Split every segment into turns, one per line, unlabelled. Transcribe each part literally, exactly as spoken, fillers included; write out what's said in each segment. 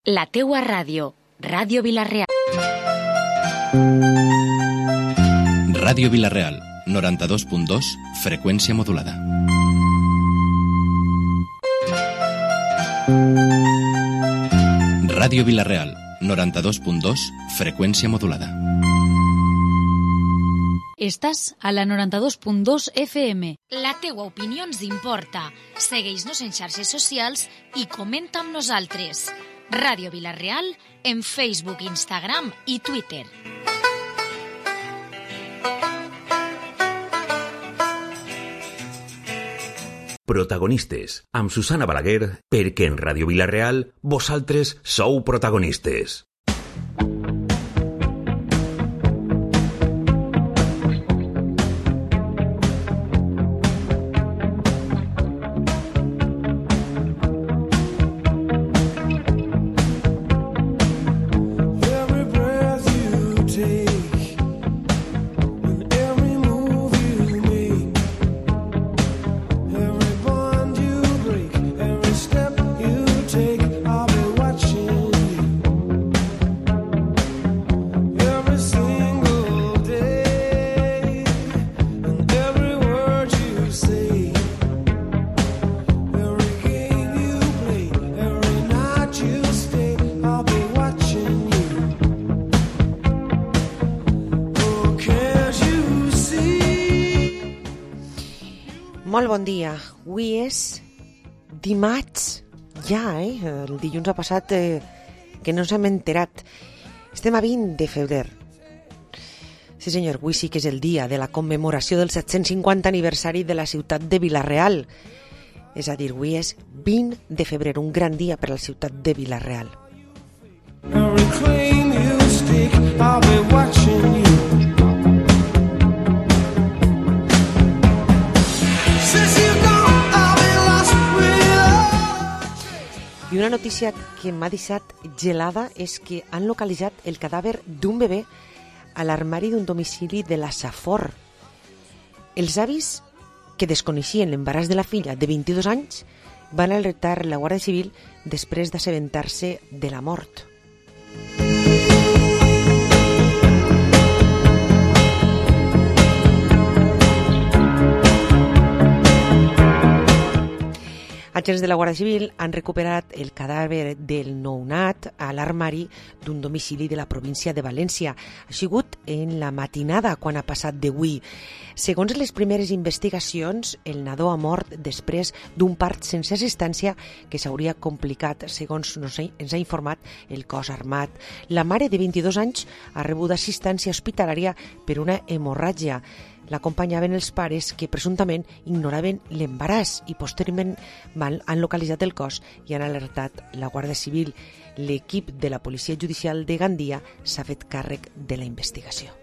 La teua ràdio, Ràdio Vila-real.
Ràdio Vila-real, noranta-dos punt dos, freqüència modulada. Ràdio Vila-real, noranta-dos punt dos, freqüència modulada.
Estàs a la noranta-dos punt dos F M.
La teua opinió ens importa. Segueix-nos en xarxes socials i comenta amb nosaltres. Ràdio Vila-real en Facebook, Instagram i Twitter.
Protagonistes, amb Susana Balaguer, perquè en Ràdio Vila-real vosaltres sou protagonistes.
Molt bon dia. Avui és dimarts, ja, eh? El dilluns ha passat eh, que no ens hem enterat. Estem a vint de febrer. Sí senyor, avui sí que és el dia de la commemoració del set-cents cinquanta aniversari de la ciutat de Vila-real. És a dir, avui és vint de febrer, un gran dia per a la ciutat de Vila-real. I una notícia que m'ha deixat gelada és que han localitzat el cadàver d'un bebè a l'armari d'un domicili de la Safor. Els avis, que desconeixien l'embaràs de la filla de vint-i-dos anys, van alertar la Guàrdia Civil després d'assabentar-se de la mort. Agents de la Guàrdia Civil han recuperat el cadàver del nounat a l'armari d'un domicili de la província de València. Ha sigut en la matinada quan ha passat d'avui. Segons les primeres investigacions, el nadó ha mort després d'un part sense assistència que s'hauria complicat, segons ens ha informat el cos armat. La mare de vint-i-dos anys ha rebut assistència hospitalària per una hemorràgia. L'acompanyaven els pares que presumptament ignoraven l'embaràs i posteriorment han localitzat el cos i han alertat la Guàrdia Civil. L'equip de la Policia Judicial de Gandia s'ha fet càrrec de la investigació.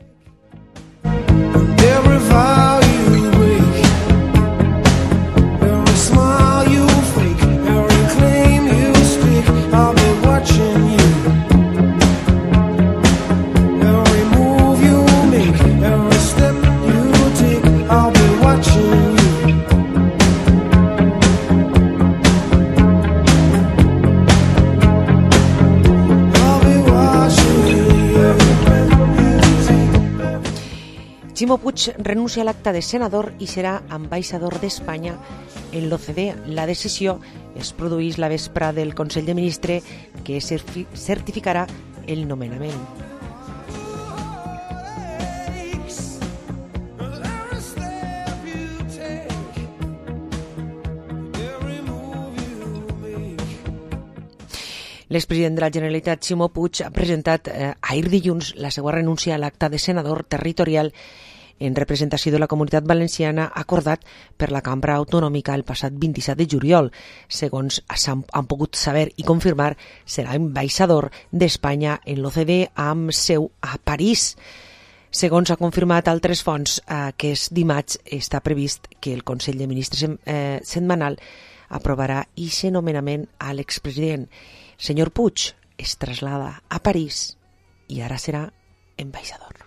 Ximo Puig renuncia a l'acta de senador i serà ambaixador d'Espanya en l'O C D E. La decisió es produeix la vespra del Consell de Ministres que certificarà el nomenament. L'expresident de la Generalitat, Ximo Puig, ha presentat eh, ahir dilluns la seva renúncia a l'acta de senador territorial en representació de la Comunitat Valenciana acordat per la Cambra Autonòmica el passat vint-i-set de juliol. Segons han, han pogut saber i confirmar, serà ambaixador d'Espanya en l'O C D E amb seu a París. Segons ha confirmat altres fonts, aquest dimarts està previst que el Consell de Ministres eh, setmanal aprovarà aquest nomenament a l'expresident. Senyor Puig es traslada a París i ara serà ambaixador.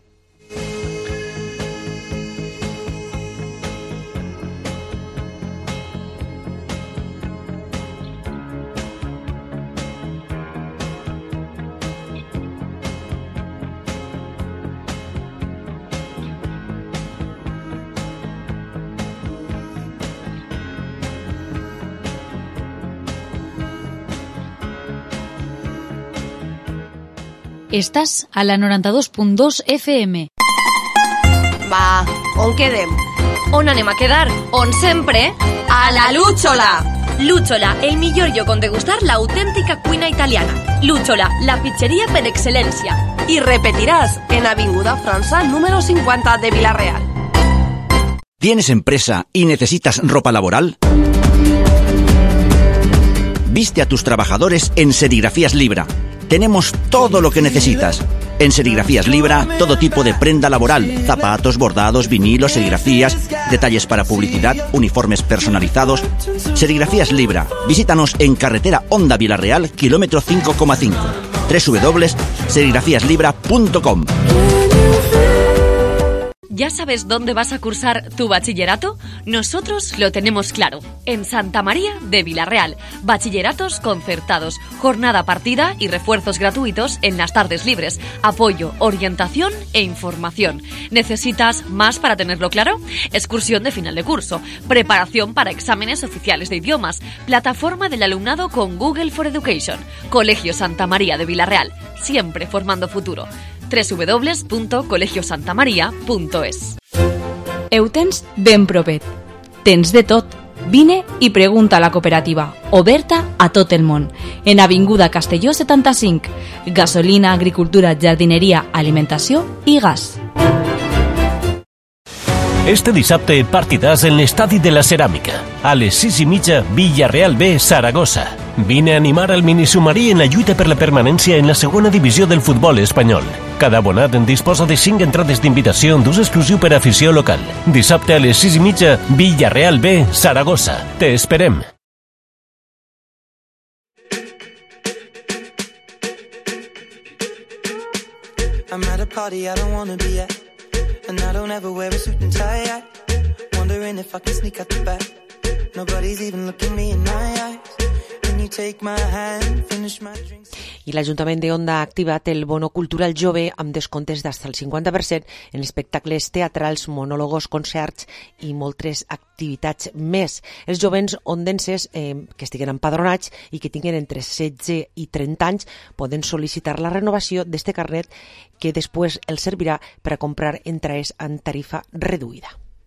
Estàs a la noranta-dos punt dos F M.
Va, on quedem? On anem a quedar? On sempre? A la Lúchola! Lúchola, el millor lloc on degustar l'autèntica cuina italiana. Lúchola, la pizzeria per excel·lència. I repetiràs en Avinguda França número cincuenta de Vila-real.
¿Tienes empresa y necesitas ropa laboral? Viste a tus trabajadores en Serigrafías Libra. Tenemos todo lo que necesitas. En Serigrafías Libra, todo tipo de prenda laboral, zapatos, bordados, vinilos, serigrafías, detalles para publicidad, uniformes personalizados. Serigrafías Libra. Visítanos en carretera Honda Vila-real, kilómetro cinco coma cinco. doble u doble u doble u punto serigrafías libra punto com.
¿Ya sabes dónde vas a cursar tu bachillerato? Nosotros lo tenemos claro. En Santa María de Vila-real. Bachilleratos concertados, jornada partida y refuerzos gratuitos en las tardes libres. Apoyo, orientación e información. ¿Necesitas más para tenerlo claro? Excursión de final de curso. Preparación para exámenes oficiales de idiomas. Plataforma del alumnado con Google for Education. Colegio Santa María de Vila-real. Siempre formando futuro. doble u doble u doble u punto colegio santa maria punto es.
Ho tens ben propet. Tens de tot. Vine i pregunta a la cooperativa, oberta a tot el món. En Avinguda Castelló setanta-cinc. Gasolina, agricultura, jardineria, alimentació i gas.
Este dissabte partidàs en l'Estadi de la Ceràmica. A les sis i mitja, Villarreal B, Saragossa. Vine a animar al minisubmarí en la lluita per la permanència en la segona divisió del futbol espanyol. Cada abonat en disposa de cinc entrades d'invitació d'ús exclusiu per a afició local. Dissabte a les sis i mitja, Villarreal B, Saragossa. Te esperem.
I'm at a party I don't wanna be at, and I don't ever wear a suit and tie. I wondering if I can sneak out the back. Nobody's even looking me in my eyes.
I l'Ajuntament de Onda ha activat el bono cultural jove amb descomptes d'hasta el cinquanta per cent en espectacles teatrals, monòlogos, concerts i moltes activitats més. Els jovents ondenses eh, que estiguen empadronats i que tinguin entre setze i trenta anys poden sol·licitar la renovació d'este carnet que després els servirà per a comprar entrades en tarifa reduïda.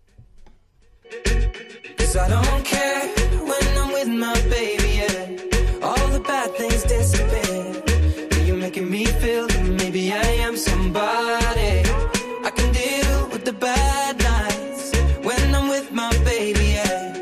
All the bad things disappear. You're making me feel that maybe I am somebody. I can deal with the bad nights when I'm with my baby, yeah.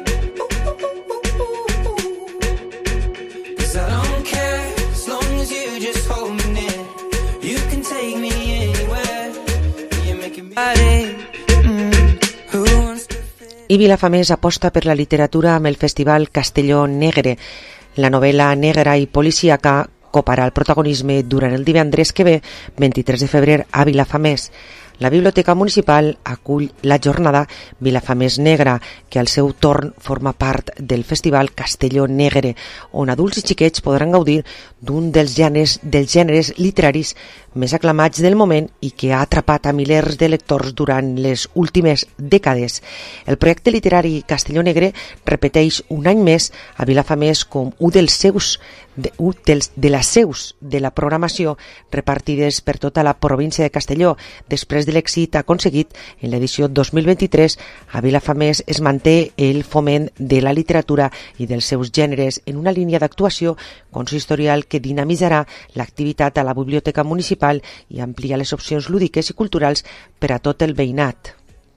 Cause I don't care as long as you just hold me near. You can take me anywhere. You're making me mm, who wants to
I Vilafamés aposta per la literatura amb el Festival Castelló Negre. La novel·la negra i policíaca coparà el protagonisme durant el divendres que ve, vint-i-tres de febrer, a Vilafamés. La Biblioteca Municipal acull la jornada Vilafamés Negra, que al seu torn forma part del Festival Castelló Negre, on adults i xiquets podran gaudir d'un dels gèneres, dels gèneres literaris més aclamats del moment i que ha atrapat a milers de lectors durant les últimes dècades. El projecte literari Castelló Negre repeteix un any més a Vilafamés com un dels seus de, un dels, de les seus de la programació repartides per tota la província de Castelló. Després de l'èxit aconseguit en l'edició dos mil vint-i-tres, a Vilafamés es manté el foment de la literatura i dels seus gèneres en una línia d'actuació consistorial que dinamitzarà l'activitat a la Biblioteca Municipal i amplia les opcions lúdiques i culturals per a tot el veïnat.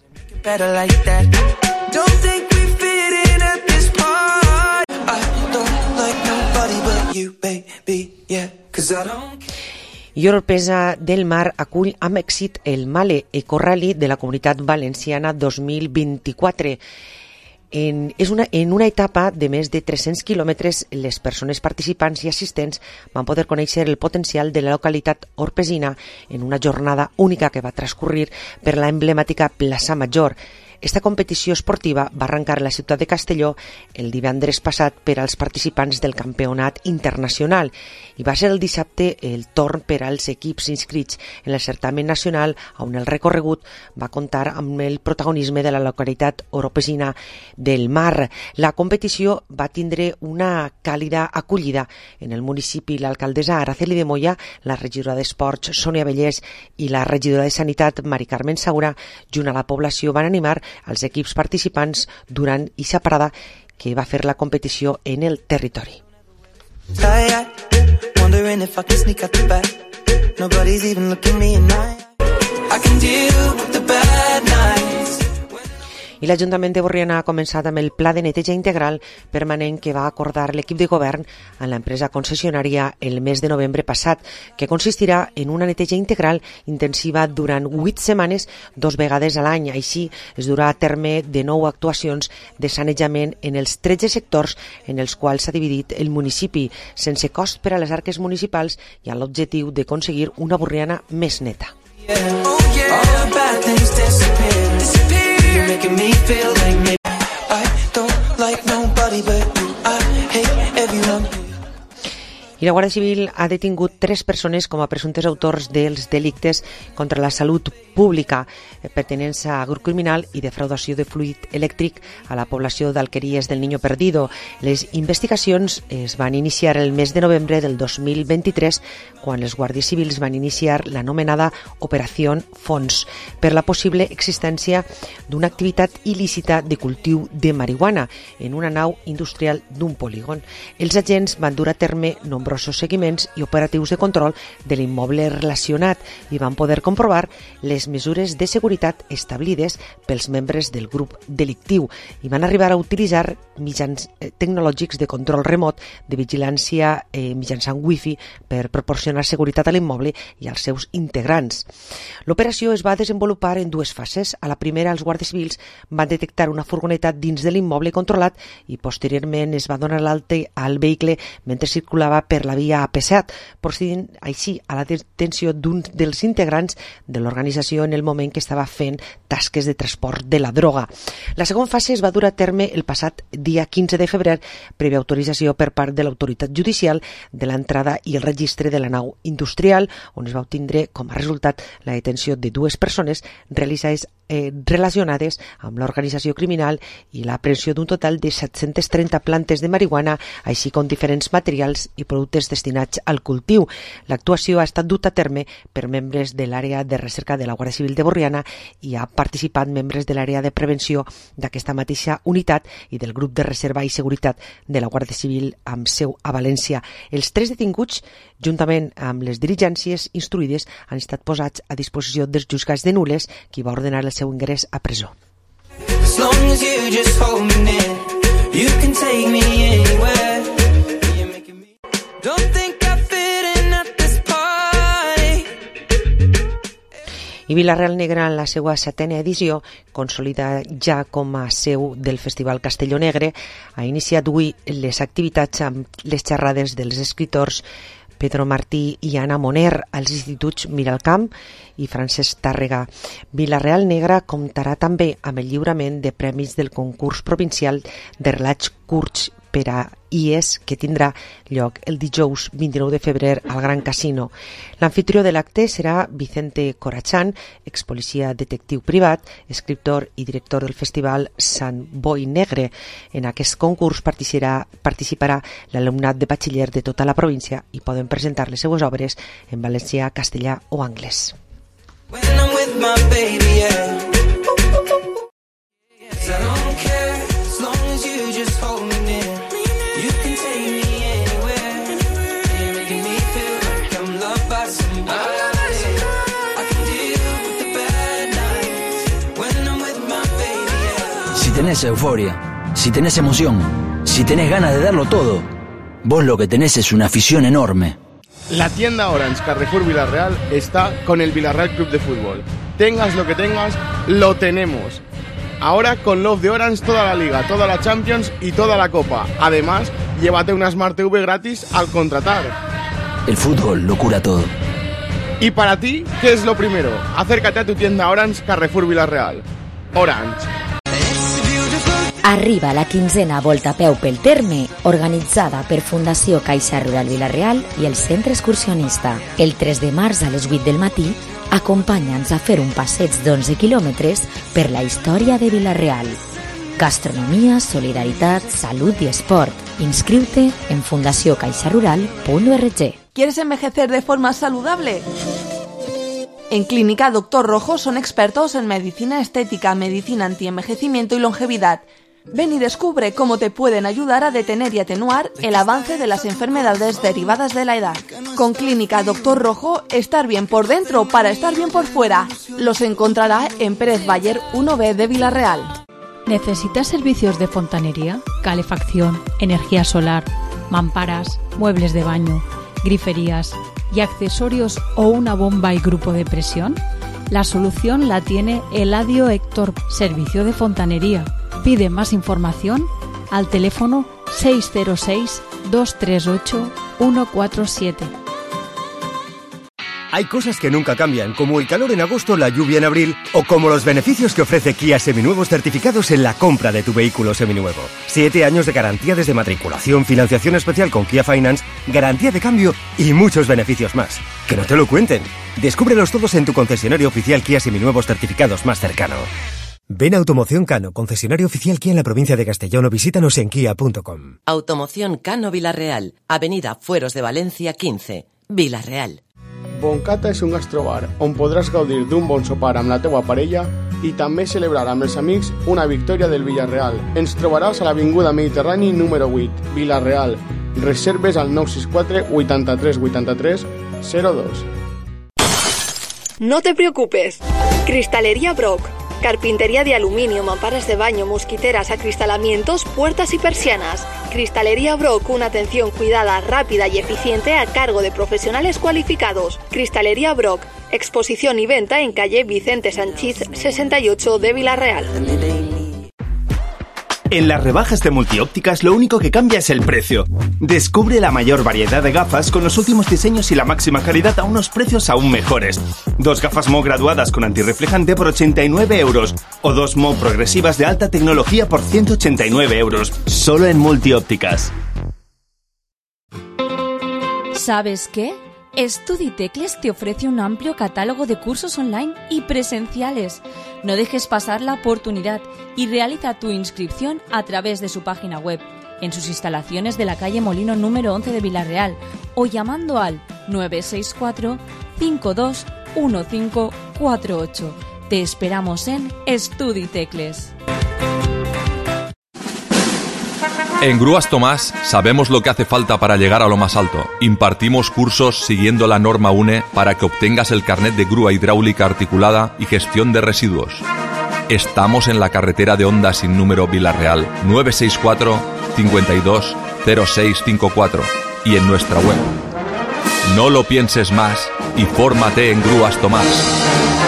I Oropesa del Mar acull amb èxit el Male Eco Rally de la Comunitat Valenciana dos mil vint-i-quatre. En, és una, en una etapa de més de tres-cents quilòmetres, les persones participants i assistents van poder conèixer el potencial de la localitat orpesina en una jornada única que va transcurrir per la emblemàtica plaça Major. Esta competició esportiva va arrencar a la ciutat de Castelló el divendres passat per als participants del campionat internacional i va ser el dissabte el torn per als equips inscrits en el certamen nacional, on el recorregut va comptar amb el protagonisme de la localitat oropesina del Mar. La competició va tindre una càlida acollida en el municipi. L'alcaldessa Araceli de Moya, la regidora d'Esports Sònia Vallès i la regidora de Sanitat Mari Carmen Saura, junt a la població, van animar als equips participants durant aquesta parada que va fer la competició en el territori. I l'Ajuntament de Borriana ha començat amb el pla de neteja integral permanent que va acordar l'equip de govern amb l'empresa concessionària el mes de novembre passat, que consistirà en una neteja integral intensiva durant vuit setmanes, dos vegades a l'any. Així es durà a terme de nou actuacions de sanejament en els tretze sectors en els quals s'ha dividit el municipi, sense cost per a les arques municipals i amb l'objectiu d'aconseguir una Borriana més neta. Making me feel like maybe I don't like nobody but you. I hate everyone. I la Guàrdia Civil ha detingut tres persones com a presumptes autors dels delictes contra la salut pública, pertinença a grup criminal i defraudació de fluid elèctric a la població d'Alqueries del Niño Perdido. Les investigacions es van iniciar el mes de novembre del dos mil vint-i-tres, quan els guàrdies civils van iniciar l'anomenada Operació Fons per la possible existència d'una activitat il·lícita de cultiu de marihuana en una nau industrial d'un polígon. Els agents van dur a terme nombrosos seguiments i operatius de control de l'immoble relacionat i van poder comprovar les mesures de seguretat establides pels membres del grup delictiu i van arribar a utilitzar mitjans tecnològics de control remot de vigilància eh, mitjançant wifi per proporcionar seguretat a l'immoble i als seus integrants. L'operació es va desenvolupar en dues fases. A la primera, els guàrdies civils van detectar una furgoneta dins de l'immoble controlat i posteriorment es va donar l'alta al vehicle mentre circulava per la via A P set, procedint així a la detenció d'un dels integrants de l'organització en el moment que estava fent tasques de transport de la droga. La segona fase es va dur a terme el passat dia quinze de febrer, prèvia autorització per part de l'autoritat judicial de l'entrada i el registre de la nau industrial, on es va obtindre com a resultat la detenció de dues persones realitzades eh, relacionades amb l'organització criminal i la prevenció d'un total de set-centes trenta plantes de marihuana, així com diferents materials i productes destinats al cultiu. L'actuació ha estat dut a terme per membres de l'àrea de recerca de la Guàrdia Civil de Borriana i ha participat membres de l'àrea de prevenció d'aquesta mateixa unitat i del grup de reserva i seguretat de la Guàrdia Civil amb seu a València. Els tres detinguts, juntament amb les dirigències instruïdes, han estat posats a disposició dels jutjats de Nules, qui va ordenar el seu ingrés a presó. As long as you just hold me near, you can take me anywhere. You're making me don't think I fit in at this party. I Vila-real Negra, en la seva setena edició, consolida ja com a seu del Festival Castelló Negre, ha iniciat avui les activitats amb les xerrades dels escriptors Pedro Martí i Anna Moner als instituts Miralcamp i Francesc Tàrrega. Vila-real Negra comptarà també amb el lliurament de premis del concurs provincial de relats curts per a I E S, que tindrà lloc el dijous vint-i-nou de febrer al Gran Casino. L'anfitrió de l'acte serà Vicente Corachán, expolicia detectiu privat, escriptor i director del festival Sant Boi Negre. En aquest concurs participarà, participarà l'alumnat de batxiller de tota la província i poden presentar les seues obres en valencià, castellà o anglès. When I'm with my baby, yeah. Yes, I don't care, as long as you just hold me near. You can take me anywhere. You're making me feel like I'm loved by somebody. I can deal with the bad nights when I'm with my baby, yeah.
Si tenés euforia, si tenés emoción, si tenés ganas de darlo todo, vos lo que tenés es una afición enorme.
La tienda Orange Carrefour Vila-real está con el Vila-real Club de Fútbol. Tengas lo que tengas, lo tenemos. Ahora con Love de Orange toda la Liga, toda la Champions y toda la Copa. Además, llévate una Smart T V gratis al contratar.
El fútbol lo cura todo.
Y para ti, ¿qué es lo primero? Acércate a tu tienda Orange Carrefour Vila-real. Orange,
Arriba la quinzena Volta a peu pel terme, organitzada per Fundació Caixa Rural Vila-real i el Centre Excursionista. El tres de març a les vuit del matí, acompanya'ns a fer un passeig d'onze quilòmetres per la història de Vila-real. Gastronomia, solidaritat, salut i esport. Inscriu-te en fundació caixa rural punt org.
¿Quieres envejecer de forma saludable? En Clínica Doctor Rojo son expertos en medicina estética, medicina antienvejecimiento y longevidad. Ven y descubre cómo te pueden ayudar a detener y atenuar el avance de las enfermedades derivadas de la edad. Con Clínica Doctor Rojo, estar bien por dentro para estar bien por fuera. Los encontrará en Pérez Bayer uno B de Vila-real.
¿Necesitas servicios de fontanería, calefacción, energía solar, mamparas, muebles de baño, griferías y accesorios o una bomba y grupo de presión? La solución la tiene Eladio Héctor, servicio de fontanería. Pide más información al teléfono seis cero seis, dos tres ocho, uno cuatro siete.
Hay cosas que nunca cambian, como el calor en agosto, la lluvia en abril, o como los beneficios que ofrece Kia Seminuevos certificados en la compra de tu vehículo seminuevo. Siete años de garantía desde matriculación, financiación especial con Kia Finance, garantía de cambio y muchos beneficios más. Que no te lo cuenten. Descúbrelos todos en tu concesionario oficial Kia Seminuevos certificados más cercano. Ven a Automoción Cano, concesionario oficial Kia en la provincia de Castellón, o visítanos en kia punto com.
Automoción Cano Vila-real, Avenida Fueros de Valencia quince, Vila-real.
Boncata és un gastrobar on podràs gaudir d'un bon sopar amb la teua parella i també celebrar amb els amics una victòria del Villarreal. Ens trobaràs a l'Avinguda Mediterrani número vuit, Vila-real. Reserves al nou sis quatre, vuitanta-tres, vuitanta-tres, zero dos.
No te preocupes. Cristalería Brock. Carpintería de aluminio, mamparas de baño, mosquiteras, acristalamientos, puertas y persianas. Cristalería Brock, una atención cuidada, rápida y eficiente a cargo de profesionales cualificados. Cristalería Brock, exposición y venta en calle Vicente Sanchís sesenta y ocho de Vila-real.
En las rebajas de Multiópticas lo único que cambia es el precio. Descubre la mayor variedad de gafas con los últimos diseños y la máxima calidad a unos precios aún mejores. Dos gafas M O graduadas con antirreflejante por ochenta y nueve euros o dos M O progresivas de alta tecnología por ciento ochenta y nueve euros. Solo en Multiópticas.
¿Sabes qué? Estuditecles te ofrece un amplio catálogo de cursos online y presenciales. No dejes pasar la oportunidad y realiza tu inscripción a través de su página web, en sus instalaciones de la calle Molino número once de Vila-real o llamando al nueve seis cuatro, cinco dos uno cinco cuatro ocho. Te esperamos en Estuditecles.
En Grúas Tomás sabemos lo que hace falta para llegar a lo más alto. Impartimos cursos siguiendo la norma U N E para que obtengas el carnet de grúa hidráulica articulada y gestión de residuos. Estamos en la carretera de Honda sin número Vila-real nueve seis cuatro, cincuenta y dos, cero seis cinco cuatro y en nuestra web. No lo pienses más y fórmate en Grúas Tomás.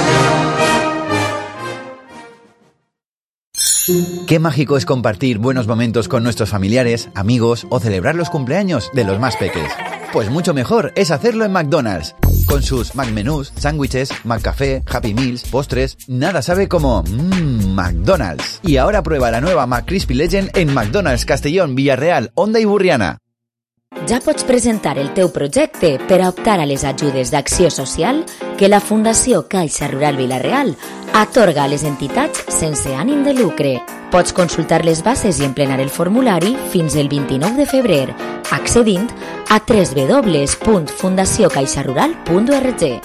Qué mágico es compartir buenos momentos con nuestros familiares, amigos o celebrar los cumpleaños de los más peques. Pues mucho mejor es hacerlo en McDonald's. Con sus McMenús, sándwiches, McCafé, Happy Meals, postres, nada sabe como mmm, McDonald's. Y ahora prueba la nueva McCrispy Legend en McDonald's Castellón, Villarreal, Onda i Burriana.
Ja pots presentar el teu projecte per a optar a les ajudes d'acció social que la Fundació Caixa Rural Vila-real atorga a les entitats sense ànim de lucre. Pots consultar les bases i emplenar el formulari fins el vint-i-nou de febrer, accedint a doble u doble u doble u punt fundació caixa rural punt org.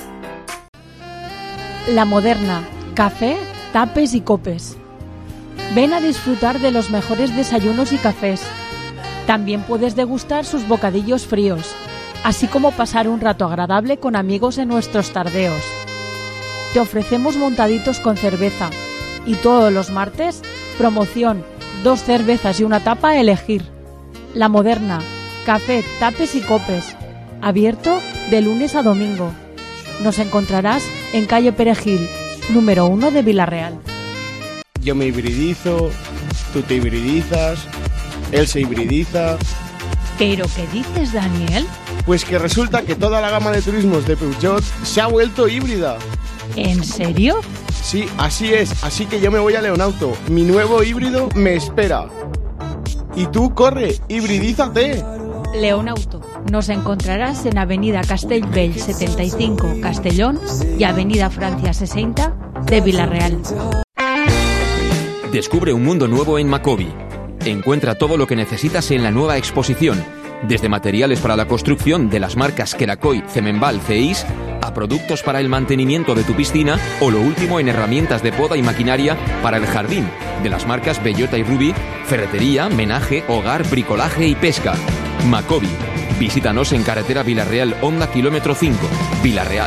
La Moderna, café, tapes y copes. Ven a disfrutar de los mejores desayunos y cafés. También puedes degustar sus bocadillos fríos, así como pasar un rato agradable con amigos en nuestros tardeos. Te ofrecemos montaditos con cerveza y todos los martes, promoción, dos cervezas y una tapa a elegir. La Moderna, café, tapes y copes, abierto de lunes a domingo. Nos encontrarás en calle Perejil, número uno de Vila-real.
Yo me hibridizo, tú te hibridizas, él se hibridiza.
¿Pero qué dices, Daniel?
Pues que resulta que toda la gama de turismos de Peugeot se ha vuelto híbrida.
¿En serio?
Sí, así es, así que yo me voy a Leonauto. Mi nuevo híbrido me espera. Y tú, corre, hibridízate.
Leonauto. Nos encontrarás en Avenida Castellbell setenta y cinco, Castellón, y Avenida Francia sesenta de Villarreal.
Descubre un mundo nuevo en Macobi. Encuentra todo lo que necesitas en la nueva exposición, desde materiales para la construcción de las marcas Kerakoy, Cemenbal, Ceis, a productos para el mantenimiento de tu piscina o lo último en herramientas de poda y maquinaria para el jardín, de las marcas Bellota y Ruby, ferretería, menaje, hogar, bricolaje y pesca. Macobi. Visítanos en carretera Villarreal Honda kilómetro cinco, Villarreal.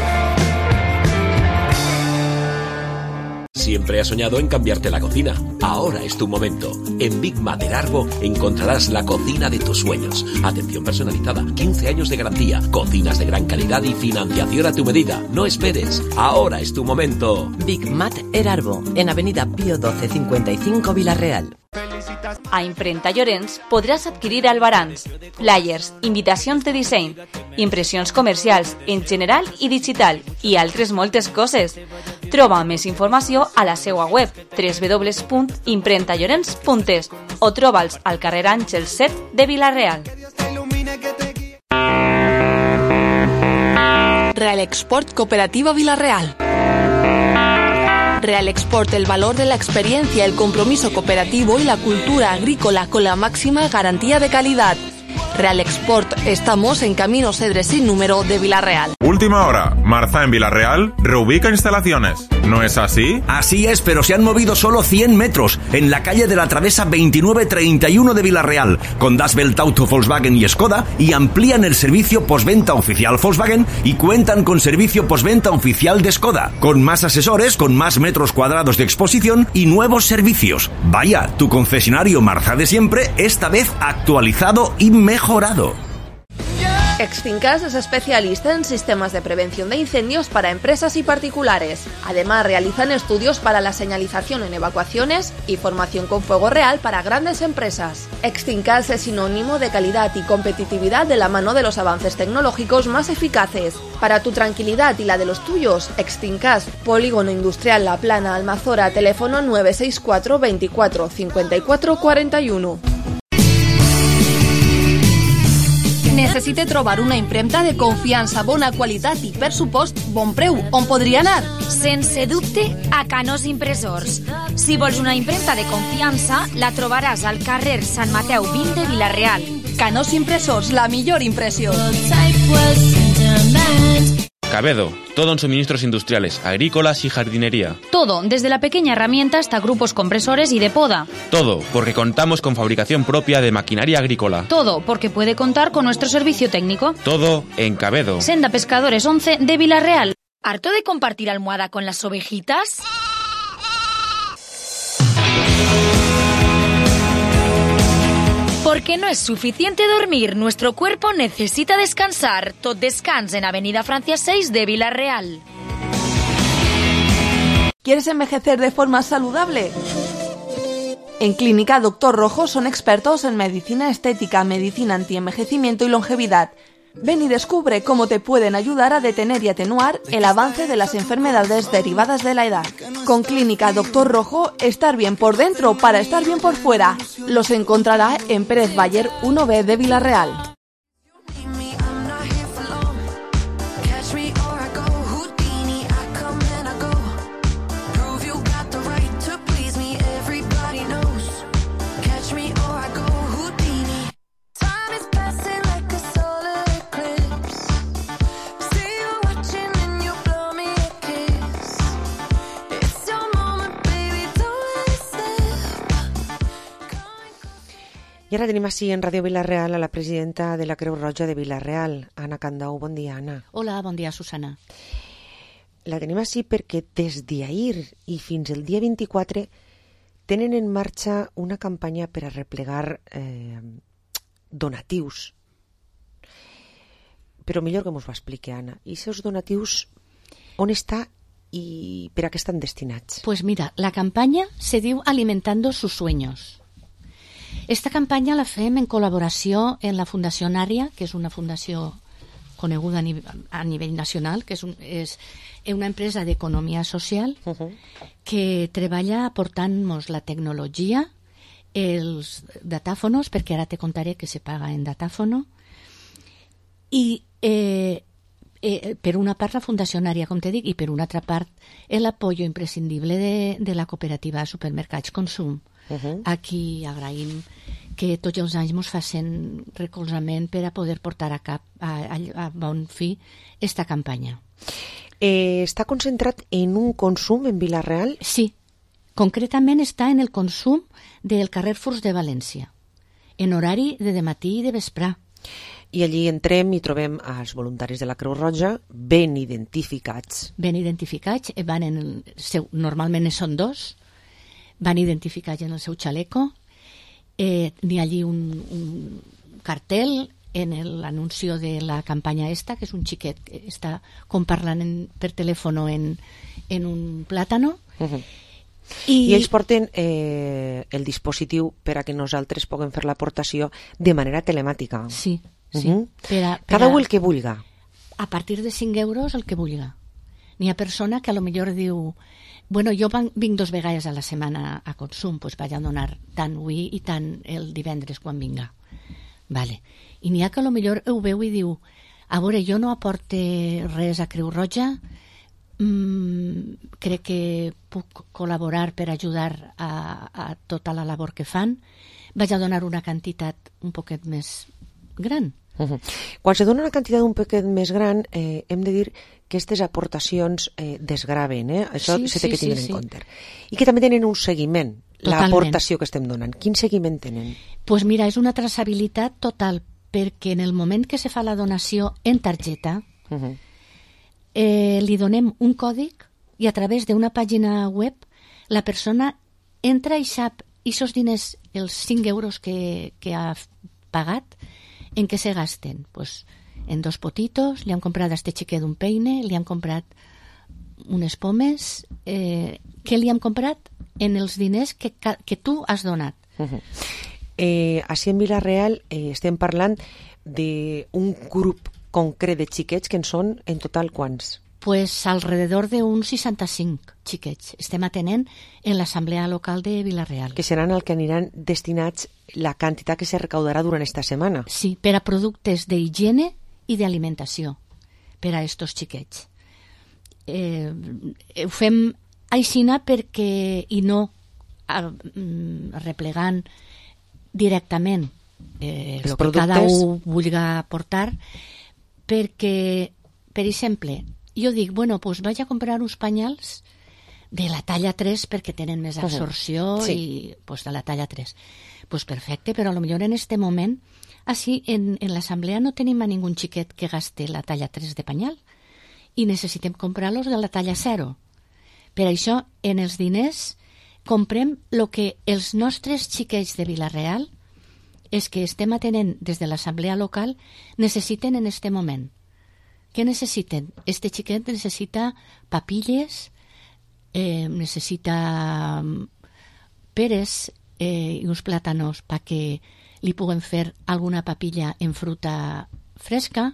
Siempre has soñado en cambiarte la cocina. Ahora es tu momento. En Big Mater Arbo encontrarás la cocina de tus sueños. Atención personalizada, quince años de garantía, cocinas de gran calidad y financiación a tu medida. No esperes. Ahora es tu momento.
Big Mater Arbo, en Avenida Pío doce cincuenta y cinco, Villarreal.
A Imprenta Llorenç podràs adquirir albarans, flyers, invitacions de disseny, impressions comercials en general i digital i altres moltes coses. Troba més informació a la seva web w w w punt imprenta llorenç punt es o troba'ls al carrer Àngel set de Vila-real.
Real Export Cooperativa Villarreal. Real Export, el valor de la experiencia, el compromiso cooperativo y la cultura agrícola con la máxima garantía de calidad. Real Export, estamos en Camino Cedres sin número de Villarreal.
Última hora, Marza en Villarreal reubica instalaciones. ¿No es así?
Así es, pero se han movido solo cien metros en la calle de la Travesa veintinueve treinta y uno de Villarreal, con Das Welt Auto, Volkswagen y Skoda, y amplían el servicio postventa oficial Volkswagen y cuentan con servicio postventa oficial de Skoda, con más asesores, con más metros cuadrados de exposición y nuevos servicios. Vaya, tu concesionario Marza de siempre, esta vez actualizado y mejorado.
Extincas es especialista en sistemas de prevención de incendios para empresas y particulares. Además, realizan estudios para la señalización en evacuaciones y formación con fuego real para grandes empresas. Extincas es sinónimo de calidad y competitividad de la mano de los avances tecnológicos más eficaces. Para tu tranquilidad y la de los tuyos, Extincas, Polígono Industrial La Plana, Almazora, teléfono nueve seis cuatro veinticuatro cincuenta y cuatro cuarenta y uno. Necessite trobar una impremta de confiança, bona qualitat i, per supost, bon preu. On podria anar?
Sense dubte, a Canós Impressors. Si vols una impremta de confiança, la trobaràs al carrer Sant Mateu vint de Vila-real.
Canós Impressors, la millor impressió.
Cabedo, todo en suministros industriales, agrícolas y jardinería.
Todo, desde la pequeña herramienta hasta grupos compresores y de poda.
Todo, porque contamos con fabricación propia de maquinaria agrícola.
Todo, porque puede contar con nuestro servicio técnico.
Todo en Cabedo.
Senda Pescadores once de Vila-real.
¿Harto de compartir almohada con las ovejitas? Porque no es suficiente dormir, nuestro cuerpo necesita descansar. Tot Descans en Avenida Francia seis de Vila-real.
¿Quieres envejecer de forma saludable? En Clínica Doctor Rojo son expertos en medicina estética, medicina antienvejecimiento y longevidad. Ven y descubre cómo te pueden ayudar a detener y atenuar el avance de las enfermedades derivadas de la edad. Con Clínica Doctor Rojo, estar bien por dentro para estar bien por fuera. Los encontrará en Pérez Bayer uno B de Vila-real.
I ara tenim així en Ràdio Vila-real a la presidenta de la Creu Roja de Vila-real, Anna Candau. Bon dia, Anna.
Hola, bon dia, Susana.
La tenim així perquè des d'ahir i fins el dia vint-i-quatre tenen en marxa una campanya per a replegar eh, donatius. Però millor que mos ho expliqui, Anna. I aquests donatius, on està i per a què estan destinats?
Pues mira, la campaña se diu Alimentando sus sueños. Esta campanya la fem en col·laboració en la Fundació Nària, que és una fundació coneguda a, nivell, a nivell nacional, que és, un, és una empresa d'economia social uh -huh. que treballa aportant-nos la tecnologia, els datàfonos, perquè ara te contaré que se paga en datàfono, i eh, eh, per una part la fundacionària, com te dic, i per una altra part l'apoyo imprescindible de, de la cooperativa Supermercats Consum. Uh -huh. Aquí agraïm que tots els anys ens facin recolzament per a poder portar a cap a, a, a bon fi esta campanya.
Eh, està concentrat en un consum en Vila-real?
Sí, concretament està en el consum del carrer Furs de València, en horari de dematí i de vesprà.
I allí entrem i trobem els voluntaris de la Creu Roja ben identificats.
Ben identificats, van en el seu, normalment són dos, van identificats en el seu xaleco, eh, n'hi ha allí un, un cartel en l'anuncio de la campanya esta, que és un xiquet que està com parlant en, per telèfon en, en un plàtano.
Uh-huh. I... I ells porten eh, el dispositiu per a que nosaltres puguem fer l'aportació de manera telemàtica.
Sí, sí.
Uh-huh.
per a, per
Cada
a,
un el que vulga.
A partir de cinc euros el que vulga. N'hi ha persona que a lo millor diu bueno, jo van, vinc dos vegades a la setmana a consum, doncs vaig a donar tant avui i tant el divendres quan vinga. Vale. I n'hi ha que a lo millor ho veu i diu a veure, jo no aporte res a Creu Roja, mm, crec que puc col·laborar per ajudar a, a tota la labor que fan, vaig a donar una quantitat un poquet més gran.
Uh-huh. Quan se dona una quantitat un poquet més gran, eh, hem de dir que aquestes aportacions eh, desgraven, eh? Això
sí,
se té
sí,
que tindre
sí,
en
sí.
compte. I que també tenen un seguiment,
Totalment.
l'aportació que estem donant. Quin seguiment tenen?
Pues mira, és una traçabilitat total, perquè en el moment que se fa la donació en targeta, uh-huh. eh, li donem un còdig i a través d'una pàgina web la persona entra i sap aquests diners, els cinc euros que, que ha pagat, en què se gasten? Pues en dos potitos, li han comprat a este xiquet un peine, li han comprat unes pomes, eh, què li han comprat? En els diners que, que tu has donat.
Uh-huh. Eh, així en Vila-real eh, estem parlant d'un grup concret de xiquets que en són en total quants?
Pues alrededor de uns seixanta-cinc xiquets. Estem atenent en l'assemblea local de Vila-real.
Que seran el que aniran destinats la quantitat que se recaudarà durant esta setmana.
Sí, per a productes d'higiene i d'alimentació per a estos xiquets. Eh, ho fem aixina perquè, i no a, mm, replegant directament eh, el que cada un vulgui aportar, perquè, per exemple, jo dic, bueno, pues vaig a comprar uns panyals de la talla tres perquè tenen més absorció uh-huh. sí. i pues, de la talla tres. Pues perfecte, però a lo millor en este moment així en, en l'assemblea no tenim a ningú xiquet que gaste la talla tres de panyal i necessitem comprar-los de la talla zero. Per això, en els diners comprem el que els nostres xiquets de Vila-real, és que estem atenent des de l'assemblea local, necessiten en este moment. Què necessiten? Este xiquet necessita papilles, eh, necessita peres eh, i uns plàtanos perquè li puguen fer alguna papilla en fruta fresca,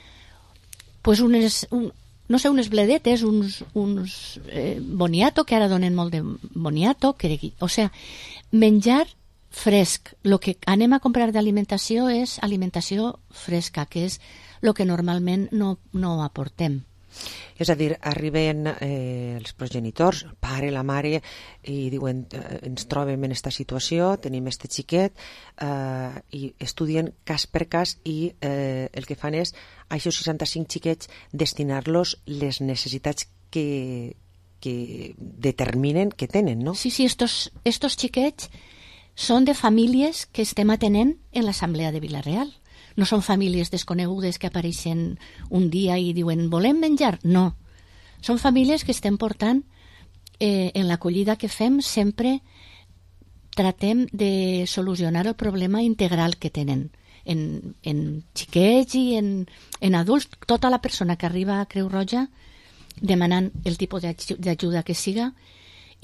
pues unes, un, no sé, unes bledetes, uns, uns eh, boniato, que ara donen molt de boniato, que, o sea, menjar fresc. El que anem a comprar d'alimentació és alimentació fresca, que és el que normalment no, no aportem.
És a dir, arriben eh, els progenitors, el pare, la mare, i diuen, eh, ens trobem en aquesta situació, tenim este xiquet, eh, i estudien cas per cas, i eh, el que fan és, a aquests seixanta-cinc xiquets, destinar-los les necessitats que, que determinen que tenen, no?
Sí, sí, estos, estos xiquets són de famílies que estem atenent en l'assemblea de Vila-real. No són famílies desconegudes que apareixen un dia i diuen volem menjar. No. Són famílies que estem portant eh, en l'acollida que fem, sempre tratem de solucionar el problema integral que tenen en, en xiquets i en, en adults. Tota la persona que arriba a Creu Roja demanant el tipus d'ajuda que siga,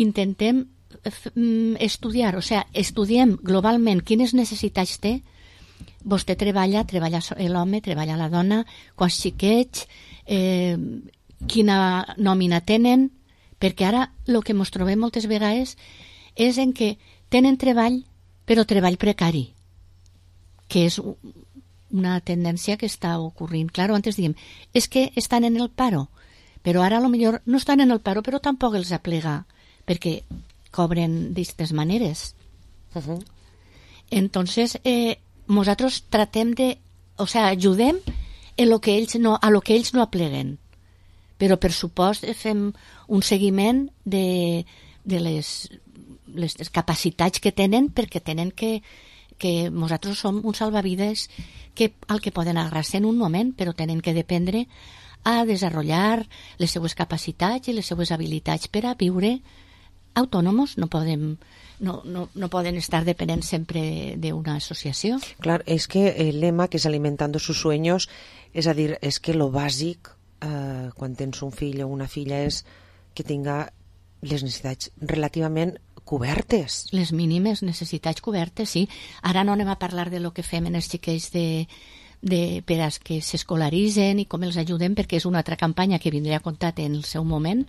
intentem estudiar, o sigui, estudiem globalment quines necessitats té vostè treballa, treballa l'home, treballa la dona, quants xiquets, eh, quina nòmina tenen, perquè ara el que ens trobem moltes vegades és en què tenen treball, però treball precari, que és una tendència que està ocorrint. Claro, antes diem, és que estan en el paro, però ara a lo millor no estan en el paro, però tampoc els aplega, perquè cobren d'aquestes maneres. Uh-huh. Entonces, eh, nosaltres tratem de, o sea, ajudem en lo que ells no, a lo que ells no apleguen, però per supost fem un seguiment de, de les, les capacitats que tenen, perquè tenen que, que nosaltres som un salvavides que, al que poden agarrar-se en un moment, però tenen que dependre a desenvolupar les seues capacitats i les seues habilitats per a viure autònomos. No podem, no, no, no poden estar depenent sempre d'una associació.
Clar, és que el lema que és alimentando sus sueños, és a dir, és que lo bàsic eh, quan tens un fill o una filla és que tinga les necessitats relativament cobertes.
Les mínimes necessitats cobertes, sí. Ara no anem a parlar de lo que fem en els xiquets de, de, per a que s'escolaritzen i com els ajudem, perquè és una altra campanya que vindrà a comptat en el seu moment,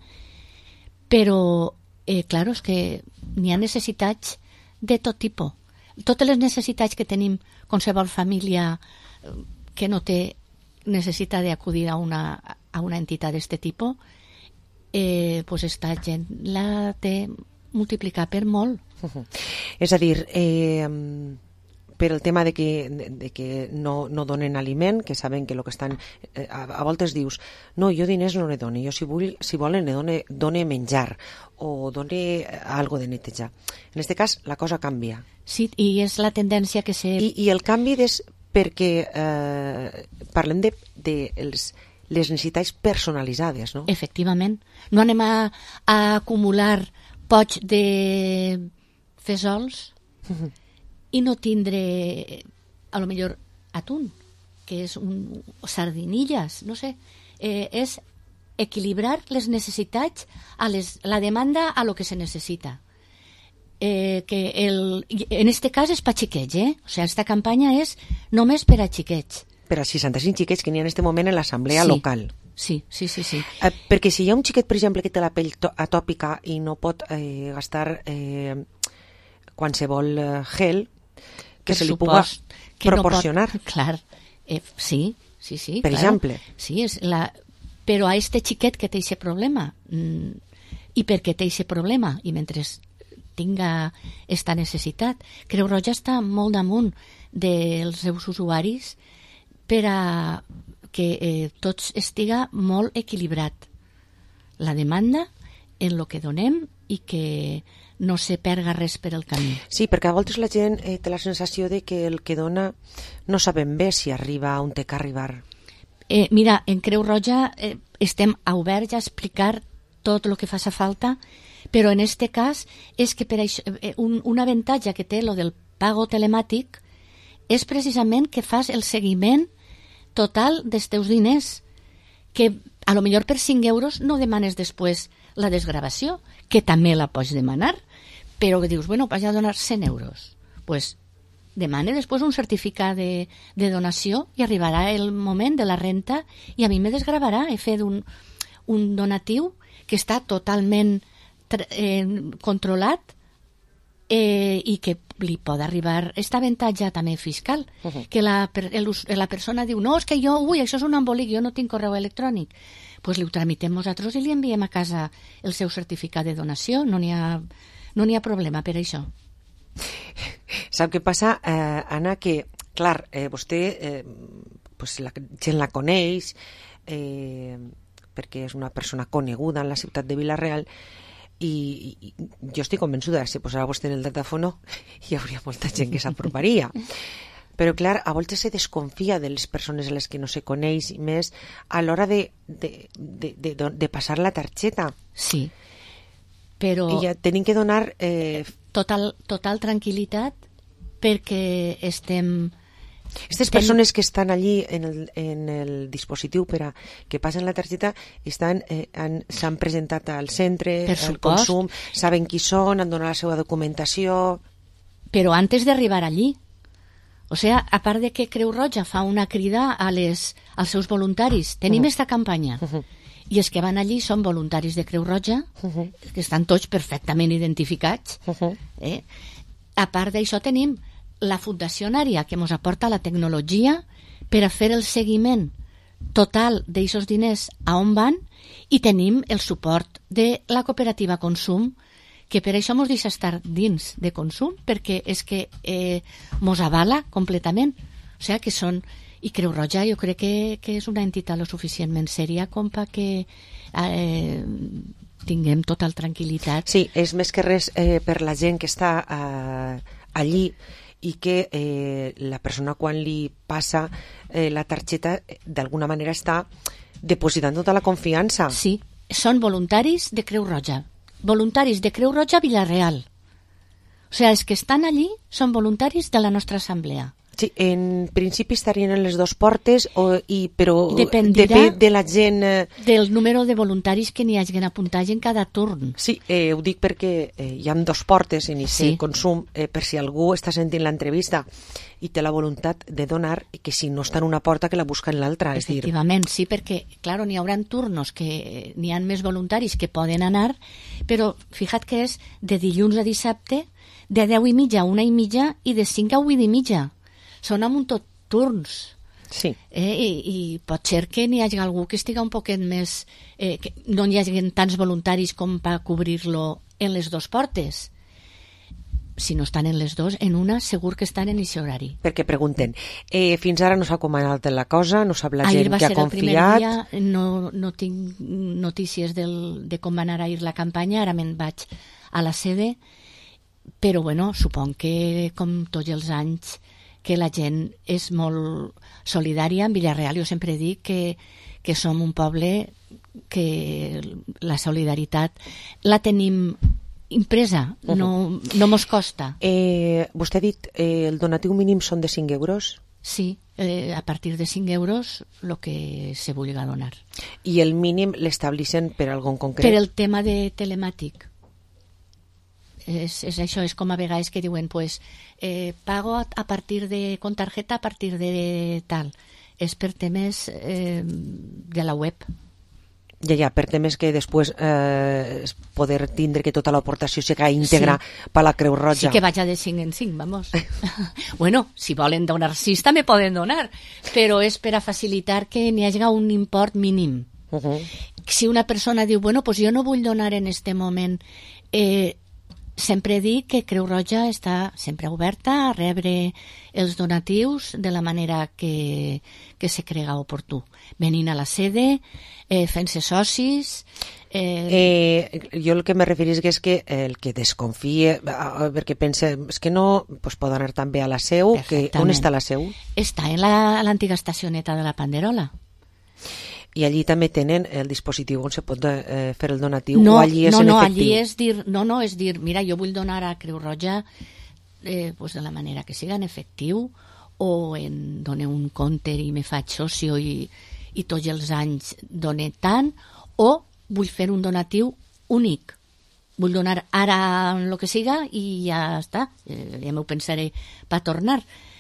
però eh, claro, és que n'hi ha necessitats de tot tipus. Totes les necessitats que tenim qualsevol família que no té necessita d'acudir a una, a una entitat d'aquest tipus, eh, pues esta gent la té multiplicar per molt.
Uh-huh. És a dir, eh, per el tema de que, de que no, no donen aliment, que saben que el que estan... Eh, a, a voltes dius, no, jo diners no ne dono, jo si, vull, si volen ne done, done menjar o done algo de netejar. En aquest cas, la cosa canvia.
Sí, i és la tendència que se...
I, i el canvi és perquè eh, parlem de, de els, les necessitats personalitzades, no?
Efectivament. No anem a, a acumular poig de fesols uh-huh. i no tindre a lo millor atún, que és un sardinilles, no sé, eh, és equilibrar les necessitats a les, la demanda a lo que se necessita. Eh, que el, en este cas és per xiquets, eh? O sigui, esta campanya és només per a xiquets.
Per a seixanta-cinc xiquets que n'hi ha en aquest moment en l'assemblea
sí.
local.
Sí, sí, sí, sí.
Eh, perquè si hi ha un xiquet, per exemple, que té la pell atòpica i no pot eh, gastar eh, qualsevol eh, gel que
per
se li
supost,
puga
que
proporcionar.
No pot, clar, eh, sí, sí, sí.
Per
clar.
exemple.
Sí, és la... però a este xiquet que té aquest problema, mm, i perquè té aquest problema, i mentre tinga esta necessitat, Creu Roja està molt damunt dels seus usuaris per a que eh, tots estiga molt equilibrat la demanda en lo que donem i que no se perga res per el camí.
Sí, perquè a voltes la gent eh, té la sensació de que el que dona no sabem bé si arriba on té que arribar.
Eh, mira, en Creu Roja eh, estem oberts a explicar tot el que faci falta, però en este cas és que per això, eh, un, un avantatge que té lo del pago telemàtic és precisament que fas el seguiment total dels teus diners, que a lo millor per cinc euros no demanes després la desgravació, que també la pots demanar, però que dius, bueno, vaig a donar cent euros. Pues demane després un certificat de, de donació i arribarà el moment de la renta i a mi me desgravarà. He fet un, un donatiu que està totalment eh, controlat eh, i que li pot arribar aquest avantatge també fiscal, uh-huh. que la, el, la persona diu, no, és que jo, ui, això és un embolic, jo no tinc correu electrònic. Doncs pues li ho tramitem nosaltres i li enviem a casa el seu certificat de donació, no n'hi ha, no n'hi ha problema per això.
Sap què passa, eh, Anna, que, clar, eh, vostè eh, pues la gent la coneix eh, perquè és una persona coneguda en la ciutat de Vila-real i, i jo estic convençuda que si posava vostè en el datàfono hi hauria molta gent que s'aproparia. Però, clar, a voltes se desconfia de les persones a les que no se coneix, i més a l'hora de, de, de, de, de passar la targeta.
Sí, però...
I ja tenim que donar... Eh...
Total, total tranquil·litat perquè estem...
Aquestes persones que estan allí en el, en el dispositiu per a que passen la targeta estan, eh, han, s'han presentat al centre, al consum, saben qui són, han donat la seva documentació...
Però antes d'arribar allí, O sigui, a part de que Creu Roja fa una crida a les, als seus voluntaris, tenim
Uh-huh.
esta campanya,
Uh-huh.
i els que van allí són voluntaris de Creu Roja,
Uh-huh.
que estan tots perfectament identificats.
Uh-huh.
Eh? A part d'això tenim la Fundació Nària, que ens aporta la tecnologia per a fer el seguiment total d'aixòs diners a on van, i tenim el suport de la cooperativa Consum, que per això ens deixa estar dins de Consum, perquè és que eh, mos avala completament. O sigui que són... I Creu Roja jo crec que, que és una entitat lo suficientment sèria com perquè eh, tinguem total tranquil·litat.
Sí, és més que res eh, per la gent que està eh, allí i que eh, la persona quan li passa eh, la targeta d'alguna manera està depositant tota la confiança.
Sí, són voluntaris de Creu Roja. Voluntaris de Creu Roja Vila-real. O sigui, els que estan allí són voluntaris de la nostra assemblea.
Sí, en principi estarien en les dues portes, o, i, però
Dependirà
depèn de la gent... Eh...
del número de voluntaris que n'hi hagin apuntats en cada torn.
Sí, eh, ho dic perquè eh, hi ha dues portes en aquest
Sí.
Consum, eh, per si algú està sentint l'entrevista i té la voluntat de donar, i que si no està en una porta que la busca en l'altra. És dir,
Efectivament, sí, perquè, claro, n'hi haurà turnos que n'hi ha més voluntaris que poden anar, però fija't que és de dilluns a dissabte, de deu i mitja a una i mitja i de cinc a vuit i mitja. Són amb un tot turns.
Sí.
Eh, i, I pot ser que n'hi hagi algú que estiga un poquet més... Eh, que no n'hi hagi tants voluntaris com per cobrir-lo en les dues portes. Si no estan en les dues, en una segur que estan en aquest horari.
perquè pregunten, eh, fins ara no s'ha comanat la cosa, no sap la
Ahir
gent
va
que ha
ser el primer
confiat...
dia, no, no tinc notícies del, de com va anar ahir la campanya, ara me'n vaig a la sede, però bueno, supon que com tots els anys que la gent és molt solidària. En Villarreal jo sempre dic que, que som un poble que la solidaritat la tenim impresa, no, no mos costa.
Eh, vostè ha dit eh, el donatiu mínim són de cinc euros?
Sí, eh, a partir de cinc euros el que se vulgui donar.
I el mínim l'establixen per algun concret?
Per el tema de telemàtic. És, és això, és com a vegades que diuen pues, eh, pago a, a partir de con tarjeta a partir de tal. És per temes eh, de la web.
Ja, ja, per temes que després eh, poder tindre que tota l'aportació siga íntegra sí. per la Creu Roja.
Sí, que vaja de cinc en cinc, vamos. Bueno, si volen donar sis també poden donar, però és per a facilitar que n'hi hagi un import mínim.
Uh -huh.
Si una persona diu, bueno, pues jo no vull donar en este moment, eh, sempre dic que Creu Roja està sempre oberta a rebre els donatius de la manera que, que se crega oportú. Venint a la sede, eh, fent-se socis... Eh...
Eh, jo el que me referís és que el que desconfie, perquè pensa, és que no, pues pot anar també a la seu, que, on està la seu?
Està en la, l'antiga estacioneta de la Panderola.
I allí també tenen el dispositiu on se pot eh, fer el donatiu,
no,
o allí és
no,
en
no,
efectiu?
Allí és dir, no, no, és dir, mira, jo vull donar a Creu Roja eh, pues de la manera que siga en efectiu, o en donar un compte i me faig socio i, i tots els anys doné tant, o vull fer un donatiu únic. Vull donar ara el que siga i ja està, eh, ja m'ho pensaré per tornar.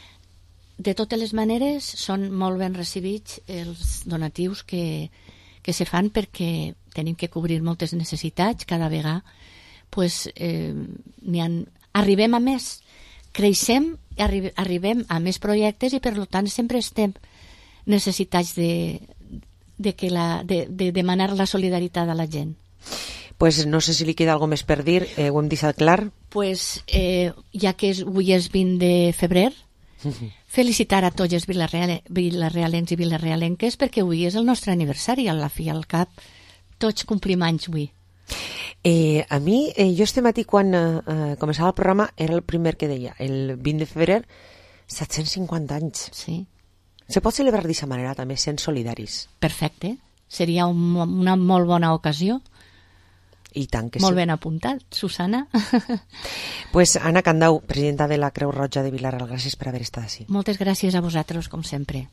De totes les maneres, són molt ben recibits els donatius que, que se fan perquè tenim que cobrir moltes necessitats cada vegada. Pues, eh, n'hi ha, arribem a més, creixem i arri arribem a més projectes i per tant sempre estem necessitats de, de, que la, de, de demanar la solidaritat a la gent.
Pues no sé si li queda alguna més per dir, eh, ho hem deixat clar.
Pues, eh, ja que és, avui és vint de febrer, felicitar a tots els vilarreal, vilarrealencs i vilarrealenques perquè avui és el nostre aniversari, a la fi al cap tots complim anys avui.
Eh, a mi, eh, jo este matí quan eh, començava el programa era el primer que deia, el vint de febrer, set-cents cinquanta anys.
Sí.
Se pot celebrar d'aquesta manera també, sent solidaris.
Perfecte, seria un, una molt bona ocasió.
I tant que
molt
sí.
ben apuntat, Susana.
Pues Anna Candau, presidenta de la Creu Roja de Vilarreal, gràcies per haver estat així.
Moltes gràcies a vosaltres, com sempre.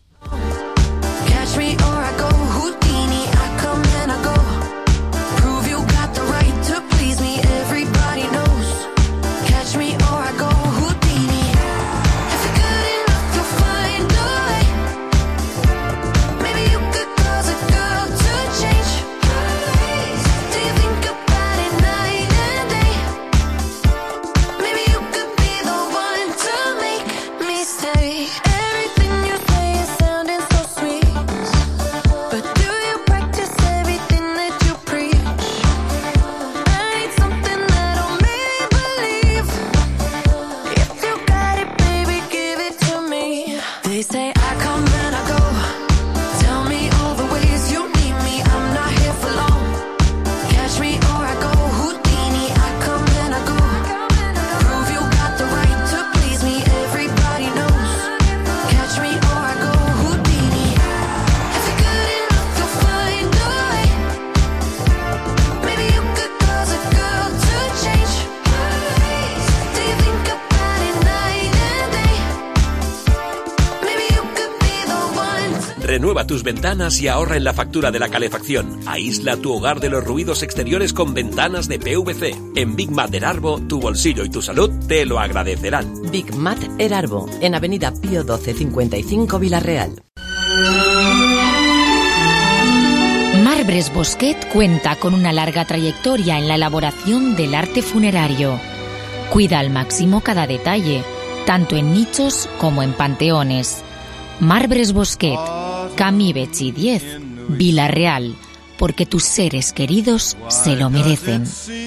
Catch me or I go Houdini, I come and I go. Prove you got the right to please me, everybody knows. Catch me or I go Houdini. If you're good
renueva tus ventanas y ahorra en la factura de la calefacción. Aísla tu hogar de los ruidos exteriores con ventanas de P V C. En Big Mat Erarbo, tu bolsillo y tu salud te lo agradecerán.
Big Mat Erarbo, en Avenida Pío doce cincuenta y cinco Villarreal.
Marbres Bosquet cuenta con una larga trayectoria en la elaboración del arte funerario. Cuida al máximo cada detalle, tanto en nichos como en panteones. Marbres Bosquet, Camí Betxí diez, Vila-real, porque tus seres queridos se lo merecen.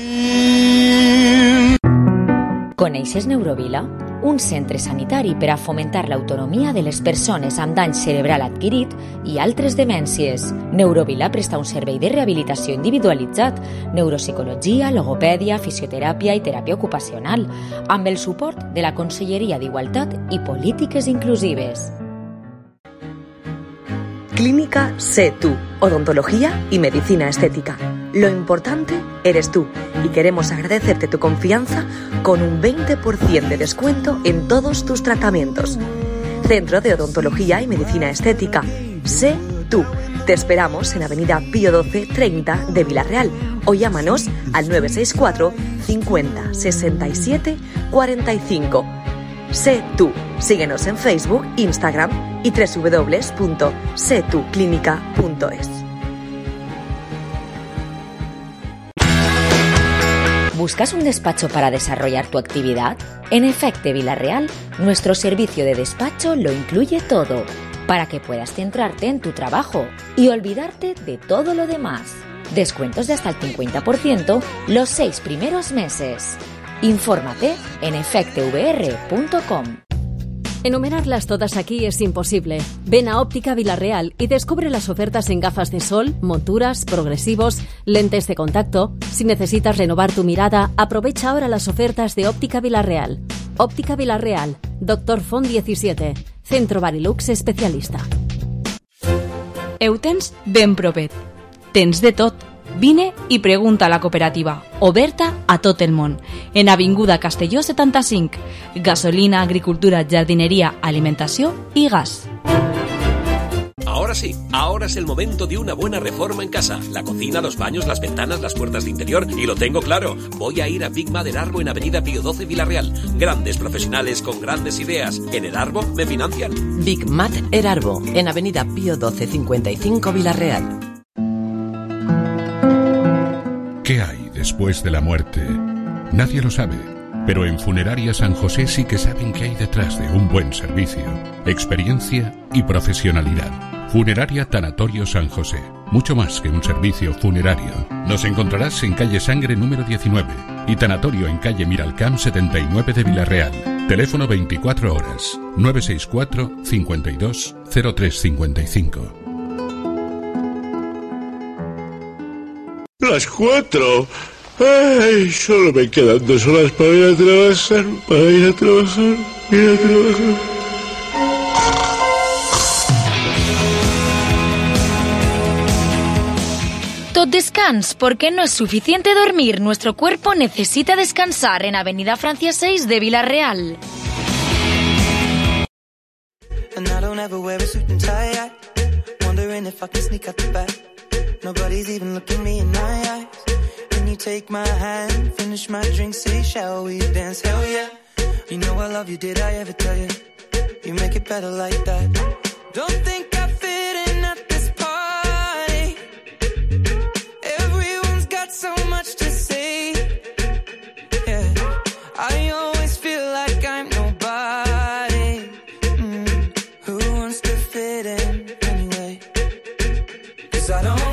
Coneixes Neurovila? Un centre sanitari per a fomentar l'autonomia de les persones amb dany cerebral adquirit i altres demències. Neurovila presta un servei de rehabilitació individualitzat, neuropsicologia, logopèdia, fisioteràpia i teràpia ocupacional, amb el suport de la Conselleria d'Igualtat i Polítiques Inclusives.
Clínica Sé Tú, odontología y medicina estética. Lo importante eres tú y queremos agradecerte tu confianza con un veinte por ciento de descuento en todos tus tratamientos. Centro de Odontología y Medicina Estética. Sé Tú. Te esperamos en Avenida Pío doce treinta de Vila-real o llámanos al nueve seis cuatro cincuenta sesenta y siete cuarenta y cinco. Sé Tú. Síguenos en Facebook, Instagram y doble u doble u doble u punto sé tú clínica punto es.
¿Buscas un despacho para desarrollar tu actividad? En Efecte Vila-real, nuestro servicio de despacho lo incluye todo, para que puedas centrarte en tu trabajo y olvidarte de todo lo demás. Descuentos de hasta el cincuenta por ciento los seis primeros meses. Infórmate en efecte v r punto com.
Enumerarlas todas aquí es imposible. Ven a Óptica Vila-real y descubre las ofertas en gafas de sol, monturas, progresivos, lentes de contacto. Si necesitas renovar tu mirada, aprovecha ahora las ofertas de Óptica Vila-real. Óptica Vila-real, Doctor Font diecisiete, Centro Barilux especialista.
Ho tens ben propet. Tens de tot. Vine i pregunta a la cooperativa, oberta a tot el món, en Avinguda Castelló setanta-cinc. Gasolina, agricultura, jardinería, alimentació i gas.
Ahora sí, ahora es el momento de una buena reforma en casa. La cocina, los baños, las ventanas, las puertas de interior. Y lo tengo claro, voy a ir a Big Mat Erarbo en Avenida Pío doce Vila-real. Grandes profesionales con grandes ideas. En Erarbo me financian.
Big Mat Erarbo, en Avenida Pío doce cincuenta y cinco Vila-real.
¿Qué hay después de la muerte? Nadie lo sabe, pero en Funeraria San José sí que saben qué hay detrás de un buen servicio, experiencia y profesionalidad. Funeraria Tanatorio San José, mucho más que un servicio funerario. Nos encontrarás en calle Sangre número diecinueve y Tanatorio en calle Miralcamp setenta y nueve de Vila-real. Teléfono veinticuatro horas, nueve seis cuatro cincuenta y dos cero tres cincuenta y cinco.
Las cuatro. Ay, solo me quedan dos horas para ir a trabajar, para ir a trabajar, ir a trabajar.
Tot descans, porque no es suficiente dormir. Nuestro cuerpo necesita descansar en Avenida Francia seis de Vila-real.
Nobody's even looking me in my eyes. When you take my hand, finish my drink, say, shall we dance? Hell yeah. You know I love you, did I ever tell you? You make it better like that. Don't think I fit in at this party. Everyone's got so much to say. Yeah, I always feel like I'm nobody. Mm. Who wants to fit in anyway? 'Cause I don't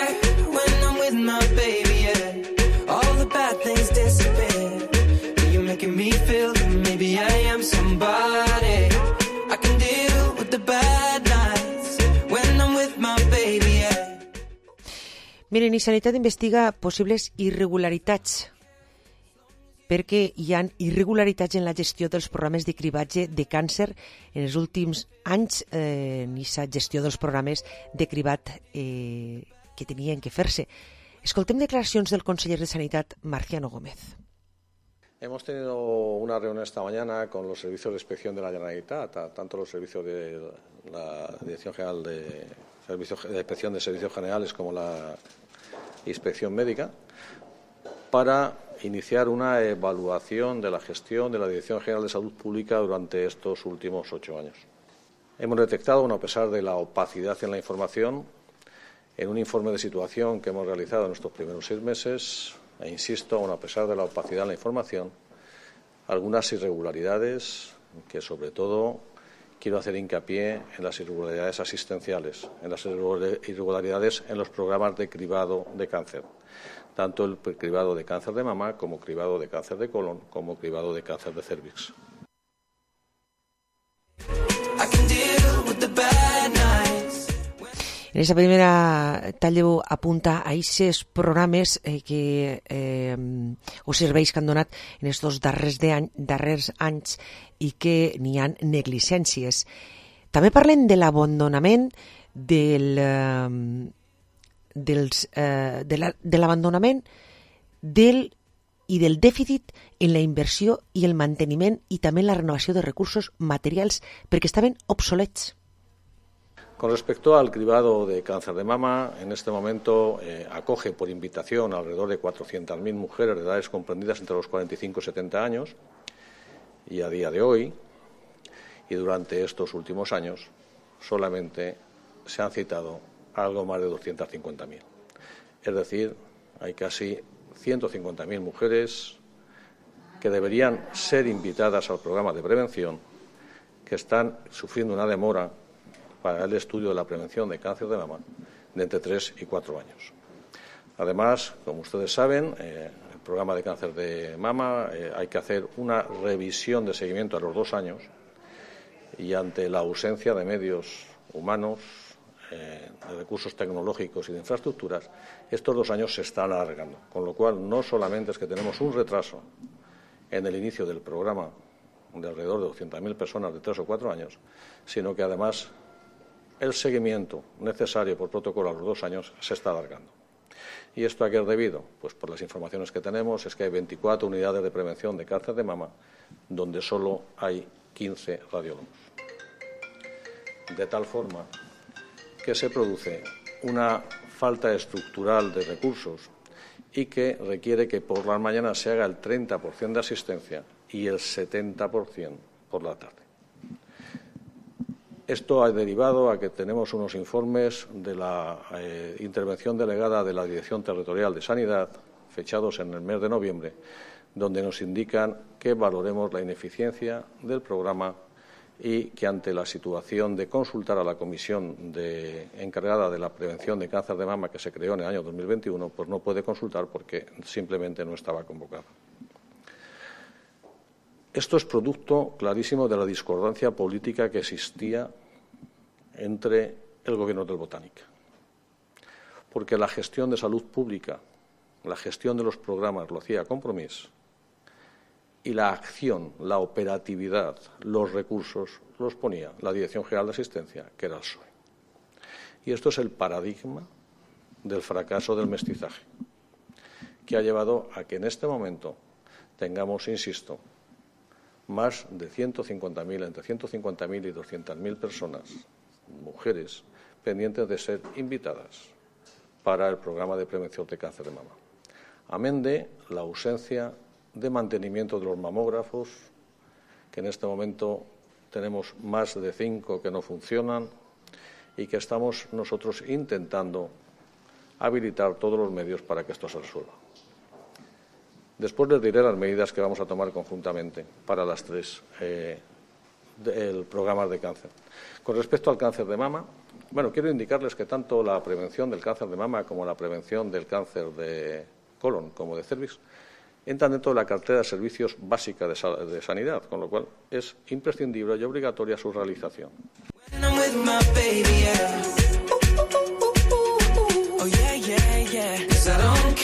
me feel that maybe I am somebody. I can deal with the bad nights when I'm with my baby, yeah.
Miren, i Sanitat investiga possibles irregularitats perquè hi ha irregularitats en la gestió dels programes de cribatge de càncer en els últims anys, eh, en aquesta gestió dels programes de cribat eh, que tenien que fer-se. Escoltem declaracions del conseller de Sanitat, Marciano Gómez.
Hemos tenido una reunión esta mañana con los servicios de inspección de la Generalitat, tanto los servicios de
la Dirección General de, Servicios, de Inspección de Servicios Generales como la Inspección Médica, para iniciar una evaluación de la gestión de la Dirección General de Salud Pública durante estos últimos ocho años. Hemos detectado, bueno, a pesar de la opacidad en la información, en un informe de situación que hemos realizado en estos primeros seis meses, e insisto, aún a pesar de la opacidad en la información, algunas irregularidades que, sobre todo, quiero hacer hincapié en las irregularidades asistenciales, en las irregularidades en los programas de cribado de cáncer, tanto el cribado de cáncer de mama como cribado de cáncer de colon, como cribado de cáncer de cervix.
En esta primera talla apunta a aquests programes eh, que eh, o serveis que han donat en aquests darrers, de any, darrers anys i que n'hi ha negligències. També parlen de l'abandonament del, eh, dels, eh, de, la, de l'abandonament del i del dèficit en la inversió i el manteniment i també en la renovació de recursos materials perquè estaven obsolets.
Con respecto al cribado de cáncer de mama, en este momento eh, acoge por invitación a alrededor de cuatrocientas mil mujeres de edades comprendidas entre los cuarenta y cinco y setenta años, y a día de hoy, y durante estos últimos años, solamente se han citado algo más de doscientas cincuenta mil. Es decir, hay casi ciento cincuenta mil mujeres que deberían ser invitadas al programa de prevención, que están sufriendo una demora para el estudio de la prevención de cáncer de mama de entre tres y cuatro años. Además, como ustedes saben, eh, el programa de cáncer de mama eh, hay que hacer una revisión de seguimiento a los dos años y ante la ausencia de medios humanos, eh, de recursos tecnológicos y de infraestructuras, estos dos años se están alargando. Con lo cual, no solamente es que tenemos un retraso en el inicio del programa de alrededor de doscientas mil personas de tres o cuatro años, sino que además el seguimiento necesario por protocolo a los dos años se está alargando. ¿Y esto a qué es debido? Pues por las informaciones que tenemos es que hay veinticuatro unidades de prevención de cáncer de mama donde solo hay quince radiólogos. De tal forma que se produce una falta estructural de recursos y que requiere que por las mañanas se haga el treinta por ciento de asistencia y el setenta por ciento por la tarde. Esto ha derivado a que tenemos unos informes de la eh, intervención delegada de la Dirección Territorial de Sanidad, fechados en el mes de noviembre, donde nos indican que valoremos la ineficiencia del programa y que ante la situación de consultar a la comisión de, encargada de la prevención de cáncer de mama que se creó en el año dos mil veintiuno, pues no puede consultar porque simplemente no estaba convocada. Esto es producto clarísimo de la discordancia política que existía entre el gobierno del Botánica. Porque la gestión de salud pública, la gestión de los programas lo hacía Compromís y la acción, la operatividad, los recursos los ponía la Dirección General de Asistencia, que era el P S O E. Y esto es el paradigma del fracaso del mestizaje, que ha llevado a que en este momento tengamos, insisto, más de ciento cincuenta mil, entre ciento cincuenta mil y doscientas mil personas, mujeres, pendientes de ser invitadas para el programa de prevención de cáncer de mama. Amén de la ausencia de mantenimiento de los mamógrafos, que en este momento tenemos más de cinco que no funcionan y que estamos nosotros intentando habilitar todos los medios para que esto se resuelva. Después les diré las medidas que vamos a tomar conjuntamente para las tres eh, del programa de cáncer. Con respecto al cáncer de mama, bueno, quiero indicarles que tanto la prevención del cáncer de mama como la prevención del cáncer de colon como de cervix entran dentro de la cartera de servicios básica de, de sanidad, con lo cual es imprescindible y obligatoria su realización.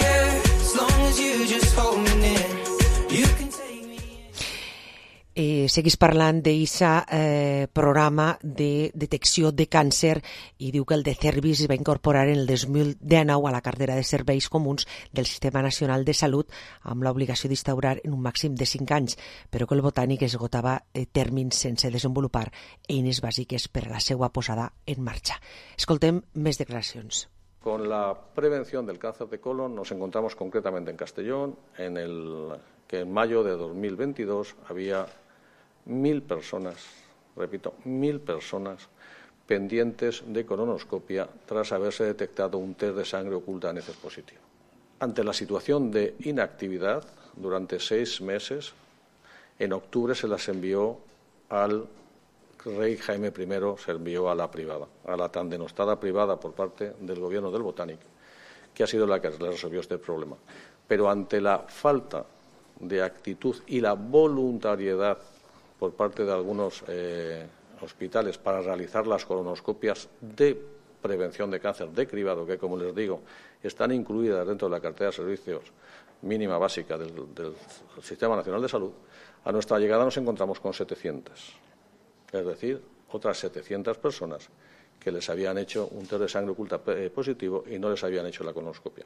Eh, seguís parlant d'eixa eh, programa de detecció de càncer i diu que el de Cervis es va incorporar en el dos mil dinou a la cartera de serveis comuns del Sistema Nacional de Salut amb l'obligació d'instaurar en un màxim de cinc anys, però que el Botànic esgotava eh, tèrmins sense desenvolupar eines bàsiques per a la seva posada en marxa. Escoltem més declaracions.
Con la prevención del cáncer de colon nos encontramos concretamente en Castellón, en el que en mayo de dos mil veintidós había mil personas, repito, mil personas pendientes de colonoscopia tras haberse detectado un test de sangre oculta en heces positivo. Ante la situación de inactividad durante seis meses, en octubre se las envió al rey Jaime primero, se envió a la privada, a la tan denostada privada por parte del gobierno del Botànic, que ha sido la que le resolvió este problema. Pero ante la falta de actitud y la voluntariedad por parte de algunos eh, hospitales para realizar las colonoscopias de prevención de cáncer de cribado, que, como les digo, están incluidas dentro de la cartera de servicios mínima básica del, del Sistema Nacional de Salud, a nuestra llegada nos encontramos con setecientas. Es decir, otras setecientas personas que les habían hecho un test de sangre oculta eh, positivo y no les habían hecho la colonoscopia.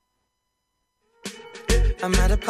Con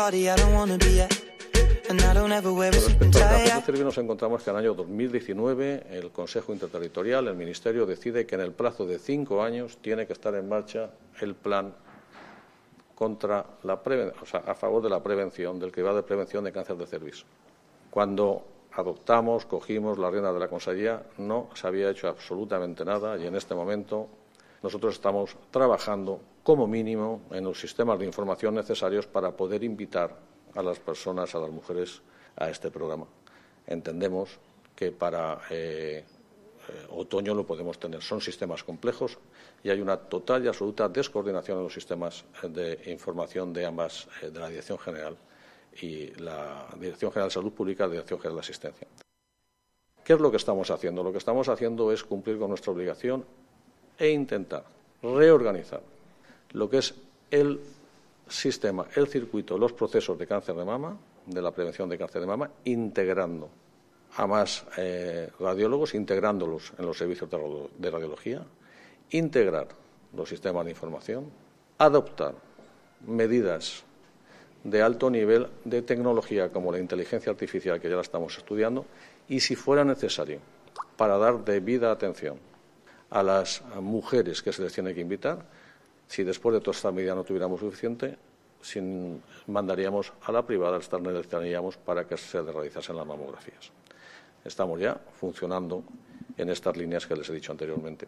respecto al cáncer de cervix, nos encontramos que en el año dos mil diecinueve el Consejo Interterritorial, el Ministerio, decide que en el plazo de cinco años tiene que estar en marcha el plan contra la preven- o sea, a favor de la prevención, del cribado de prevención de cáncer de cervix. Cuando adoptamos, cogimos la rienda de la Consellería, no se había hecho absolutamente nada y en este momento nosotros estamos trabajando como mínimo en los sistemas de información necesarios para poder invitar a las personas, a las mujeres, a este programa. Entendemos que para eh, eh, otoño lo podemos tener. Son sistemas complejos y hay una total y absoluta descoordinación en los sistemas de información de ambas, eh, de la Dirección General y la Dirección General de Salud Pública, la Dirección General de Asistencia. ¿Qué es lo que estamos haciendo? Lo que estamos haciendo es cumplir con nuestra obligación e intentar reorganizar lo que es el sistema, el circuito, los procesos de cáncer de mama, de la prevención de cáncer de mama, integrando a más eh, radiólogos, integrándolos en los servicios de radiología, integrar los sistemas de información, adoptar medidas de alto nivel de tecnología como la inteligencia artificial, que ya la estamos estudiando, y si fuera necesario, para dar debida atención a las mujeres que se les tiene que invitar, si después de toda esta medida no tuviéramos suficiente, sin, mandaríamos a la privada, externalizaríamos para que se realizasen las mamografías. Estamos ya funcionando en estas líneas que les he dicho anteriormente.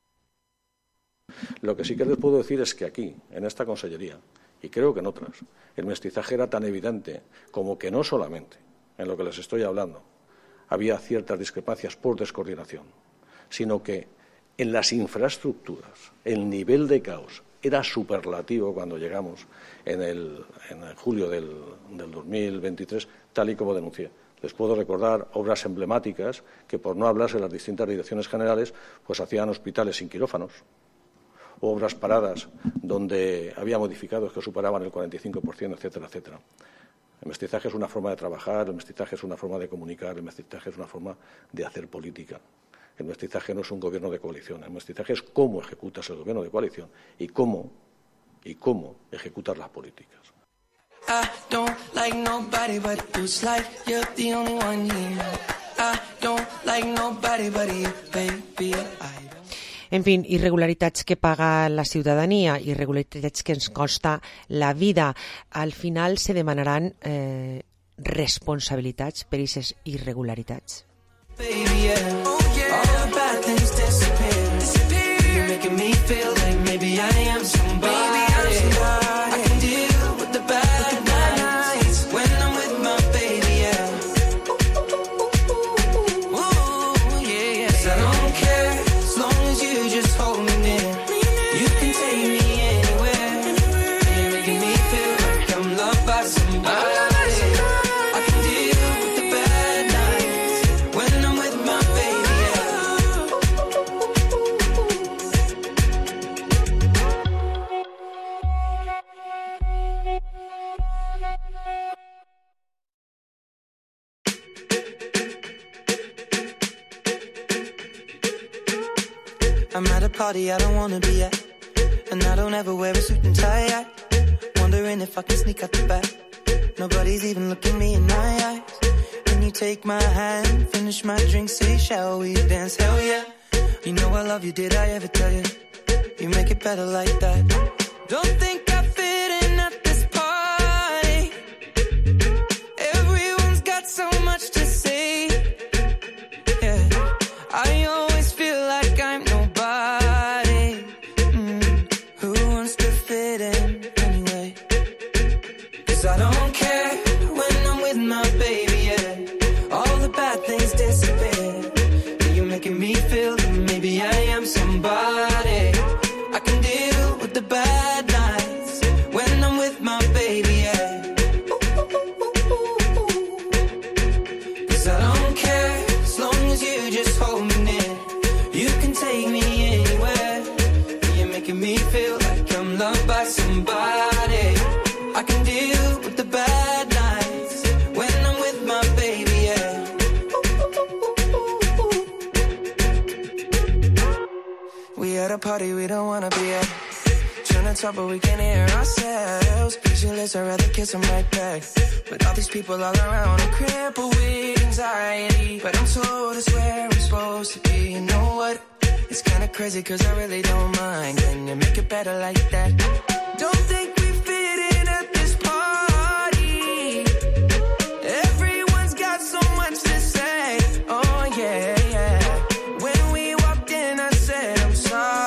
Lo que sí que les puedo decir es que aquí, en esta consellería, y creo que en otras, el mestizaje era tan evidente como que no solamente en lo que les estoy hablando había ciertas discrepancias por descoordinación, sino que en las infraestructuras el nivel de caos era superlativo cuando llegamos en el, en el julio del, del dos mil veintitrés, tal y como denuncié. Les puedo recordar obras emblemáticas que, por no hablarse de las distintas direcciones generales, pues hacían hospitales sin quirófanos, o obras paradas donde había modificados que superaban el cuarenta y cinco por ciento, etcétera, etcétera. El mestizaje es una forma de trabajar, el mestizaje es una forma de comunicar, el mestizaje es una forma de hacer política. El mestizaje no es un gobierno de coalición, el mestizaje es cómo ejecutas el gobierno de coalición y cómo, y cómo ejecutas las políticas.
I don't like nobody but you. It's like you're the only one here. I don't like nobody but you, baby. I
En fin, irregularitats que paga la ciutadania, irregularitats que ens costa la vida. Al final se demanaran eh, responsabilitats per aquestes irregularitats.
Baby, yeah. Oh, yeah. All the bad things disappear. Disappear. You're making me feel like maybe I am somebody. Maybe I'm somebody. I can deal with the bad nights when I'm with my baby, yeah. Ooh, yeah, yeah. 'Cause I don't care as long as you just hold me near. You can take me anywhere. You're making me feel like I'm loved by somebody. I can deal with the bad nights when I'm with my baby. I'm at a party I don't wanna be at, and I don't ever wear a suit and tie yet. Wondering if I can sneak out the back. Nobody's even looking me in my eyes. When you take my hand, finish my drink, say shall we dance? Hell yeah. You know I love you, did I ever tell you? You make it better like that. Don't think I fit in at this party. Everyone's got so much to say. Yeah, I always feel like I'm nobody. Mm. Who wants to fit in anyway? 'Cause I don't care when I'm with my baby, yeah. All the bad things disappear. You're making me feel that maybe I am somebody. I can deal with the bad nights when I'm with my baby, yeah. 'Cause I don't care as long as you just hold me near. You can take me anywhere. You're making me feel like I'm loved by somebody. I can deal with the bad nights when I'm with my baby, yeah. We at a party we don't wanna be at. Trying to talk but we can't hear ourselves. Pictureless, I'd rather kiss them right back. But all these people all around, I'm crippled with anxiety. But I'm told it's where I'm supposed to be. You know what? It's kinda crazy 'cause I really don't mind. Can you make it better like that? Don't think we fit in at this party. Everyone's got so much to say. Oh yeah, yeah. When we walked in I said I'm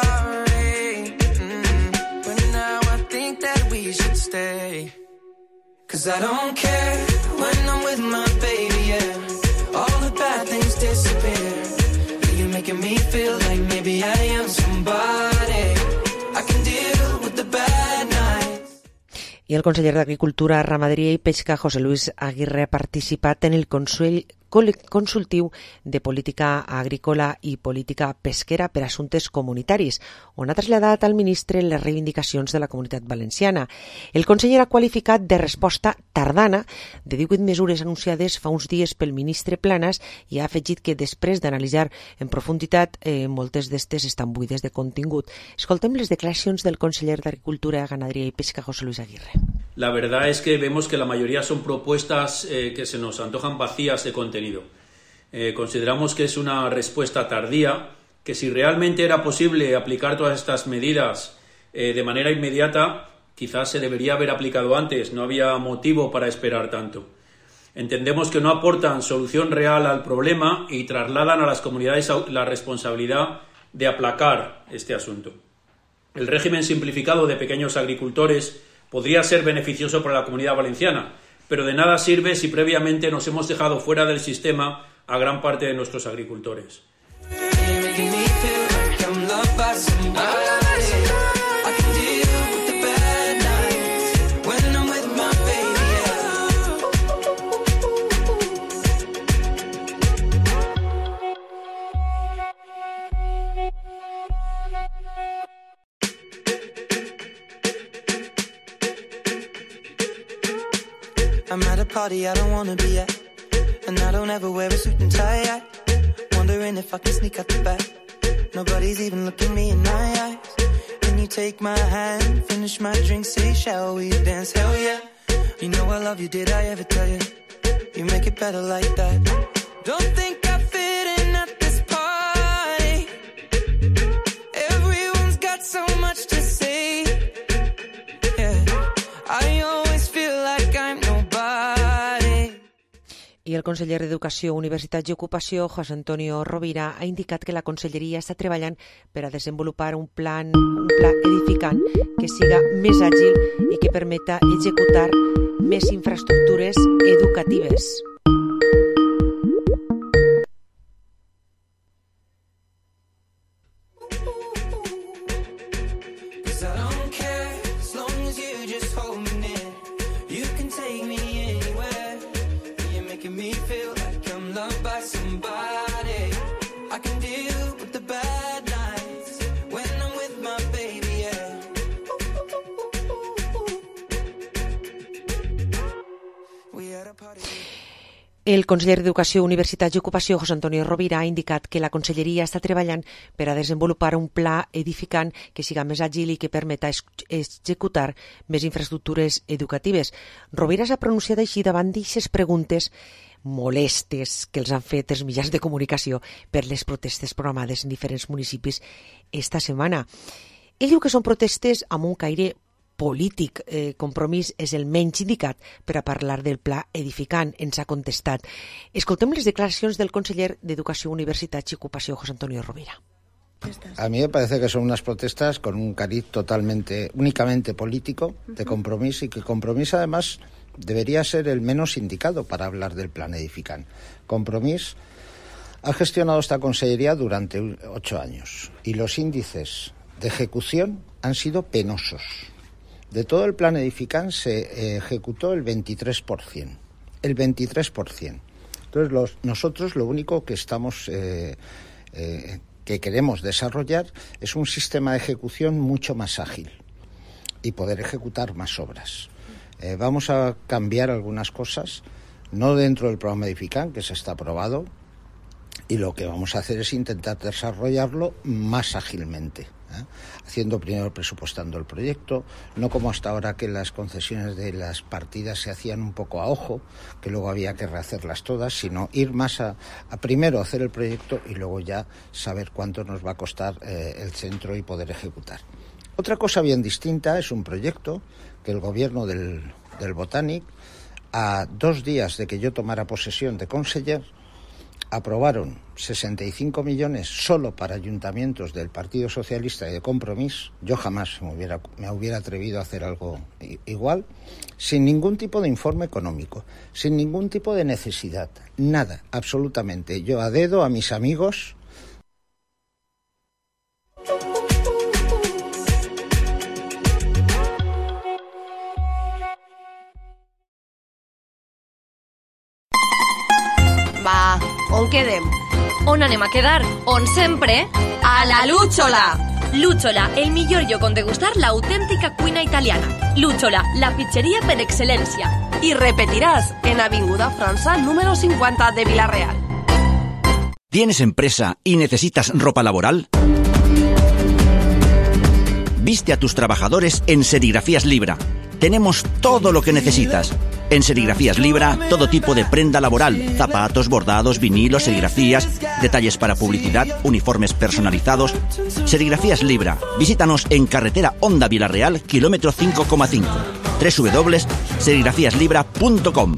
sorry. Mm. But now I think that we should stay. 'Cause I don't care when I'm with my baby, yeah. All the bad things disappear. You're making me feel like maybe I am somebody. I can deal with the bad nights.
I el conseller d'Agricultura, Ramaderia i Pesca, José Luis Aguirre, ha participat en el Consell Consultiu de Política Agrícola i Política Pesquera per Assumptes Comunitaris, on ha traslladat al ministre les reivindicacions de la Comunitat Valenciana. El conseller ha qualificat de resposta tardana de divuit mesures anunciades fa uns dies pel ministre Planas i ha afegit que després d'analitzar en profunditat eh, moltes d'estes estan buides de contingut. Escoltem les declaracions del conseller d'Agricultura, Ganadería y Pesca, José Luis Aguirre.
La verdad es que vemos que la mayoría son propuestas eh, que se nos antojan vacías de contenido. Eh, consideramos que es una respuesta tardía, que si realmente era posible aplicar todas estas medidas eh, de manera inmediata, quizás se debería haber aplicado antes, no había motivo para esperar tanto. Entendemos que no aportan solución real al problema y trasladan a las comunidades la responsabilidad de aplacar este asunto. El régimen simplificado de pequeños agricultores podría ser beneficioso para la Comunidad Valenciana, pero de nada sirve si previamente nos hemos dejado fuera del sistema a gran parte de nuestros agricultores.
I'm at a party I don't wanna be at, and I don't ever wear a suit and tie yet. Wondering if I can sneak out the back. Nobody's even looking me in my eyes. When you take my hand, finish my drink, say shall we dance? Hell yeah. You know I love you, did I ever tell you? You make it better like that. Don't think I fit in at this party. Everyone's got so much to say. Yeah, I always feel like I'm nobody.
I el conseller d'Educació, Universitats i Ocupació, José Antonio Rovira, ha indicat que la conselleria està treballant per a desenvolupar un plan, un pla edificant que siga més àgil i que permeta executar més infraestructures educatives. El conseller d'Educació, Universitat i Ocupació, José Antonio Rovira, ha indicat que la Conselleria està treballant per a desenvolupar un pla edificant que siga més àgil i que permeta executar més infraestructures educatives. Rovira s'ha pronunciat així davant d'aixes preguntes molestes que els han fet els mitjans de comunicació per les protestes programades en diferents municipis esta setmana. Ell diu que són protestes amb un caire polític. Eh, Compromís és el menys indicat per a parlar del pla edificant, ens ha contestat. Escoltem les declaracions del conseller d'Educació, Universitats i Ocupació, José Antonio Rovira.
A mí me parece que son unas protestas con un cariz totalmente, únicamente político, de Compromís, y que Compromís además debería ser el menos indicado para hablar del plan edificant. Compromís ha gestionado esta consellería durante ocho años y los índices de ejecución han sido penosos. De todo el plan edificant se eh, ejecutó el veintitrés por ciento. El veintitrés por ciento. Entonces, los, nosotros lo único que estamos, eh, eh, que queremos desarrollar es un sistema de ejecución mucho más ágil y poder ejecutar más obras. Eh, vamos a cambiar algunas cosas, no dentro del programa edificant, que se está aprobado, y lo que vamos a hacer es intentar desarrollarlo más ágilmente. ¿eh? Haciendo primero presupuestando el proyecto, no como hasta ahora que las concesiones de las partidas se hacían un poco a ojo, que luego había que rehacerlas todas, sino ir más a, a primero hacer el proyecto y luego ya saber cuánto nos va a costar eh, el centro y poder ejecutar. Otra cosa bien distinta es un proyecto que el gobierno del, del Botànic, a dos días de que yo tomara posesión de conseller, aprobaron sesenta y cinco millones solo para ayuntamientos del Partido Socialista y de Compromís. Yo jamás me hubiera, me hubiera atrevido a hacer algo igual, sin ningún tipo de informe económico, sin ningún tipo de necesidad, nada, absolutamente. Yo a dedo a mis amigos.
Va, on quedem?
On anem a quedar? On sempre?
A la Lúchola!
Lúchola, el millor lloc on degustar l'autèntica cuina italiana. Lúchola, la pizzeria per excel·lència.
I repetiràs en Avinguda França número cincuenta de Vila-real.
¿Tienes empresa y necesitas ropa laboral? Viste a tus trabajadores en Serigrafías Libra. Tenemos todo lo que necesitas. En Serigrafías Libra, todo tipo de prenda laboral, zapatos, bordados, vinilos, serigrafías, detalles para publicidad, uniformes personalizados. Serigrafías Libra. Visítanos en carretera Honda Vila-real, kilómetro cinco coma cinco. doble u doble u doble u punto serigrafías libra punto com.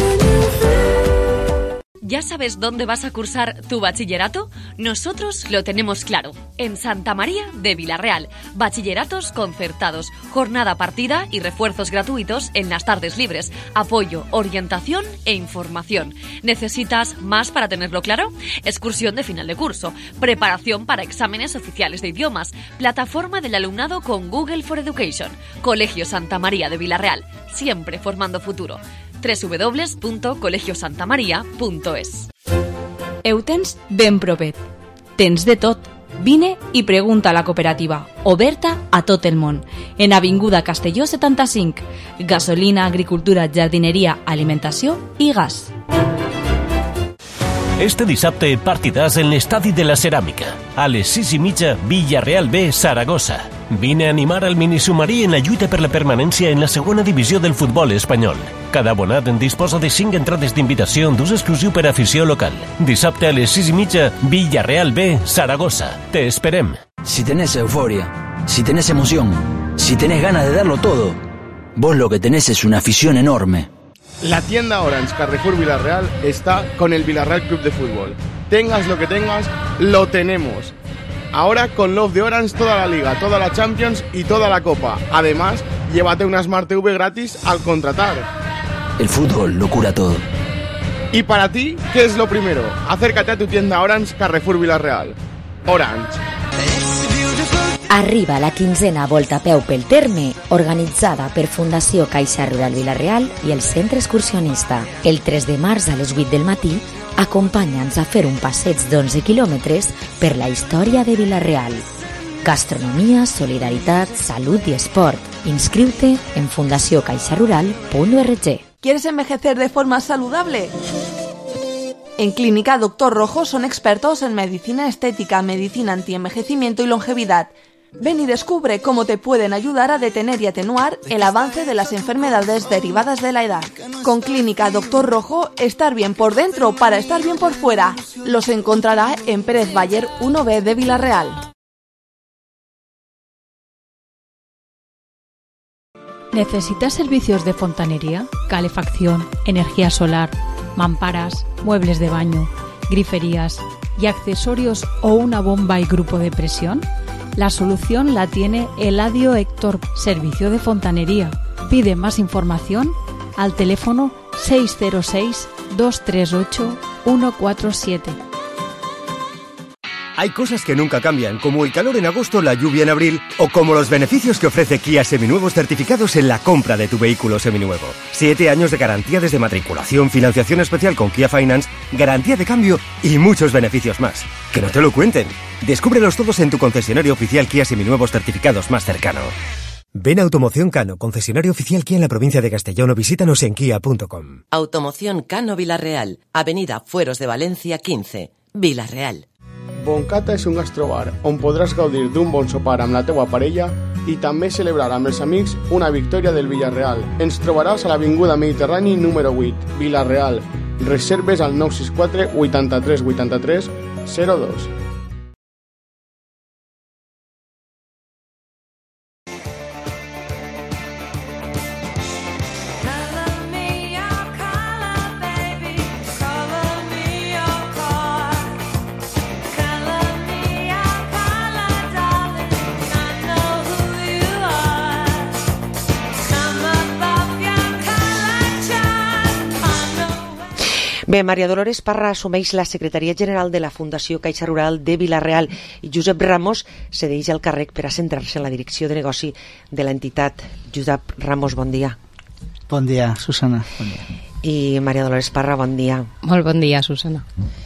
¿Ya sabes dónde vas a cursar tu bachillerato? Nosotros lo tenemos claro. En Santa María de Vila-real. Bachilleratos concertados, jornada partida y refuerzos gratuitos en las tardes libres. Apoyo, orientación e información. ¿Necesitas más para tenerlo claro? Excursión de final de curso. Preparación para exámenes oficiales de idiomas. Plataforma del alumnado con Google for Education. Colegio Santa María de Vila-real. Siempre formando futuro. doble u doble u doble u punto colegio santa maria punto es.
Ho tens ben propet. Tens de tot. Vine i pregunta a la cooperativa, oberta a tot el món. En Avinguda Castelló setanta-cinc. Gasolina, agricultura, jardineria, alimentació i gas.
Este dissabte partidàs en l'Estadi de la Ceràmica. A les sis i mitja, Villarreal B, Saragossa. Vine a animar al minisubmarí en la lluita per la permanència en la segona divisió del futbol espanyol. Cada abonat en disposa de cinc entrades d'invitació d'ús exclusiu per afició local. Dissabte a les sis i mitja, Villarreal B, Saragossa. Te esperem.
Si tenés euforia, si tenés emoción, si tenés ganas de darlo todo, vos lo que tenés es una afición enorme.
La tienda Orange Carrefour Vila-real está con el Vila-real Club de Fútbol. Tengas lo que tengas, lo tenemos. Ahora con Love de Orange toda la Liga, toda la Champions y toda la Copa. Además, llévate una Smart T V gratis al contratar.
El fútbol lo cura todo.
Y para ti, ¿qué es lo primero? Acércate a tu tienda Orange Carrefour Vila-real. Orange.
Arriba la quinzena Volta a peu pel terme, organitzada per Fundació Caixa Rural Vila-real i el Centre Excursionista. El tres de març a les vuit del matí, acompanya'ns a fer un passeig d'onze quilòmetres per la història de Vila-real. Gastronomia, solidaritat, salut i esport. Inscriu-te en fundació caixa rural punto org.
¿Quieres envejecer de forma saludable? En Clínica Doctor Rojo son expertos en medicina estética, medicina antienvejecimiento y longevidad. Ven y descubre cómo te pueden ayudar a detener y atenuar el avance de las enfermedades derivadas de la edad. Con Clínica Doctor Rojo, estar bien por dentro para estar bien por fuera. Los encontrará en Pérez Bayer uno B de Villarreal.
¿Necesitas servicios de fontanería, calefacción, energía solar, mamparas, muebles de baño, griferías y accesorios o una bomba y grupo de presión? La solución la tiene Eladio Héctor, servicio de fontanería. Pide más información al teléfono seis cero seis, dos tres ocho, uno cuatro siete.
Hay cosas que nunca cambian, como el calor en agosto, la lluvia en abril, o como los beneficios que ofrece Kia Seminuevos certificados en la compra de tu vehículo seminuevo. Siete años de garantía desde matriculación, financiación especial con Kia Finance, garantía de cambio y muchos beneficios más. ¡Que no te lo cuenten! Descúbrelos todos en tu concesionario oficial Kia Seminuevos certificados más cercano. Ven a Automoción Cano, concesionario oficial Kia en la provincia de Castellón, o visítanos en kia punto com.
Automoción Cano Villarreal, Avenida Fueros de Valencia quince, Villarreal.
Boncata és un gastrobar on podràs gaudir d'un bon sopar amb la teua parella i també celebrar amb els amics una victòria del Villarreal. Ens trobaràs a l'Avinguda Mediterrani número vuit, Villarreal. Reserves al nou sis quatre, vuitanta-tres, vuitanta-tres, zero dos.
Bé, Maria Dolores Parra assumeix la secretaria general de la Fundació Caixa Rural de Vila-real i Josep Ramos cedeix el càrrec per a centrar-se en la direcció de negoci de l'entitat. Josep Ramos, bon dia.
Bon dia, Susana. Bon dia.
I Maria Dolores Parra, bon dia.
Molt bon dia, Susana.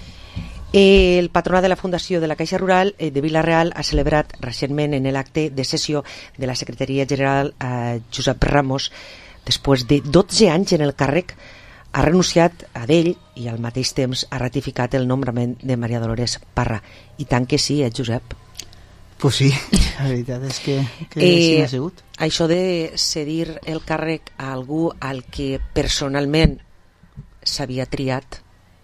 El patronat de la Fundació de la Caixa Rural de Vila-real ha celebrat recentment en l'acte de sessió de la secretaria general eh, Josep Ramos. Després de dotze anys en el càrrec, ha renunciat a d'ell i al mateix temps ha ratificat el nombrament de Maria Dolores Parra. I tant que sí, eh, Josep?
Pues sí, la veritat és que, que
eh,
sí ha sigut.
Això de cedir el càrrec a algú al que personalment s'havia triat?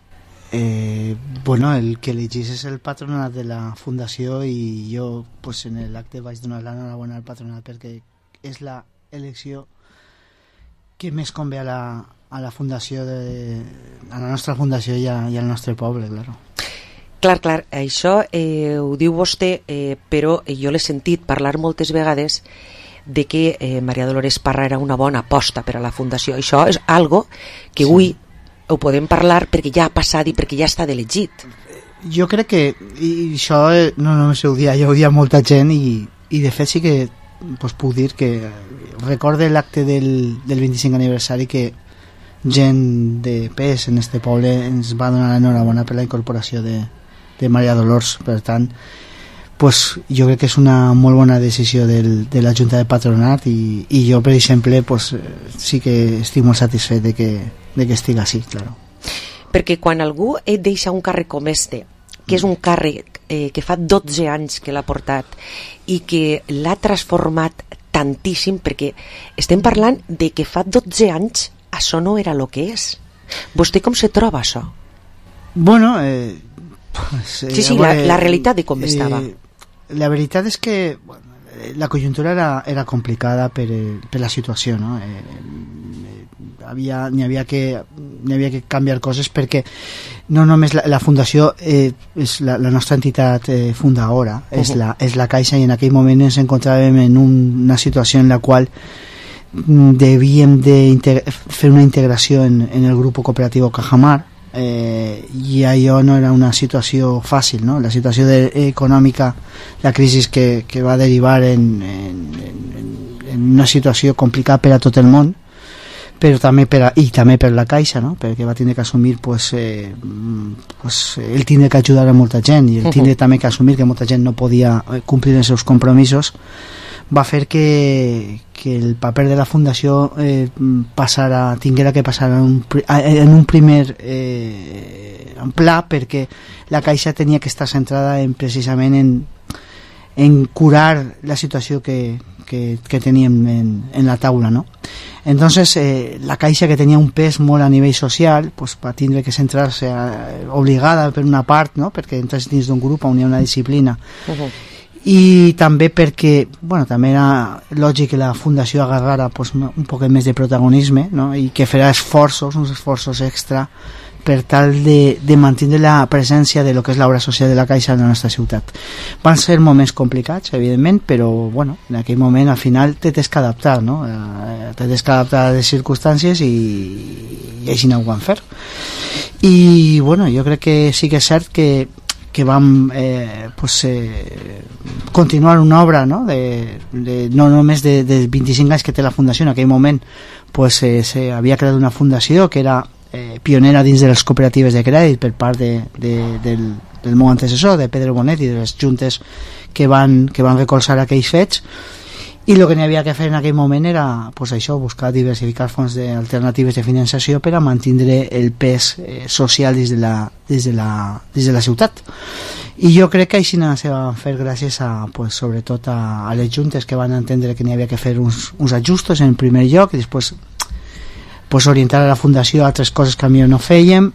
Eh, bueno, el que elegís és el patronat de la Fundació i jo pues, en l'acte vaig donar l'enhorabona al patronat perquè és la elecció que més convé a la a la fundació de, a la nostra fundació i, a, i al nostre poble, claro.
Clar, clar, això eh, ho diu vostè, eh, però jo l'he sentit parlar moltes vegades de que eh, Maria Dolores Parra era una bona aposta per a la fundació. Això és algo que sí. Avui ho podem parlar perquè ja ha passat i perquè ja està elegit.
Jo crec que, i això no només ho dia, ja ho dia molta gent i, i de fet sí que pues, puc dir que recorde l'acte del, del vint-i-cinc aniversari que gent de pes en este poble ens va donar l'enhorabona per la incorporació de, de Maria Dolors. Per tant, pues, jo crec que és una molt bona decisió del, de la Junta de Patronat i, i jo, per exemple, pues, sí que estic molt satisfet de que, de que estigui així, claro.
Perquè quan algú et deixa un càrrec com este, que és un càrrec eh, que fa dotze anys que l'ha portat i que l'ha transformat tantíssim, perquè estem parlant de que fa dotze anys això no era el que és. Vostè com se troba això?
Bueno, eh, pues,
sí, sí, la, la realitat de com eh, estava.
La veritat és que bueno, la conjuntura era, era complicada per, per la situació, no? Eh, eh, havia, n'hi havia que n'hi havia que canviar coses perquè no només la, la fundació eh, és la, la nostra entitat eh, fundadora, uh-huh. és, la, és la Caixa, i en aquell moment ens encontràvem en un, una situació en la qual debíem de fer una integració en, en el grup cooperatiu Cajamar eh, i allò no era una situació fàcil, no? La situació de, econòmica, la crisi que, que va derivar en, en, en, en una situació complicada per a tot el món, però també per a, i també per la Caixa, no? Perquè va tindre que assumir pues, eh, pues, el tindre que ajudar a molta gent i el tindre uh-huh. també que assumir que molta gent no podia complir els seus compromisos, va fer que, que el paper de la fundació eh, passara, tinguera que passar en un, en un primer eh, un pla, perquè la Caixa tenia que estar centrada en, precisament en, en curar la situació que, que, que teníem en, en la taula, no? Entonces, eh, la Caixa, que tenia un pes molt a nivell social, pues, va tindre que centrar-se eh, obligada per una part, no? Perquè entres dins d'un grup on hi ha una disciplina. Uh-huh. I també perquè, bueno, també era lògic que la Fundació agarrara pues, un poc més de protagonisme, no? I que farà esforços, uns esforços extra per tal de, de mantenir la presència de lo que és l'obra social de la Caixa en la nostra ciutat. Van ser moments complicats, evidentment, però bueno, en aquell moment al final te tens que adaptar, no? Eh, te tens que adaptar a les circumstàncies i, i així no ho van fer. I bueno, jo crec que sí que és cert que que vam eh, pues, eh, continuar una obra, no? De, de, no només de, de vint-i-cinc anys que té la Fundació. En aquell moment pues, eh, se havia creat una fundació que era eh, pionera dins de les cooperatives de crèdit per part de, de, del, del meu antecessor, de Pedro Bonet, i de les juntes que van, que van recolzar aquells fets. I el que n'hi havia que fer en aquell moment era pues, això, buscar diversificar fons alternatives de finançació per a mantindre el pes eh, social des de, la, des, de la, des de la ciutat. I jo crec que així se van fer gràcies a, pues, sobretot a, a les juntes, que van entendre que n'hi havia que fer uns, uns ajustos en primer lloc, i després pues, orientar a la Fundació a altres coses que a mi no fèiem,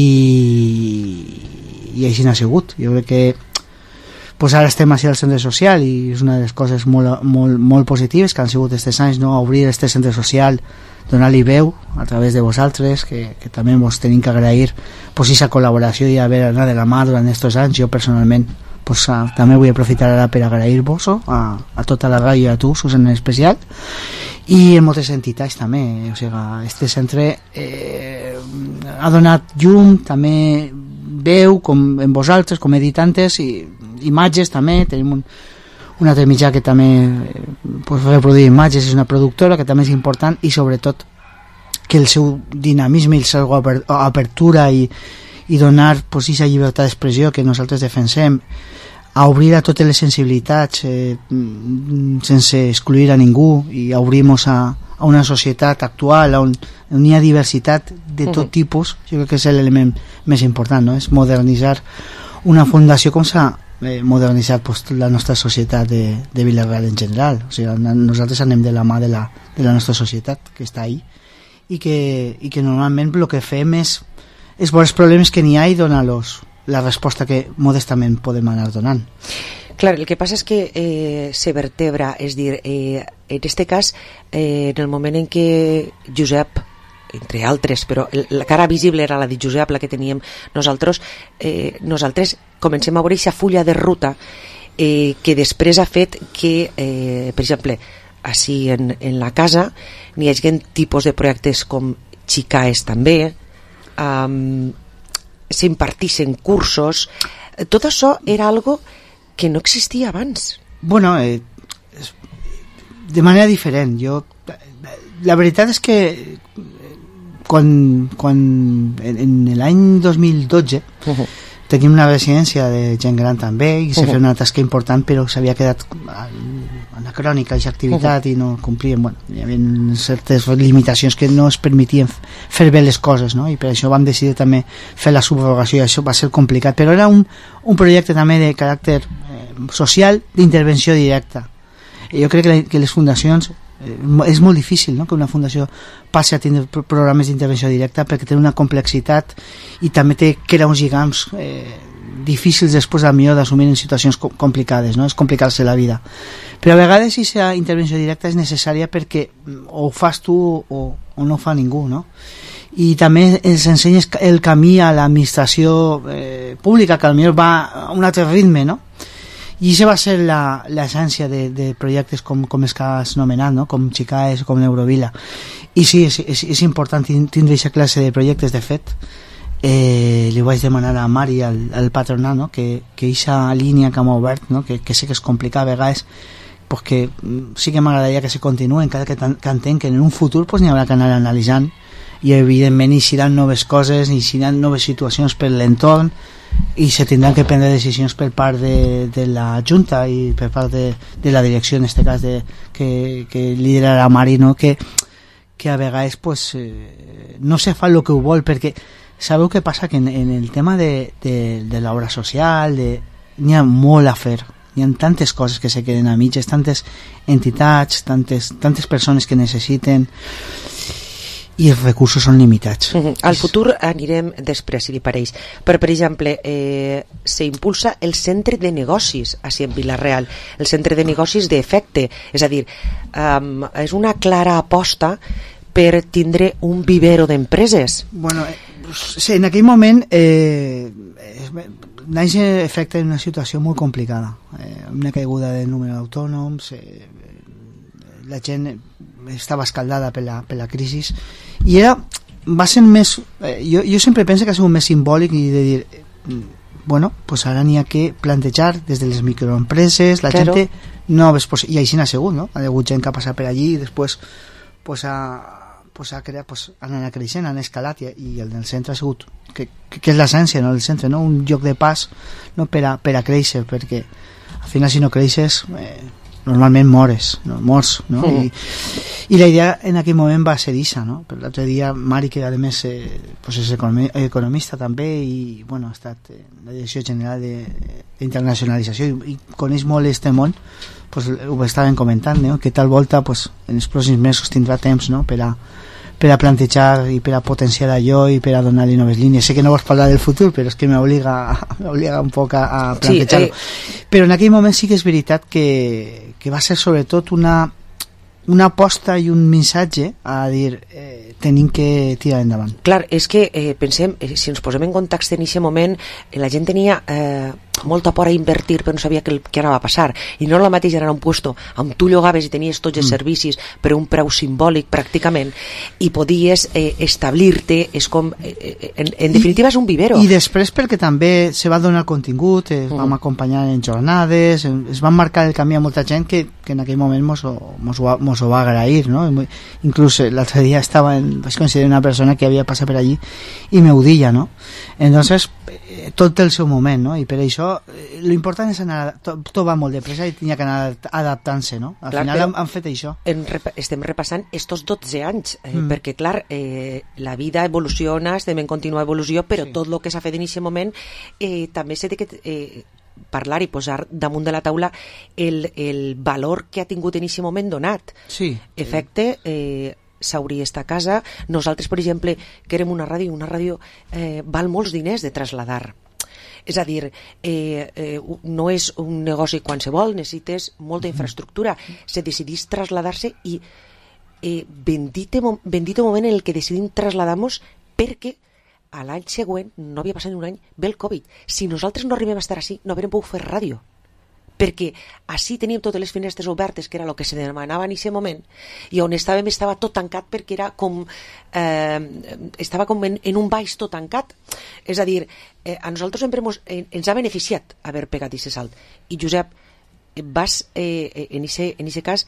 i, i així n'ha sigut. Jo crec que pues ara estem així al centre social i és una de les coses molt, molt, molt positives que han sigut aquests anys, no? Obrir aquest centre social, donar-li veu a través de vosaltres, que, que també vos tenim que agrair pues, aquesta col·laboració i haver anat de la mà durant aquests anys. Jo personalment pues, a, també vull aprofitar ara per agrair-vos a, a tota la ràdio i a tu, Susan, en especial, i en moltes entitats també. O sigui, este centre eh, ha donat llum, també veu com en vosaltres, com editantes, i imatges també. Tenim un, un altre mitjà que també eh, pues, reproduir imatges, és una productora que també és important, i sobretot que el seu dinamisme i la seva apertura i, i donar pues, aquesta llibertat d'expressió que nosaltres defensem, a obrir a totes les sensibilitats eh, sense excluir a ningú, i a obrir-nos a, a una societat actual on, on hi ha diversitat de tot uh-huh. tipus. Jo crec que és l'element més important, no? És modernitzar una fundació com s'ha eh, modernitzat pues, la nostra societat de, de Vila-real en general. O sigui, nosaltres anem de la mà de la, de la nostra societat que està ahí, i que, i que normalment el que fem és, és veure els problemes que n'hi ha i donar-los la resposta que modestament podem anar donant.
Clar, el que passa és que eh, se vertebra, és dir, eh, en este cas, eh, en el moment en què Josep, entre altres, però la cara visible era la de Josep, la que teníem nosaltres, eh, nosaltres comencem a veure aquesta fulla de ruta eh, que després ha fet que, eh, per exemple, així en, en la casa n'hi hagi tipus de projectes com Xicaes també, um, s'impartissin cursos. Tot això era algo que no existia abans.
Bueno, eh, de manera diferent. Jo, la veritat és que quan, quan en, en l'any dos mil dotze uh-huh. tenim una residència de gent gran també, i se uh-huh. feia una tasca important, però s'havia quedat anacrònica aquesta activitat uh-huh. i no complien, bueno, hi havia certes limitacions que no es permetien fer bé les coses, no? I per això vam decidir també fer la subrogació, i això va ser complicat, però era un, un projecte també de caràcter eh, social, d'intervenció directa. I jo crec que, la, que les fundacions eh, és molt difícil, no?, que una fundació passi a tenir programes d'intervenció directa, perquè té una complexitat i també té que era uns lligams eh, difícils després a millor d'assumir en situacions complicades, no? És complicar-se la vida, però a vegades aquesta intervenció directa és necessària perquè o ho fas tu o, o no ho fa ningú, no? I també ens ensenyes el camí a l'administració eh, pública, que potser va a un altre ritme, no? I això va ser l'essència de, de projectes com, com els que has nomenat, no? Com Xicaes, com Neurovila. I sí, és, és, és important tindre aquesta classe de projectes. De fet, eh, li vaig demanar a Mari, al, al patronat, no? que aquesta línia que hem obert, no? que, que sé que és complicat a vegades, pues que sí que m'agradaria que se continuï, encara que, que entenc que en un futur pues, n'hi haurà que anar analitzant, i evidentment hi seran noves coses, hi seran noves situacions per l'entorn, i se tindran que prendre decisions per part de, de la Junta i per part de, de la direcció, en aquest cas de, que, que liderarà Mari, no? que, que a vegades pues, eh, no se fa el que ho vol, perquè sabeu què passa? Que en, en el tema de, de, de l'obra social de, n'hi ha molt a fer, hi ha tantes coses que se queden a mitges, tantes entitats, tantes, tantes persones que necessiten, i els recursos són limitats.
Uh-huh. Al futur anirem després, si li pareix. Però, per exemple, eh, s'impulsa el centre de negocis així en Vila-real, el centre de negocis d'efecte, és a dir, um, és una clara aposta per tindre un vivero d'empreses.
Bueno, eh, sí, en aquell moment eh, naix efecte en una situació molt complicada, eh, una caiguda del número d'autònoms, eh, la gent estava escaldada per la, per la crisi, i era, va ser més, eh, jo, jo sempre penso que ha sigut més simbòlic i de dir, eh, bueno, pues ara n'hi ha que plantejar des de les microempreses, la
claro.
gent noves, pues, i així n'ha sigut, no? Ha hagut gent que ha passat per allí i després pues, ha, pues, ha creat, pues, han anat creixent, han escalat, i, i el del centre ha sigut, que, que, que és l'essència, no? El centre, no? Un lloc de pas, no? per, a, per a créixer, perquè al final si no creixes eh, normalment mores, no? mors, no? Mm. I, i la idea en aquell moment va ser ixa, no? Per l'altre dia Mari, que a més eh, pues és economi economista també, i bueno, ha estat en la Direcció General d'Internacionalització i, i coneix molt este món, pues, ho estaven comentant, no? Que tal volta pues, en els pròxims mesos tindrà temps, no? per a per a plantejar i per a potenciar allò i per a donar-li noves línies. Sé que no vols parlar del futur, però és que m'obliga m'obliga un poc a, a plantejar-ho. Sí, eh... Però en aquell moment sí que és veritat que, que va ser sobretot una, una aposta i un missatge a dir eh, tenim que tirar endavant.
Clar, és que eh, pensem, eh, si ens posem en context en aquest moment, eh, la gent tenia eh, molta por a invertir però no sabia què, què anava a passar, i no era la mateixa anar a un puesto on tu llogaves i tenies tots els mm. servicis per un preu simbòlic pràcticament, i podies eh, establir-te, és com eh, en, en definitiva és un vivero.
I després perquè també se va donar contingut, es mm. vam acompanyar en jornades, es van marcar el camí a molta gent que, que en aquell moment mos, mos, mos ho va agrair, no? Inclús l'altre dia estava en, vaig considerar una persona que havia passat per allí i me ho deia, no? Entonces tot té el seu moment, no? I per això lo important és anar, tot, tot va molt de pressa i tenia que anar adaptant-se, no? Al clar, final han, han fet això.
En rep estem repassant estos dotze anys, eh,
mm.
perquè clar, eh, la vida evoluciona, estem en contínua evolució, però sí. tot el que s'ha fet en aquest moment eh, també s'ha de que eh, parlar i posar damunt de la taula el, el valor que ha tingut en aquest moment donat.
Sí.
Efecte, eh, s'hauria estar a casa. Nosaltres, per exemple, que érem una ràdio, una ràdio eh, val molts diners de traslladar. És a dir, eh, eh, no és un negoci qualsevol, necessites molta infraestructura. Se decidís traslladar-se i eh, bendito, bendito moment en el que decidim traslladar-nos, perquè a l'any següent, no havia passat ni un any, ve el Covid. Si nosaltres no arribem a estar així, no haurem pogut fer ràdio, perquè així teníem totes les finestres obertes, que era el que se demanava en aquest moment, i on estàvem estava tot tancat, perquè era com eh, estava com en, en un baix tot tancat. És a dir, eh, a nosaltres sempre mos, eh, ens ha beneficiat haver pegat aquest salt. I Josep, vas eh, en aquest cas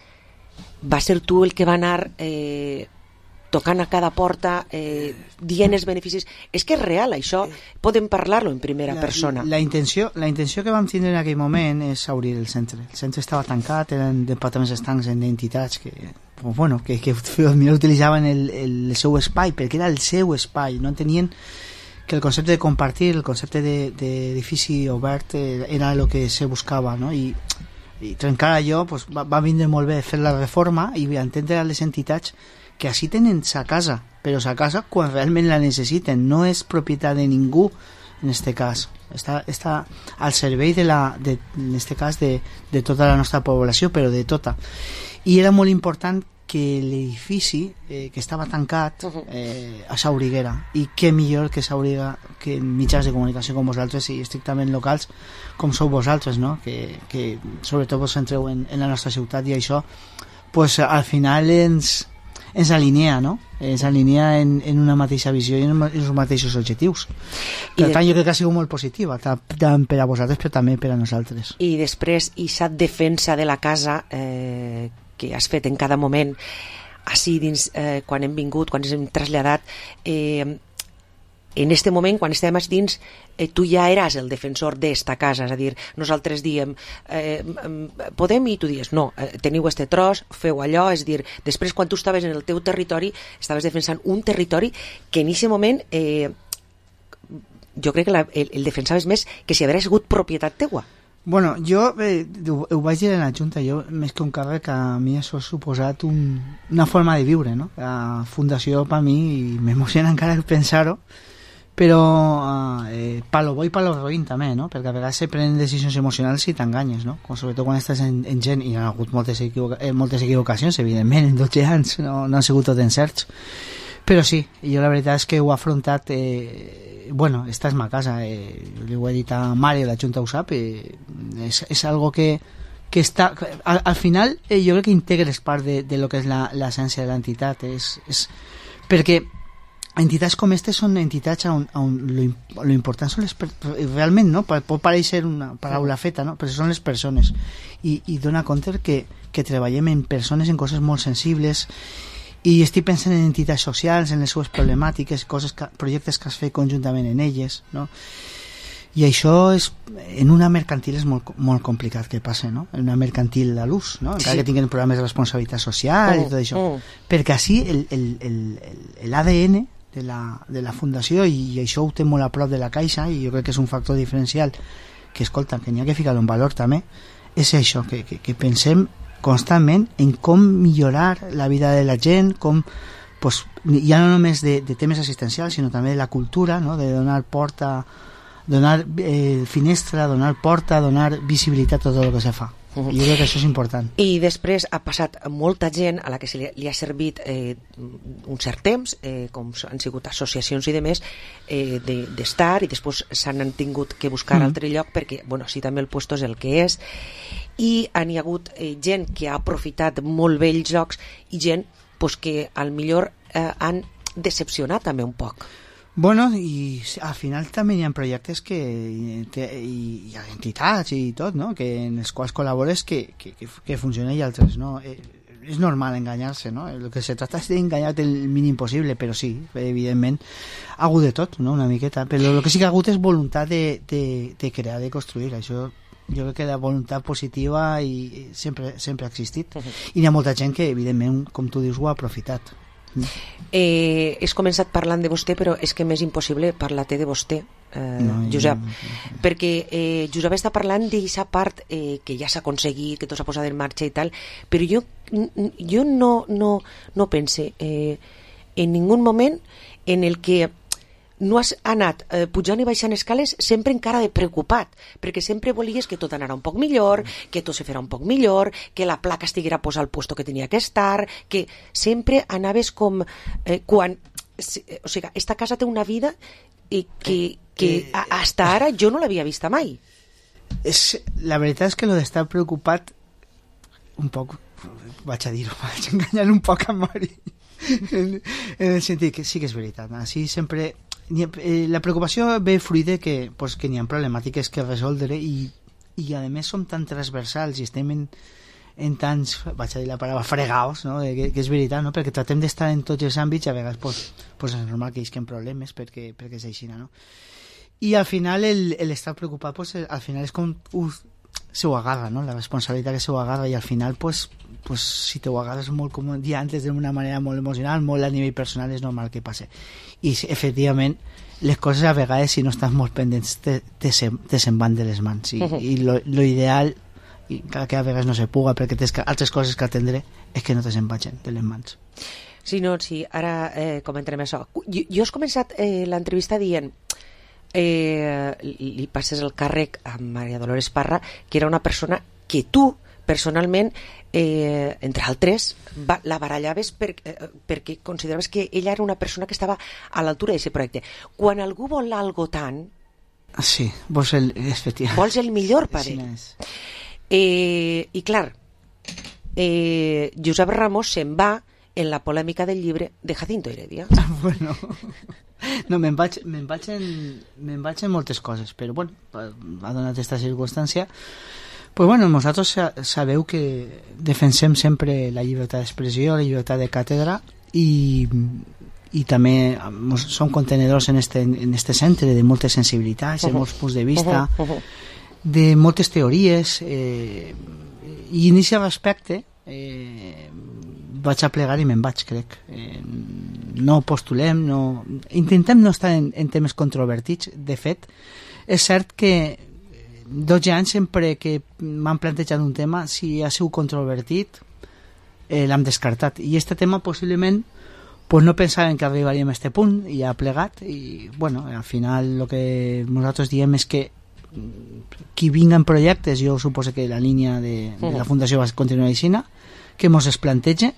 va ser tu el que va anar eh, tocant a cada porta, eh, dient els beneficis. És que és real, això podem parlar-lo en primera
la,
persona.
La intenció, la intenció que vam tindre en aquell moment és obrir el centre. El centre estava tancat, eren departaments estancs en entitats que, bueno, que, que utilitzaven el, el seu espai, perquè era el seu espai, no entenien que el concepte de compartir, el concepte d'edifici obert era el que se buscava, no? I, i trencar allò pues, va, va vindre molt bé fer la reforma i entendre a les entitats que així tenen sa casa, però sa casa quan realment la necessiten, no és propietat de ningú en este cas, està, està al servei de la, de, en este cas de, de tota la nostra població, però de tota. I era molt important que l'edifici eh, que estava tancat eh, s'obriguera, i què millor que s'obriga que mitjans de comunicació com vosaltres i estrictament locals com sou vosaltres, no? que, que sobretot vos centreu en, en la nostra ciutat, i això pues, al final ens ens alinea, no? Ens alinea en, en una mateixa visió i en els mateixos objectius. Per tant, jo crec que ha sigut molt positiva, tant per a vosaltres, però també per a nosaltres.
I després, aquesta defensa de la casa eh, que has fet en cada moment, així dins, eh, quan hem vingut, quan ens hem traslladat, eh, en este moment, quan estem a dins, eh, tu ja eras el defensor d'esta casa, és a dir, nosaltres diem eh, podem, i tu dius no, eh, teniu este tros, feu allò, és a dir, després quan tu estaves en el teu territori estaves defensant un territori que en aquest moment eh, jo crec que la, el, el defensaves més que si hagués sigut propietat teua.
Bueno, jo eh, ho, ho vaig dir en la Junta, jo més que un càrrec, a mi això ha suposat un, una forma de viure, no? La fundació per mi, i m'emociona encara pensar-ho, però eh, palo bo i palo roïn també, no? Perquè a vegades se prenen decisions emocionals i t'enganyes, no? Com, sobretot quan estàs en, en gent, i hi ha hagut moltes, equivoca eh, moltes equivocacions, evidentment, en dotze anys no, no han sigut tot encerts, però sí, jo la veritat és que ho he afrontat, eh, bueno, esta és ma casa, eh, li ho he dit a Mario, la Junta ho sap, eh, és, és algo que, que està, al, al final eh, jo crec que integres part de, de lo que és l'essència de l'entitat, és, és, perquè entitats com aquestes són entitats on, on lo, lo important són les realment, no? Pot pareixer una paraula feta, no? Però són les persones, i, i dona compte que, que treballem en persones, en coses molt sensibles, i estic pensant en entitats socials, en les seves problemàtiques, coses que, projectes que has fet conjuntament en elles, no? I això és, en una mercantil és molt, molt complicat que passe, no? En una mercantil a l'ús, no? Encara sí. Que tinguin programes de responsabilitat social oh, i tot això, oh. Perquè així l'A D N de la, de la fundació, i això ho té molt a prop de la Caixa, i jo crec que és un factor diferencial que, escolta, que n'hi ha que ficar-lo en valor també, és això, que, que, que pensem constantment en com millorar la vida de la gent, com, pues, ja no només de, de temes assistencials, sinó també de la cultura, no? De donar porta, donar eh, finestra, donar porta, donar visibilitat a tot el que se fa. Uh -huh. Jo crec que això és important.
I després ha passat molta gent a la que se li, li ha servit eh, un cert temps, eh, com han sigut associacions i demés, eh, d'estar, de, i després s'han tingut que buscar uh -huh. altre lloc, perquè, bueno, sí, també el puesto és el que és, i han hi hagut eh, gent que ha aprofitat molt bé els jocs, i gent pues, que al millor eh, han decepcionat també un poc.
Bueno, i al final també hi ha projectes que te, i hi ha entitats i tot, no? Que en els quals col·labores que, que, que, que funcionen i altres no. Eh, és normal enganyar-se, no? El que se trata és d'enganyar-te el mínim possible, però sí, evidentment ha hagut de tot, no? Una miqueta, però el que sí que ha hagut és voluntat de, de, de crear, de construir. Això jo crec que la voluntat positiva i sempre, sempre ha existit, uh-huh. I hi ha molta gent que evidentment, com tu dius, ho ha aprofitat.
Eh, has començat parlant de vostè, però és que m'és impossible parlar-te de vostè, eh, no, Josep, no, no, no. Perquè eh, Josep està parlant d'aquesta part eh, que ja s'ha aconseguit, que tot s'ha posat en marxa i tal, però jo, jo no, no, no pense eh, en ningú moment en el que no has anat eh, pujant i baixant escales sempre encara de preocupat, perquè sempre volies que tot anara un poc millor, que tot se farà un poc millor, que la placa estiguera posada al puesto que tenia que estar, que sempre anaves com eh, quan... O sigui, esta casa té una vida i que, que a, hasta ara jo no l'havia vista mai.
És, la veritat és que lo d'estar preocupat un poc, vaig a dir-ho, vaig enganyar un poc a Mari, en, en el sentit que sí que és veritat, així sempre... La preocupació ve fruit de que, pues, que n'hi ha problemàtiques que resoldre i, i a més som tan transversals i estem en, en tants, vaig a dir la paraula, fregaos, no? que, que és veritat, no? Perquè tratem d'estar en tots els àmbits, a vegades pues, pues és normal que hi hagin problemes perquè, perquè és així, no? I al final l'estar preocupat pues, al final és com uh, se ho agarra, no? La responsabilitat que se ho agarra, i al final pues, pues, si te ho agarres molt, com un dia antes, d'una manera molt emocional, molt a nivell personal, és normal que passe. I efectivament les coses a vegades, si no estàs molt pendents, te, te, se, te se'n van de les mans, i, uh -huh. i lo, lo ideal, i que a vegades no se puga perquè tens altres coses que atendre, és que no te se'n vagin de les mans.
Sí, no, sí, ara eh, comentarem això. Jo, jo has començat eh, l'entrevista dient eh, li passes el càrrec a Maria Dolores Parra, que era una persona que tu personalment, eh, entre altres, va, la barallaves per, eh, perquè consideraves que ella era una persona que estava a l'altura d'aquest projecte. Quan algú vol algo tant...
Sí, vols el, efectivament.
Vols el millor per ell. Sí, eh, I clar, eh, Josep Ramos se'n va en la polèmica del llibre de Jacinto Heredia.
Bueno... No, me'n vaig, me'n vaig, en, me'n vaig en moltes coses, però bueno, ha donat aquesta circumstància. Pues bueno, nosaltres sabeu que defensem sempre la llibertat d'expressió, la llibertat de càtedra, i, i també som contenedors en este, en este centre de moltes sensibilitats, de molts punts de vista, de moltes teories, eh, i en aquest respecte eh, vaig a plegar i me'n vaig, crec. Eh, no postulem, no... intentem no estar en, en temes controvertits. De fet, és cert que dotze anys sempre que m'han plantejat un tema, si ha sigut controvertit, eh, l'hem descartat. I este tema possiblement pues no pensàvem que arribaríem a este punt i ha plegat i bueno, al final el que nosaltres diem és que qui vinga en projectes, jo suposo que la línia de, de la Fundació va continuar així, que mos es plantege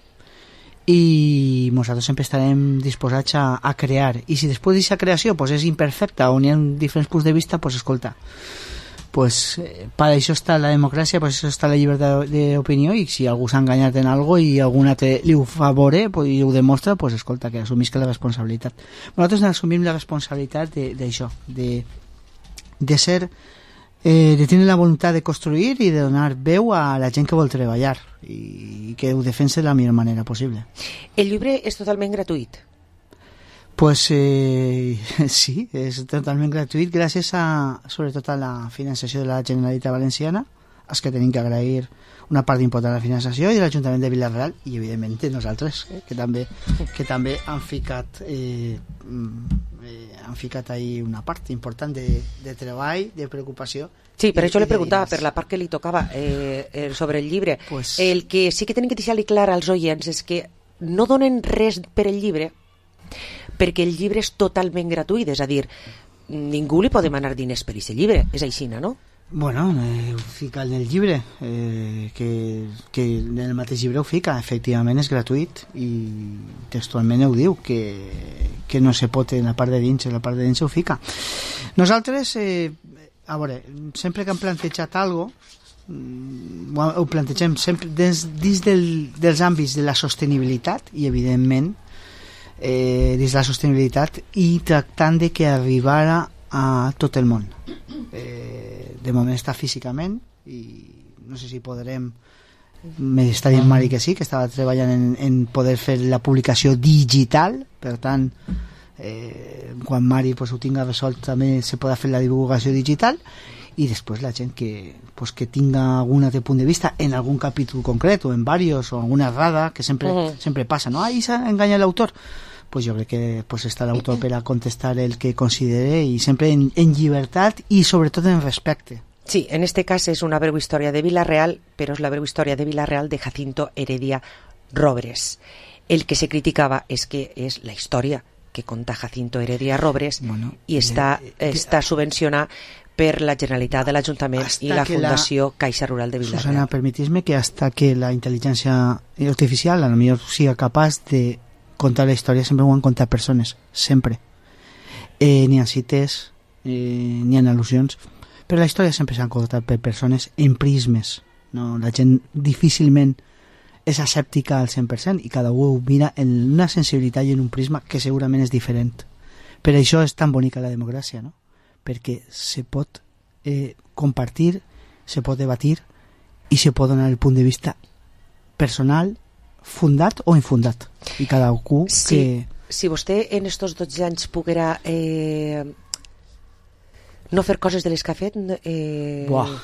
i nosaltres sempre estarem disposats a, a crear, i si després d'aquesta creació pues, és imperfecta o n'hi ha diferents punts de vista, pues escolta, pues eh, per això està la democràcia, per això està la llibertat d'opinió, i si algú s'ha enganyat en algo i algun altre li ho favore pues, i ho demostra, pues escolta, que assumisca la responsabilitat. Nosaltres assumim la responsabilitat d'això, de, de ser eh, de tenir la voluntat de construir i de donar veu a la gent que vol treballar i que ho defensa de la millor manera possible.
El llibre és totalment gratuït?
Pues eh, sí, és totalment gratuït gràcies a, sobretot a la finançació de la Generalitat Valenciana, als que tenim que agrair una part important de la finançació, i de l'Ajuntament de Vila-real, i evidentment nosaltres, eh, que també que també han ficat eh, eh, han ficat ahí una part important de, de treball, de preocupació.
Sí, per això le preguntava, per la part que li tocava eh, eh, sobre el llibre. Pues... El que sí que tenim que deixar-li clar als oients és que no donen res per el llibre, perquè el llibre és totalment gratuït, és a dir, ningú li pot demanar diners per aquest llibre, és així, no?
Bueno, eh, ho fica en el llibre, eh, que, que en el mateix llibre ho fica, efectivament és gratuït, i textualment ho diu, que, que no se pot en la part de dins, en la part de dins ho fica. Nosaltres, eh, a veure, sempre que hem plantejat alguna cosa, ho plantegem sempre dins, dins del, dels àmbits de la sostenibilitat, i evidentment eh, dins de la sostenibilitat, i tractant de que arribara a tot el món. Eh, de moment està físicament, i no sé si podrem, m'està dient Mari que sí, que estava treballant en, en poder fer la publicació digital, per tant eh, quan Mari pues, ho tinga resolt també se podrà fer la divulgació digital, i després la gent que, pues, que tinga algun altre punt de vista en algun capítol concret o en varios o alguna errada, que sempre, uh-huh. sempre passa, no? Ahí s'ha enganyat l'autor. Pues jo crec que pues, està l'autor per a contestar el que considere, i sempre en, en llibertat i sobretot en respecte.
Sí, en este cas és una breu història de Vila-real, però és la breu història de Vila-real de Jacinto Heredia Robres. El que se criticava és que és la història que conta Jacinto Heredia Robres, bueno, i està, eh, eh, està subvencionada per la Generalitat de l'Ajuntament i la Fundació la... Caixa Rural de Vila-real.
Susana, permetis-me que hasta que la intel·ligència artificial a lo millor siga capaç de contar la història, sempre ho han contat persones, sempre. Eh, ni en cites, eh, ni en al·lusions, però la història sempre s'han contat per persones en prismes. No? La gent difícilment és escèptica al cent per cent, i cada un ho mira en una sensibilitat i en un prisma que segurament és diferent. Per això és tan bonica la democràcia, no? Perquè se pot eh, compartir, se pot debatir i se pot donar el punt de vista personal, fundat o infundat, i cada un
sí,
que...
Si vostè en estos dotze anys poguera eh, no fer coses de les que ha fet eh...
Buah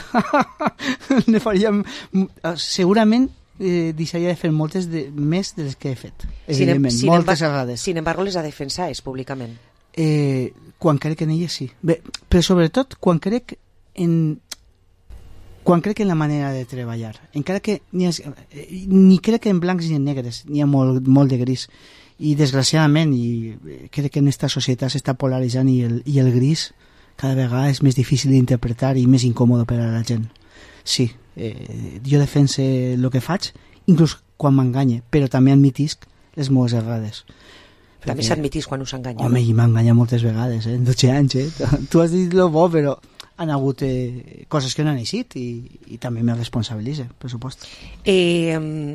ne faríem segurament eh, deixaria de fer moltes de, més de les que he fet, evidentment, sin, moltes
sin
errades.
Sin embargo, les ha defensades públicament.
Eh, quan crec en elles sí. Bé, però sobretot quan crec en quan crec en la manera de treballar, encara que ni, es, ni crec en blancs ni en negres, n'hi ha molt, molt de gris, i desgraciadament i crec que en aquesta societat s'està polaritzant, i el, i el gris cada vegada és més difícil d'interpretar i més incòmode per a la gent. Sí, eh, jo defense el que faig, inclús quan m'enganye, però també admitisc les meves errades.
També s'admitís quan us enganya.
Home, i m'ha enganyat moltes vegades, eh? en dotze anys, eh? Tu has dit lo bo, però han hagut eh, coses que no han eixit, i, i també me responsabilitza, per supost.
Eh,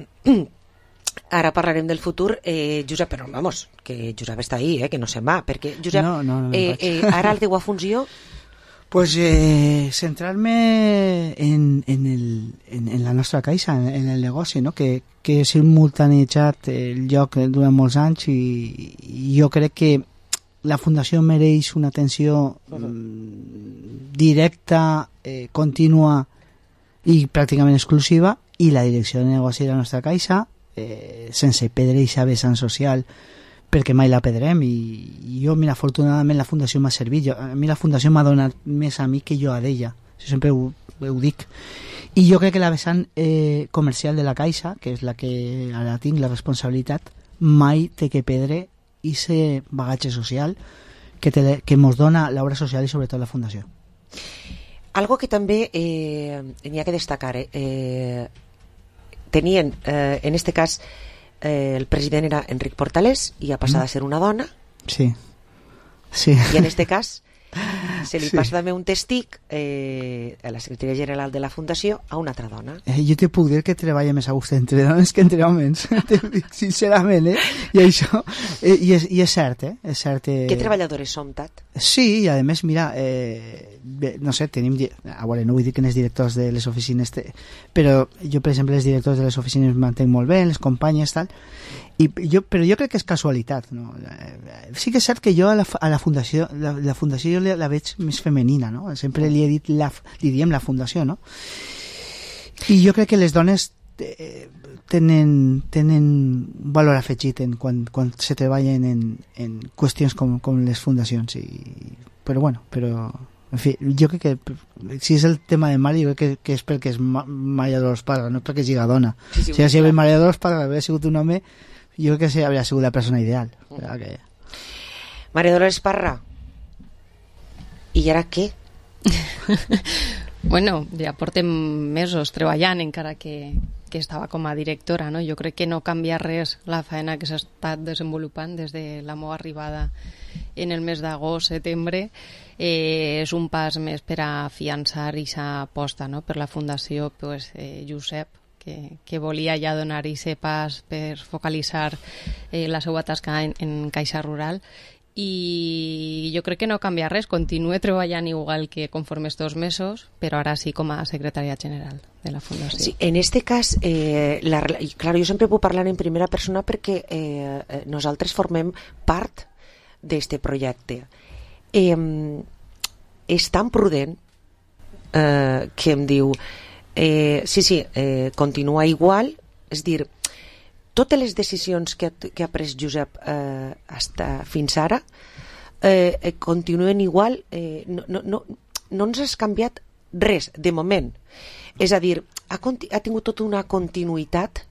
ara parlarem del futur, eh, Josep, però vamos, que Josep està ahí, eh, que no se'n va, perquè Josep,
no, no, no
eh, eh, ara la teua funció...
Pues eh, centrar-me en, en, el, en, en la nostra caixa, en, en el negoci, no? que, que he simultanejat el lloc durant molts anys, i, i jo crec que la Fundació mereix una atenció mm, directa, eh, contínua i pràcticament exclusiva, i la direcció de negoci de la nostra caixa eh, sense perdre aquesta vessant social, perquè mai la perdrem, i, i jo, mira, afortunadament la Fundació m'ha servit, jo, a mi la Fundació m'ha donat més a mi que jo a d'ella, jo sempre ho, ho dic, i jo crec que la vessant eh, comercial de la Caixa, que és la que ara tinc la responsabilitat, mai té que perdre ese bagatge social que, te, que mos dona l'obra social i sobretot la Fundació.
Algo que també eh, n'hi ha que destacar, eh, eh, tenien, eh, en este cas, Eh, el president era Enric Portalés i ha passat mm. a ser una dona.
Sí. Sí.
I en este cas se li
sí.
passa també un testic eh, a la secretària general de la Fundació a una altra dona.
Eh, jo te puc dir que treballa més a gust entre dones que entre homes, te ho dic sincerament, eh? I això, eh, i, és, i és cert, eh? És cert, eh...
Que treballadores som, Tat?
Sí, i a més, mira, eh, bé, no sé, tenim... A veure, no vull dir que els directors de les oficines... Te, però jo, per exemple, els directors de les oficines mantenc molt bé, les companyes, tal... I jo, però jo crec que és casualitat, no? Sí que és cert que jo a la, a la fundació la, la fundació jo la, la veig més femenina, no? Sempre li he dit la, li diem la fundació, no? I jo crec que les dones eh, tenen, tenen un valor afegit en, quan, quan se treballen en, en qüestions com, com les fundacions, i, però bueno, però en fi, jo crec que si és el tema de Mari, jo crec que, que és perquè és Maria Dolors Parra, no perquè sigui dona. Sí, sí, si hagués sigut Maria Dolors Parra, hauria sigut un home, jo crec que sí, hauria sigut la persona ideal. Mm. Que...
Maria Dolors Parra, i ara què?
Bueno, ja portem mesos treballant, encara que, que estava com a directora, no? Jo crec que no canvia res la feina que s'ha estat desenvolupant des de la meva arribada en el mes d'agost, setembre. Eh, és un pas més per a afiançar aquesta aposta, no? Per la Fundació, pues, eh, Josep, que, que volia ja donar aquest pas per focalitzar eh, la seva tasca en, en Caixa Rural, i jo crec que no canvia res, continue treballant igual que conforme estos mesos, però ara sí com a secretària general de la Fundació.
Sí, en este cas, eh, la, claro, jo sempre puc parlar en primera persona perquè eh, nosaltres formem part d'este projecte. Eh, és tan prudent eh, que em diu eh, sí, sí, eh, continua igual, és dir, totes les decisions que ha, que ha pres Josep eh, hasta fins ara eh, eh, continuen igual, eh, no, no, no, no ens has canviat res de moment, és a dir, ha, ha tingut tota una continuïtat.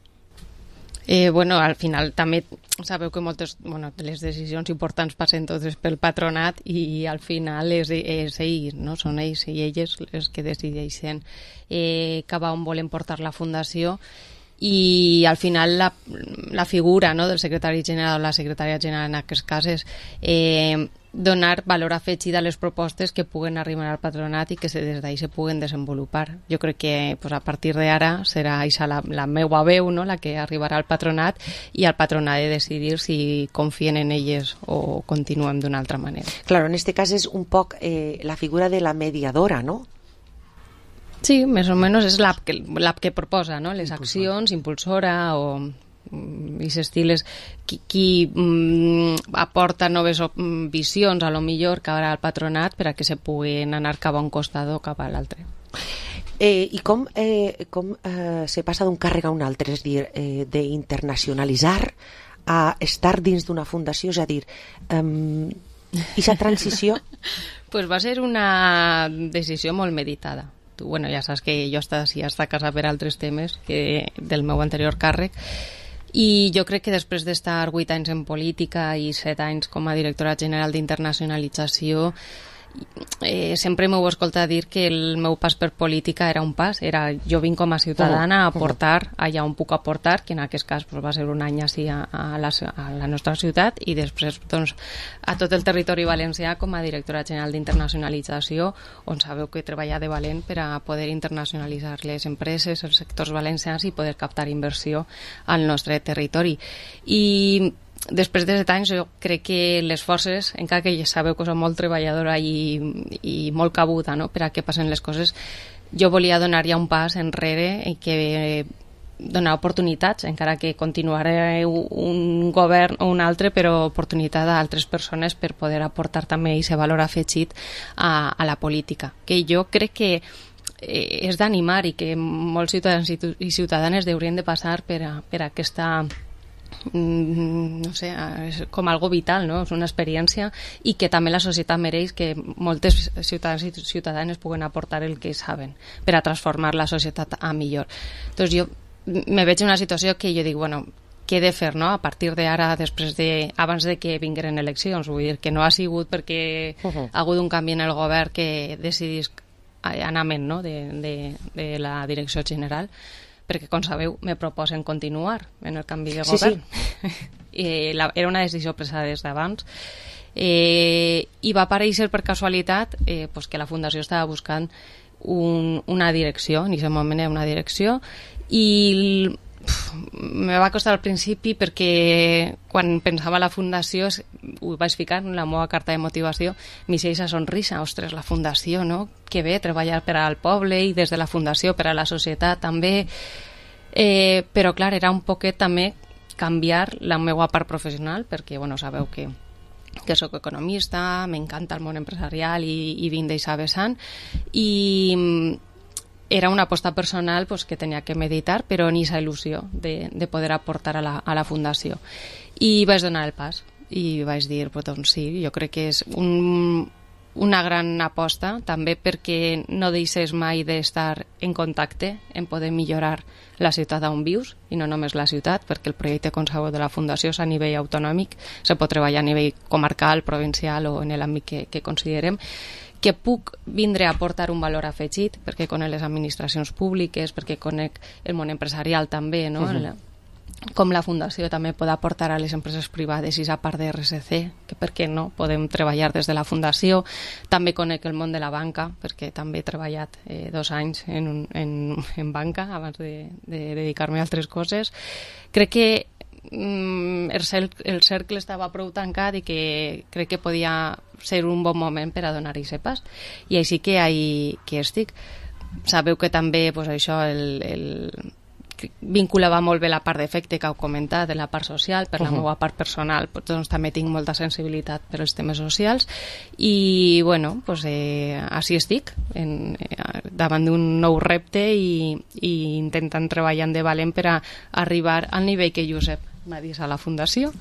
Eh, bueno, al final també sabeu que moltes, bueno, les decisions importants passen totes pel patronat, i al final és, és ells, no? Són ells i elles els que decideixen eh, cap a on volen portar la Fundació, i al final la, la figura, no, del secretari general o la secretària general en aquests casos eh, donar valor afegit a les propostes que puguen arribar al patronat i que des d'ahí se puguen desenvolupar. Jo crec que pues, a partir d'ara serà això la, la meua veu, no?, la que arribarà al patronat, i el patronat de decidir si confien en elles o continuem d'una altra manera.
Claro, en este cas és un poc eh, la figura de la mediadora, no?
Sí, més o menys és l'app que, l'app que proposa, no? Les accions, impulsora, o aquest estil és qui, qui mm, aporta noves mm, visions, a lo millor, cap al patronat, per a que se puguin anar cap a un costat o cap a l'altre.
Eh, I com, eh, com eh, se passa d'un càrrec a un altre, és a dir, eh, d'internacionalitzar a estar dins d'una fundació, és a dir, eh, aquesta transició?
Pues va ser una decisió molt meditada. Tu, bueno, ja saps que jo està, sí, està casada per altres temes que del meu anterior càrrec, i jo crec que després d'estar vuit anys en política i set anys com a directora general d'internacionalització, eh, sempre m'heu escoltat dir que el meu pas per política era un pas, era jo vinc com a ciutadana a aportar allà on puc aportar, que en aquest cas pues, va ser un any així a, a, la, a la nostra ciutat, i després doncs, a tot el territori valencià com a directora general d'internacionalització, on sabeu que treballa de valent per a poder internacionalitzar les empreses, els sectors valencians, i poder captar inversió al nostre territori. I després de set anys jo crec que les forces, encara que ja sabeu que som molt treballadora i, i molt cabuda, no?, per a què passen les coses, jo volia donar ja un pas enrere i que donar oportunitats, encara que continuaré un govern o un altre, però oportunitat a altres persones per poder aportar també aquest valor afegit a, a la política, que jo crec que eh, és d'animar i que molts ciutadans i ciutadanes haurien de passar per a, per a aquesta no sé, és com algo vital, no? És una experiència i que també la societat mereix que moltes ciutadans i ciutadanes puguen aportar el que saben per a transformar la societat a millor. Doncs jo me veig en una situació que jo dic, bueno, què he de fer, no? A partir d'ara, després de, abans de que vingueren eleccions, vull dir que no ha sigut perquè uh-huh. ha hagut un canvi en el govern que decidís anament, no? de, de, de la direcció general, perquè, com sabeu, me proposen continuar en el canvi de govern. Sí, sí. eh, la, era una decisió presa des d'abans. Eh, I va aparèixer per casualitat eh, pues que la Fundació estava buscant un, una direcció, en aquest moment era una direcció, i pf, me va costar al principi perquè quan pensava la Fundació, ho vaig ficar en la meva carta de motivació, m'hi esa sonrisa, ostres, la Fundació, no? Que bé, treballar per al poble i des de la Fundació per a la societat també, eh, però clar, era un poquet també canviar la meva part professional, perquè, bueno, sabeu que que soc economista, m'encanta el món empresarial i, i vinc d'eixa vessant, i era una aposta personal pues, que tenia que meditar, però en aquesta il·lusió de, de poder aportar a la, a la Fundació. I vaig donar el pas i vaig dir, pues, doncs sí, jo crec que és un, una gran aposta, també perquè no deixes mai d'estar en contacte, en poder millorar la ciutat on vius, i no només la ciutat, perquè el projecte, com sabeu, de la Fundació és a nivell autonòmic, se pot treballar a nivell comarcal, provincial o en l'àmbit que, que considerem, que puc vindre a aportar un valor afegit, perquè conec les administracions públiques, perquè conec el món empresarial també, no? Uh-huh. Com la Fundació també pot aportar a les empreses privades i a part de R S C, que per què no podem treballar des de la Fundació. També conec el món de la banca, perquè també he treballat eh, dos anys en, un, en, en banca abans de, de dedicar-me a altres coses. Crec que mm, el, cercle, el cercle estava prou tancat i que crec que podia ser un bon moment per a donar aquest pas. I així que, hi, que estic. Sabeu que també pues, això, el... el vinculava molt bé la part d'efecte que heu comentat, de la part social, per la uh-huh. meva part personal, doncs també tinc molta sensibilitat per als temes socials i, bueno, doncs, eh, així estic, en, eh, davant d'un nou repte i, i intentant treballar de valent per a arribar al nivell que Josep m'ha dit a la Fundació.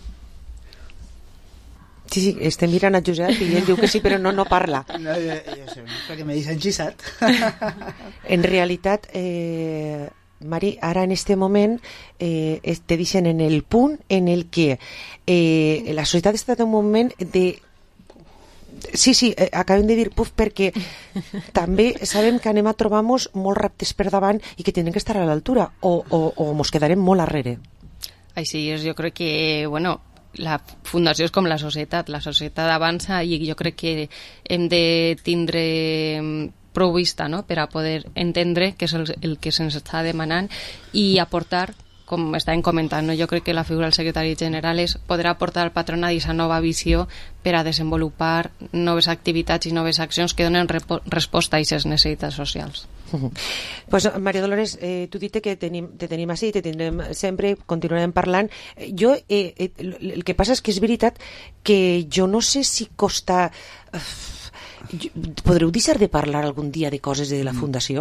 Sí, sí, estem mirant a Josep i ell diu que sí, però no, no parla.
No, jo, jo sé, perquè m'he desenxissat.
En realitat, eh, Mari, ara en este moment eh, te dicen en el punt en el que eh, la societat està en un moment de... Sí, sí, eh, acabem de dir puf, perquè també sabem que anem a trobar-nos molts reptes per davant i que tenen que estar a l'altura o, o, o mos quedarem molt arrere.
Així és, jo crec que, bueno, la Fundació és com la societat, la societat avança i jo crec que hem de tindre prou vista, no?, per a poder entendre què és el, el que se'ns està demanant i aportar, com estàvem comentant, no? Jo crec que la figura del secretari general és poder aportar al patronat aquesta nova visió per a desenvolupar noves activitats i noves accions que donen repo- resposta a aquestes necessitats socials.
Uh-huh. Pues, Maria Dolores, eh, tu dite que tenim, te tenim així, te tindrem sempre, continuarem parlant. Jo, eh, eh, el que passa és que és veritat que jo no sé si costa... Uh, podreu deixar de parlar algun dia de coses de la Fundació?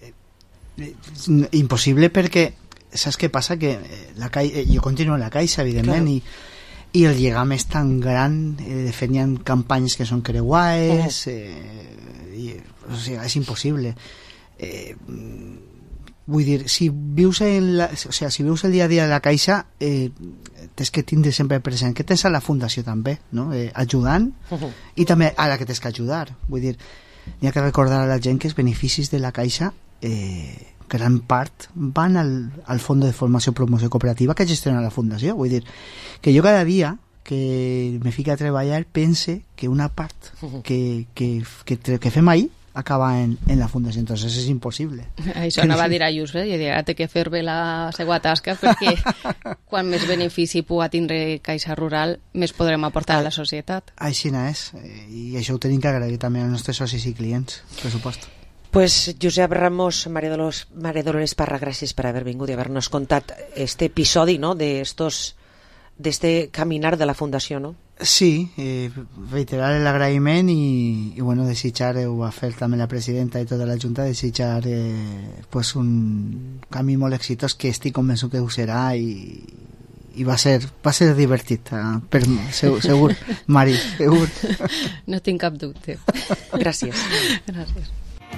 Impossible, perquè saps què passa? Que la ca... jo continuo a la Caixa, evidentment, claro. i, i el lligam és tan gran, eh, de fet hi ha campanyes que són creuades, uh-huh. eh, i, o sigui, és impossible. Eh, vull dir, si vius en la, o sigui, si vius el dia a dia de la Caixa, eh, tens que tindre sempre present que tens a la Fundació també, no? eh, ajudant, uh-huh. i també a la que tens que ajudar. Vull dir, n'hi ha que recordar a la gent que els beneficis de la Caixa, eh, gran part van al, al Fons de Formació i Promoció Cooperativa que gestiona la Fundació. Vull dir, que jo cada dia que me fico a treballar pense que una part uh-huh. que, que, que, que fem ahir acaba en, en la Fundació, entonces és impossible.
Això anava a dir a Josep, i dir, té que fer bé la seva tasca, perquè quan més benefici pugui tindre Caixa Rural, més podrem aportar a la societat.
Així és, i això ho tenim que agrair també als nostres socis i clients, per supost.
Pues Josep Ramos, Maria Dolores, Maria Dolores Parra, gràcies per haver vingut i haver-nos contat este episodi, no?, de estos, de este caminar de la Fundació, no?
Sí, eh, reiterar el agraïment i, i bueno, desitjar, ho va fer també la presidenta i tota la Junta, desitjar eh, pues un camí molt exitós que estic convençut que ho serà i, i va ser, va ser divertit, eh, per, segur, segur, Mari, segur.
No tinc cap dubte.
Gràcies.
Gràcies.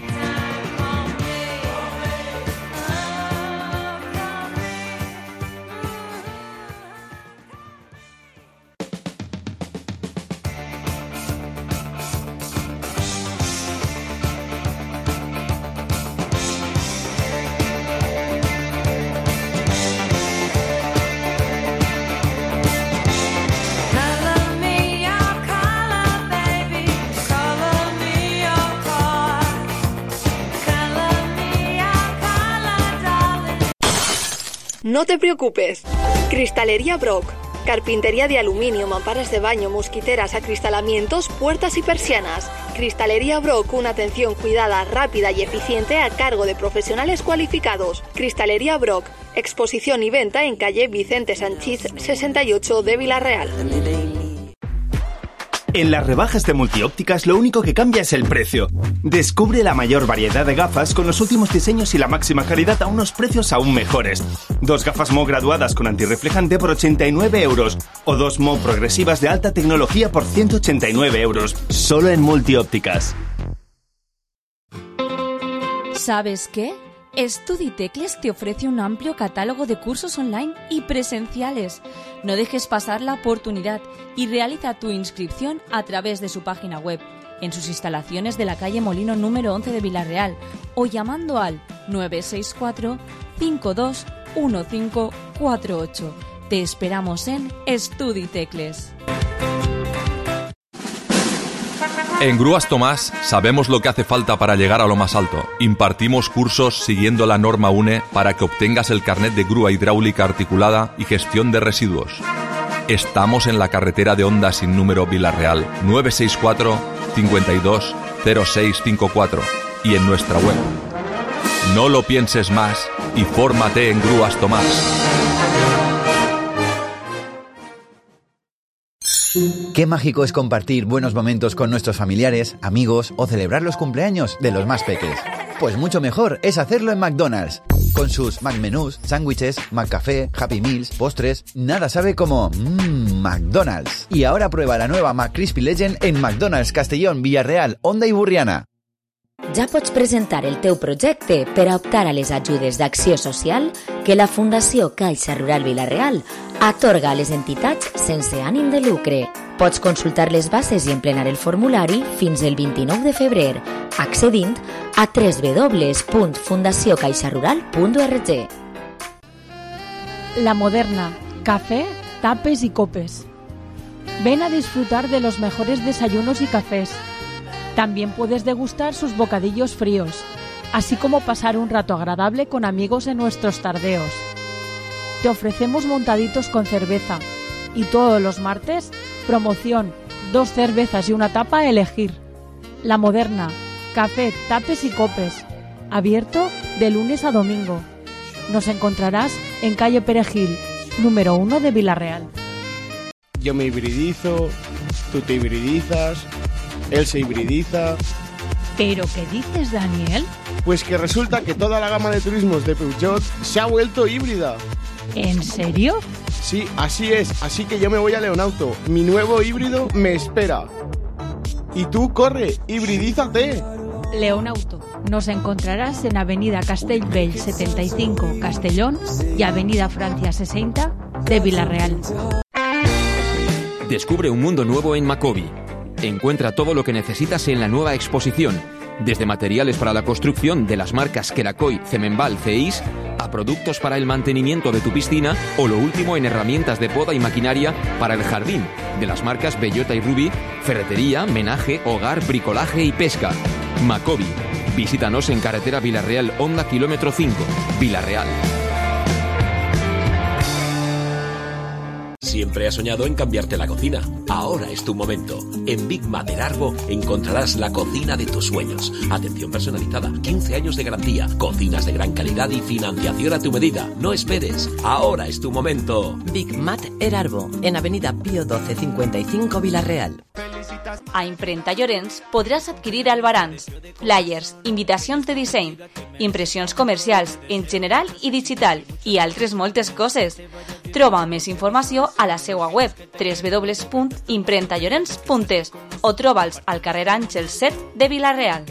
No te preocupes. Cristalería Brock. Carpintería de aluminio, mamparas de baño, mosquiteras, acristalamientos, puertas y persianas. Cristalería Brock, una atención cuidada, rápida y eficiente a cargo de profesionales cualificados. Cristalería Brock. Exposición y venta en calle Vicente Sanchís sesenta y ocho de Villarreal.
En las rebajas de Multiópticas lo único que cambia es el precio. Descubre la mayor variedad de gafas con los últimos diseños y la máxima calidad a unos precios aún mejores. Dos gafas M O graduadas con antirreflejante por ochenta y nueve euros o dos M O progresivas de alta tecnología por ciento ochenta y nueve euros. Solo en Multiópticas.
¿Sabes qué? StudiTecles te ofrece un amplio catálogo de cursos online y presenciales. No dejes pasar la oportunidad y realiza tu inscripción a través de su página web, en sus instalaciones de la calle Molino número once de Villarreal o llamando al nueve seis cuatro, cinco dos uno cinco cuatro ocho. Te esperamos en StudiTecles.
En Grúas Tomás sabemos lo que hace falta para llegar a lo más alto. Impartimos cursos siguiendo la norma U N E para que obtengas el carnet de grúa hidráulica articulada y gestión de residuos. Estamos en la carretera de Honda sin número Villarreal, nueve seis cuatro, cinco dos, cero seis cinco cuatro y en nuestra web. No lo pienses más y fórmate en Grúas Tomás.
Qué mágico es compartir buenos momentos con nuestros familiares, amigos o celebrar los cumpleaños de los más peques. Pues mucho mejor es hacerlo en McDonald's. Con sus McMenús, sándwiches, McCafé, Happy Meals, postres, nada sabe como mmm, McDonald's. Y ahora prueba la nueva McCrispy Legend en McDonald's Castellón, Villarreal, Onda i Burriana.
Ja pots presentar el teu projecte per a optar a les ajudes d'acció social que la Fundació Caixa Rural Villarreal atorga a les entitats sense ànim de lucre. Pots consultar les bases i emplenar el formulari fins el vint-i-nou de febrer, accedint a w w w punt fundació caixa rural punt org.
La Moderna, café, tapes y copes. Ven a disfrutar de los mejores desayunos y cafés. También puedes degustar sus bocadillos fríos, así como pasar un rato agradable con amigos en nuestros tardeos. Te ofrecemos montaditos con cerveza y todos los martes, promoción, dos cervezas y una tapa a elegir. La Moderna, café, tapes y copes, abierto de lunes a domingo. Nos encontrarás en calle Perejil, número uno de Villarreal.
Yo me hibridizo, tú te hibridizas, él se hibridiza.
¿Pero qué dices, Daniel?
Pues que resulta que toda la gama de turismos de Peugeot se ha vuelto híbrida.
¿En serio?
Sí, así es, así que yo me voy a Leonauto. Mi nuevo híbrido me espera. Y tú, corre, hibridízate.
Leonauto. Nos encontrarás en Avenida Castellbell setenta y cinco, Castellón, y Avenida Francia sesenta de Villarreal.
Descubre un mundo nuevo en Macobi. Encuentra todo lo que necesitas en la nueva exposición, desde materiales para la construcción de las marcas Kerakoy, Cemenbal, Ceis, a productos para el mantenimiento de tu piscina o lo último en herramientas de poda y maquinaria para el jardín, de las marcas Bellota y Ruby, ferretería, menaje, hogar, bricolaje y pesca. Macobi. Visítanos en carretera Villarreal, Honda kilómetro cinco, Villarreal.
Siempre has soñado en cambiarte la cocina. Ahora es tu momento. En Big Mater Arbo encontrarás la cocina de tus sueños. Atención personalizada, quince años de garantía, cocinas de gran calidad y financiación a tu medida. No esperes. Ahora es tu momento.
Big Mater Arbo, en Avenida Pío doce cincuenta y cinco Villarreal.
A Imprenta Llorenç podràs adquirir albarans, flyers, invitacions de disseny, impressions comercials en general i digital i altres moltes coses. Troba més informació a la seva web w w w punt imprenta llorenç punt es o troba'ls al carrer Àngel set de Vila-real.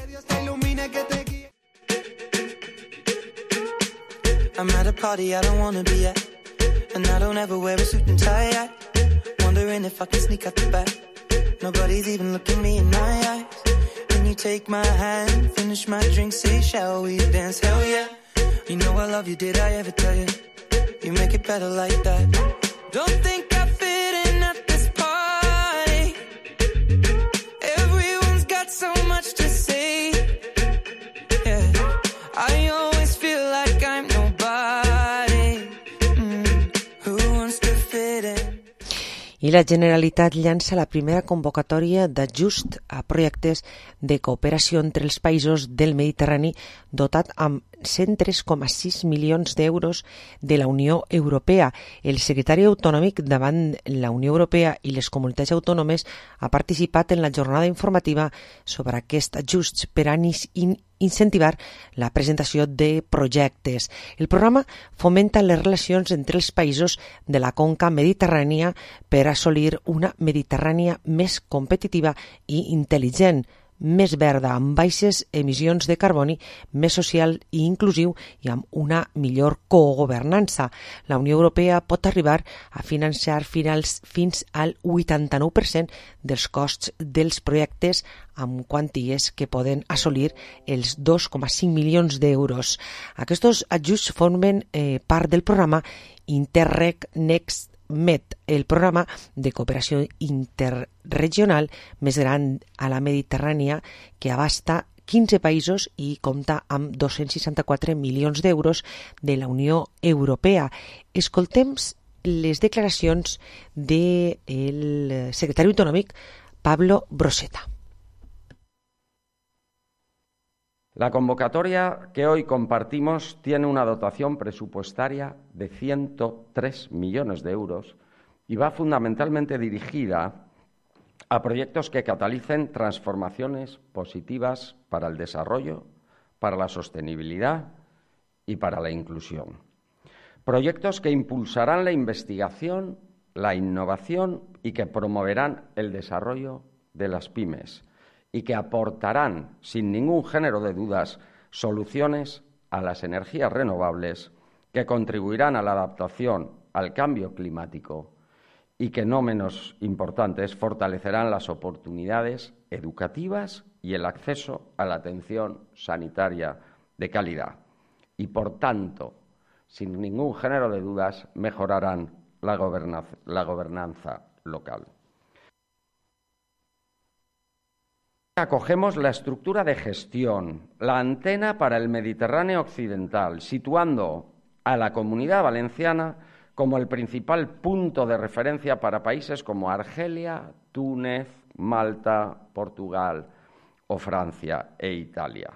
I'm at a party I don't wanna be at, and I don't ever wear a suit and tie yet. Wondering if I can sneak out the back. Nobody's even looking me in my eyes. Can you take my hand, finish my drink, say shall we dance? Hell yeah. You know I love you, did I ever tell you? You make it better like that. Don't think I fit in at this party. Everyone's got so much to say. Yeah, I always feel like I'm nobody. Mm, who wants to fit in?
I la Generalitat llança la primera convocatòria d'ajust a projectes de cooperació entre els països del Mediterrani dotat amb cent tres coma sis milions d'euros de la Unió Europea. El secretari autonòmic davant la Unió Europea i les comunitats autònomes ha participat en la jornada informativa sobre aquest ajust per a incentivar la presentació de projectes. El programa fomenta les relacions entre els països de la conca mediterrània per assolir una Mediterrània més competitiva i intel·ligent, més verda, amb baixes emissions de carboni, més social i inclusiu i amb una millor cogovernança. La Unió Europea pot arribar a financiar finals, fins al vuitanta-nou per cent dels costs dels projectes amb quanties que poden assolir els dos coma cinc milions d'euros. Aquests ajuts formen eh, part del programa Interreg Next Med, el programa de cooperació interregional més gran a la Mediterrània que abasta quinze països i compta amb dos-cents seixanta-quatre milions d'euros de la Unió Europea. Escoltem les declaracions del secretari autonòmic Pablo Broseta.
La convocatoria que hoy compartimos tiene una dotación presupuestaria de ciento tres millones de euros y va fundamentalmente dirigida a proyectos que catalicen transformaciones positivas para el desarrollo, para la sostenibilidad y para la inclusión. Proyectos que impulsarán la investigación, la innovación y que promoverán el desarrollo de las pymes, y que aportarán, sin ningún género de dudas, soluciones a las energías renovables que contribuirán a la adaptación al cambio climático y que, no menos importantes, fortalecerán las oportunidades educativas y el acceso a la atención sanitaria de calidad y, por tanto, sin ningún género de dudas, mejorarán la gobernanza, la gobernanza local. Acogemos la estructura de gestión, la antena para el Mediterráneo occidental, situando a la Comunidad Valenciana como el principal punto de referencia para países como Argelia, Túnez, Malta, Portugal o Francia e Italia.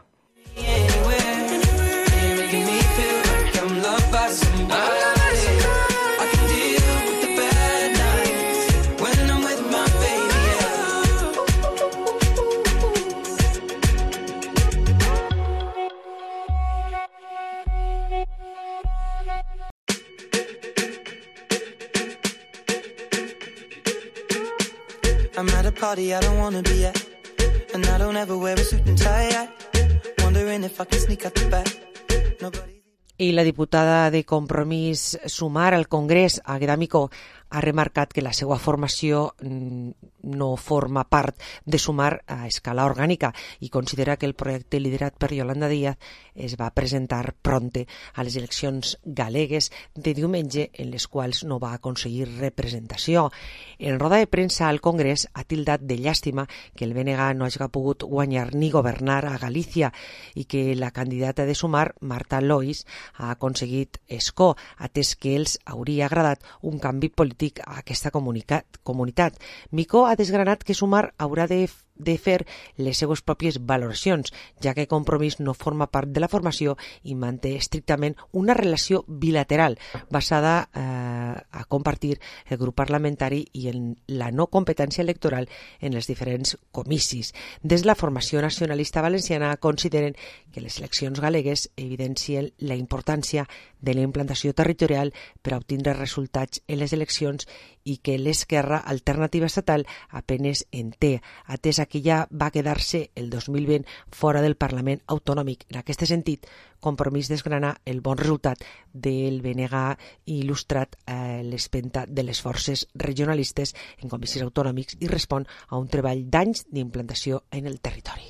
I'm at a party I don't wanna be at, and I don't ever wear a suit and tie yet. Wondering if I can sneak out the back. Nobody...
I la diputada de Compromís Sumar al Congrés, Agueda Micó, ha remarcat que la seva formació no forma part de Sumar a escala orgànica i considera que el projecte liderat per Yolanda Díaz es va presentar pronte a les eleccions galegues de diumenge, en les quals no va aconseguir representació. En roda de premsa al Congrés ha tildat de llàstima que el B N G no hagi pogut guanyar ni governar a Galícia i que la candidata de Sumar, Marta Lois, ha aconseguit escó, atès que els hauria agradat un canvi polític polític a aquesta comunitat. Micó ha desgranat que Sumar haurà de de fer les seues pròpies valoracions, ja que Compromís no forma part de la formació i manté estrictament una relació bilateral basada eh, a compartir el grup parlamentari i en la no competència electoral en els diferents comicis. Des de la formació nacionalista valenciana consideren que les eleccions galegues evidencien la importància de la implantació territorial per a obtindre resultats en les eleccions i que l'esquerra alternativa estatal apenes en té, atès que ja va quedar-se el dos mil vint fora del Parlament Autonòmic. En aquest sentit, Compromís desgrana el bon resultat del B N G il·lustrat a l'espenta de les forces regionalistes en comicis autonòmics i respon a un treball d'anys d'implantació en el territori.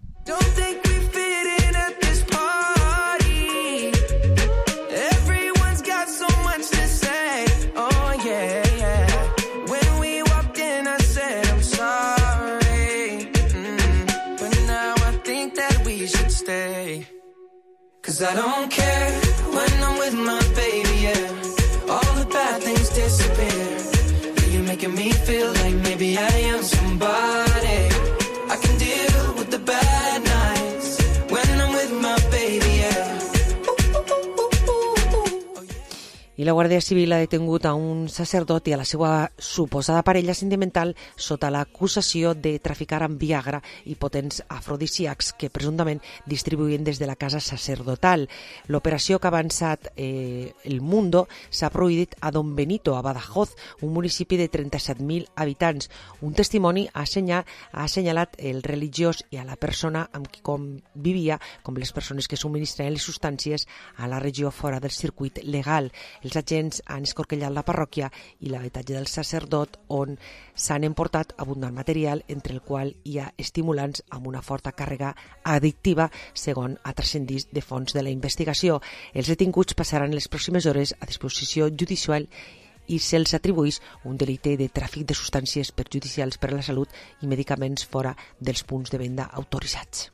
Cause I don't care when I'm with my baby, yeah. All the bad things disappear. You're making me feel like maybe I am somebody. I can deal with the bad nights when I'm with my baby, yeah.
I la Guàrdia Civil ha detengut a un sacerdot i a la seva suposada parella sentimental sota l'acusació de traficar amb Viagra i potents afrodisíacs que presumptament distribuïen des de la casa sacerdotal. L'operació que ha avançat eh, el Mundo s'ha produït a Don Benito, a Badajoz, un municipi de trenta-set mil habitants. Un testimoni ha, assenyat, ha assenyalat el religiós i a la persona amb qui convivia com les persones que subministren les substàncies a la regió fora del circuit legal. Els agents han escorcollat la parròquia i l'habitatge del sacerdot on s'han emportat abundant material entre el qual hi ha estimulants amb una forta càrrega addictiva, segons ha transcendit de fons de la investigació. Els detinguts passaran les pròximes hores a disposició judicial i se'ls atribueix un delicte de tràfic de substàncies perjudicials per a la salut i medicaments fora dels punts de venda autoritzats.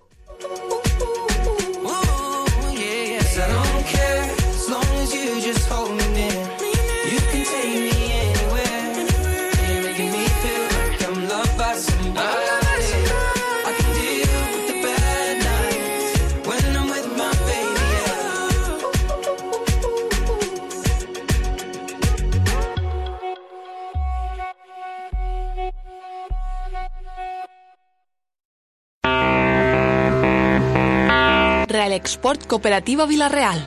Real Export Cooperativa Vilarreal.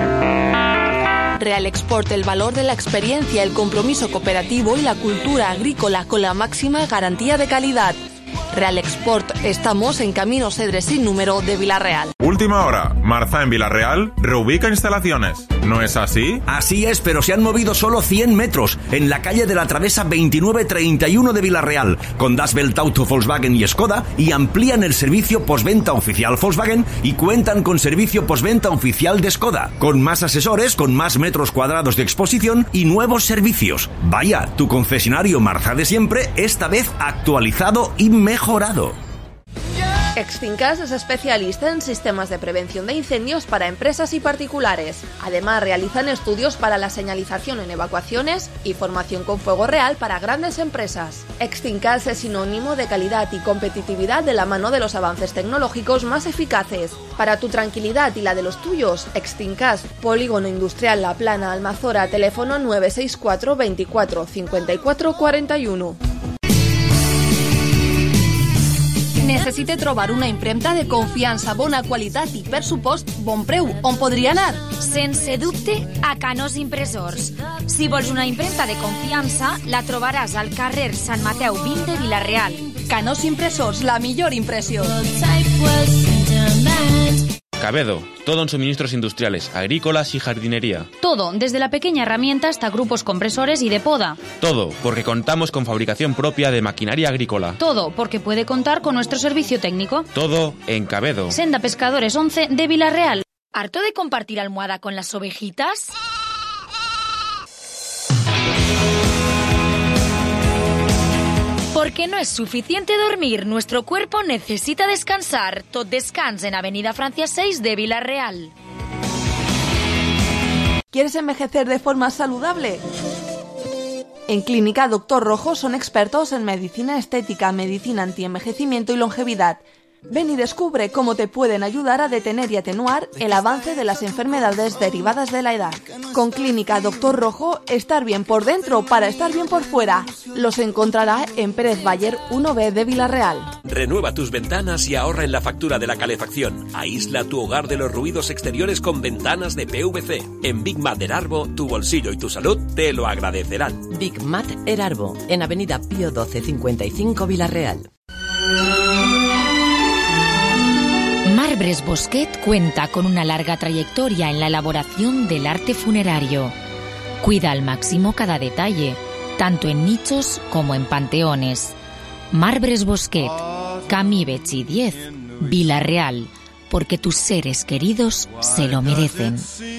Real Export, el valor de la experiencia, el compromiso cooperativo y la cultura agrícola con la máxima garantía de calidad. Real Export, estamos en Camino Cedres sin número de Vilarreal.
Última hora, Marza en Vilarreal reubica instalaciones. ¿No es así?
Así es, pero se han movido solo cien metros en la calle de la Travesa veintinueve treinta y uno de Vilarreal, con Das Welt Auto, Volkswagen y Skoda, y amplían el servicio postventa oficial Volkswagen y cuentan con servicio postventa oficial de Skoda, con más asesores, con más metros cuadrados de exposición y nuevos servicios. Vaya, tu concesionario Marza de siempre, esta vez actualizado y mejorado.
Extincas es especialista en sistemas de prevención de incendios para empresas y particulares. Además, realizan estudios para la señalización en evacuaciones y formación con fuego real para grandes empresas. Extincas es sinónimo de calidad y competitividad de la mano de los avances tecnológicos más eficaces. Para tu tranquilidad y la de los tuyos, Extincas, Polígono Industrial La Plana, Almazora, teléfono nueve seis cuatro veinticuatro cincuenta y cuatro cuarenta y uno. Necessite trobar una impremta de confiança, bona qualitat i, per supost, bon preu. On podria anar?
Sense dubte, a Canós Impressors. Si vols una impremta de confiança, la trobaràs al carrer Sant Mateu vint de Vilarreal.
Canós Impressors, la millor impressió.
Cabedo, todo en suministros industriales, agrícolas y jardinería.
Todo, desde la pequeña herramienta hasta grupos compresores y de poda.
Todo, porque contamos con fabricación propia de maquinaria agrícola.
Todo, porque puede contar con nuestro servicio técnico.
Todo en Cabedo.
Senda Pescadores once de Vilarreal.
¿Harto de compartir almohada con las ovejitas? Porque no es suficiente dormir, nuestro cuerpo necesita descansar. Tot Descans en Avenida Francia seis de Vilarreal.
¿Quieres envejecer de forma saludable? En Clínica Doctor Rojo son expertos en medicina estética, medicina antienvejecimiento y longevidad. Ven y descubre cómo te pueden ayudar a detener y atenuar el avance de las enfermedades derivadas de la edad. Con Clínica Doctor Rojo, estar bien por dentro para estar bien por fuera. Los encontrará en Pérez Bayer uno B de Villarreal.
Renueva tus ventanas y ahorra en la factura de la calefacción. Aísla tu hogar de los ruidos exteriores con ventanas de P V C. En Big Mat Erarbo, tu bolsillo y tu salud te lo agradecerán.
Big Mat Erarbo, en Avenida Pío doce cincuenta y cinco Villarreal.
Marbres Bosquet cuenta con una larga trayectoria en la elaboración del arte funerario. Cuida al máximo cada detalle, tanto en nichos como en panteones. Marbres Bosquet, Camí Betxí diez, Villarreal, porque tus seres queridos se lo merecen.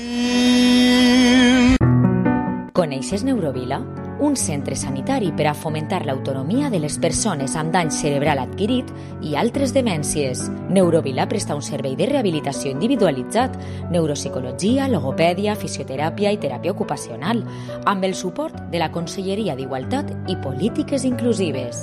Coneixes Neurovila? Un centre sanitari per a fomentar l'autonomia de les persones amb dany cerebral adquirit i altres demències. Neurovila presta un servei de rehabilitació individualitzat, neuropsicologia, logopèdia, fisioteràpia i teràpia ocupacional, amb el suport de la Conselleria d'Igualtat i Polítiques Inclusives.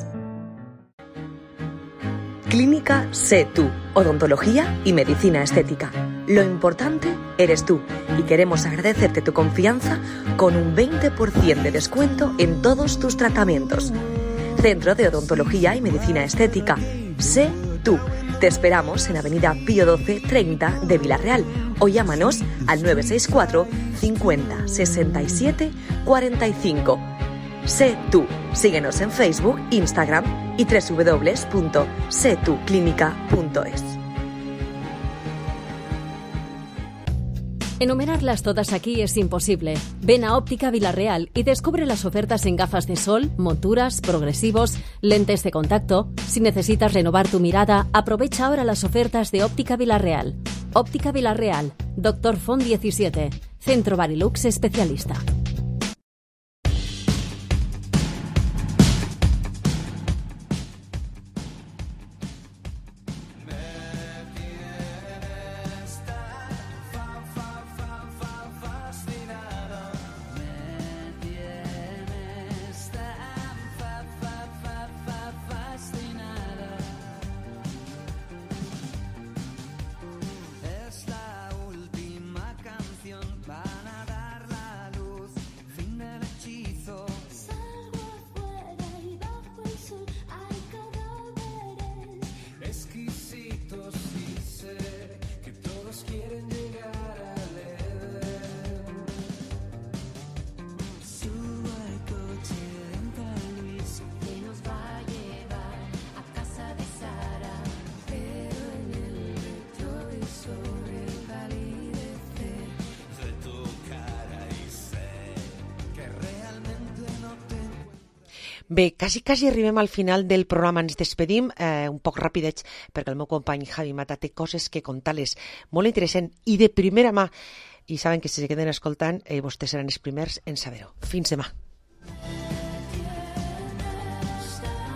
Clínica Sé Tú, odontología y medicina estética. Lo importante eres tú y queremos agradecerte tu confianza con un veinte por ciento de descuento en todos tus tratamientos. Centro de Odontología y Medicina Estética. Sé Tú. Te esperamos en Avenida Pío doce treinta de Villarreal o llámanos al nueve seis cuatro cincuenta sesenta y siete cuarenta y cinco. Sé Tú. Síguenos en Facebook, Instagram y doble u doble u doble u punto sé tú clínica punto es.
Enumerarlas todas aquí es imposible. Ven a Óptica Villarreal y descubre las ofertas en gafas de sol, monturas, progresivos, lentes de contacto. Si necesitas renovar tu mirada, aprovecha ahora las ofertas de Óptica Villarreal. Óptica Villarreal, Doctor Font diecisiete, Centro Barilux Especialista.
Bé, quasi, quasi arribem al final del programa. Ens despedim eh, un poc rapidets perquè el meu company Javi Mata té coses que contar-les molt interessant i de primera mà, i saben que si se queden escoltant eh, vostès seran els primers en saber-ho. Fins demà.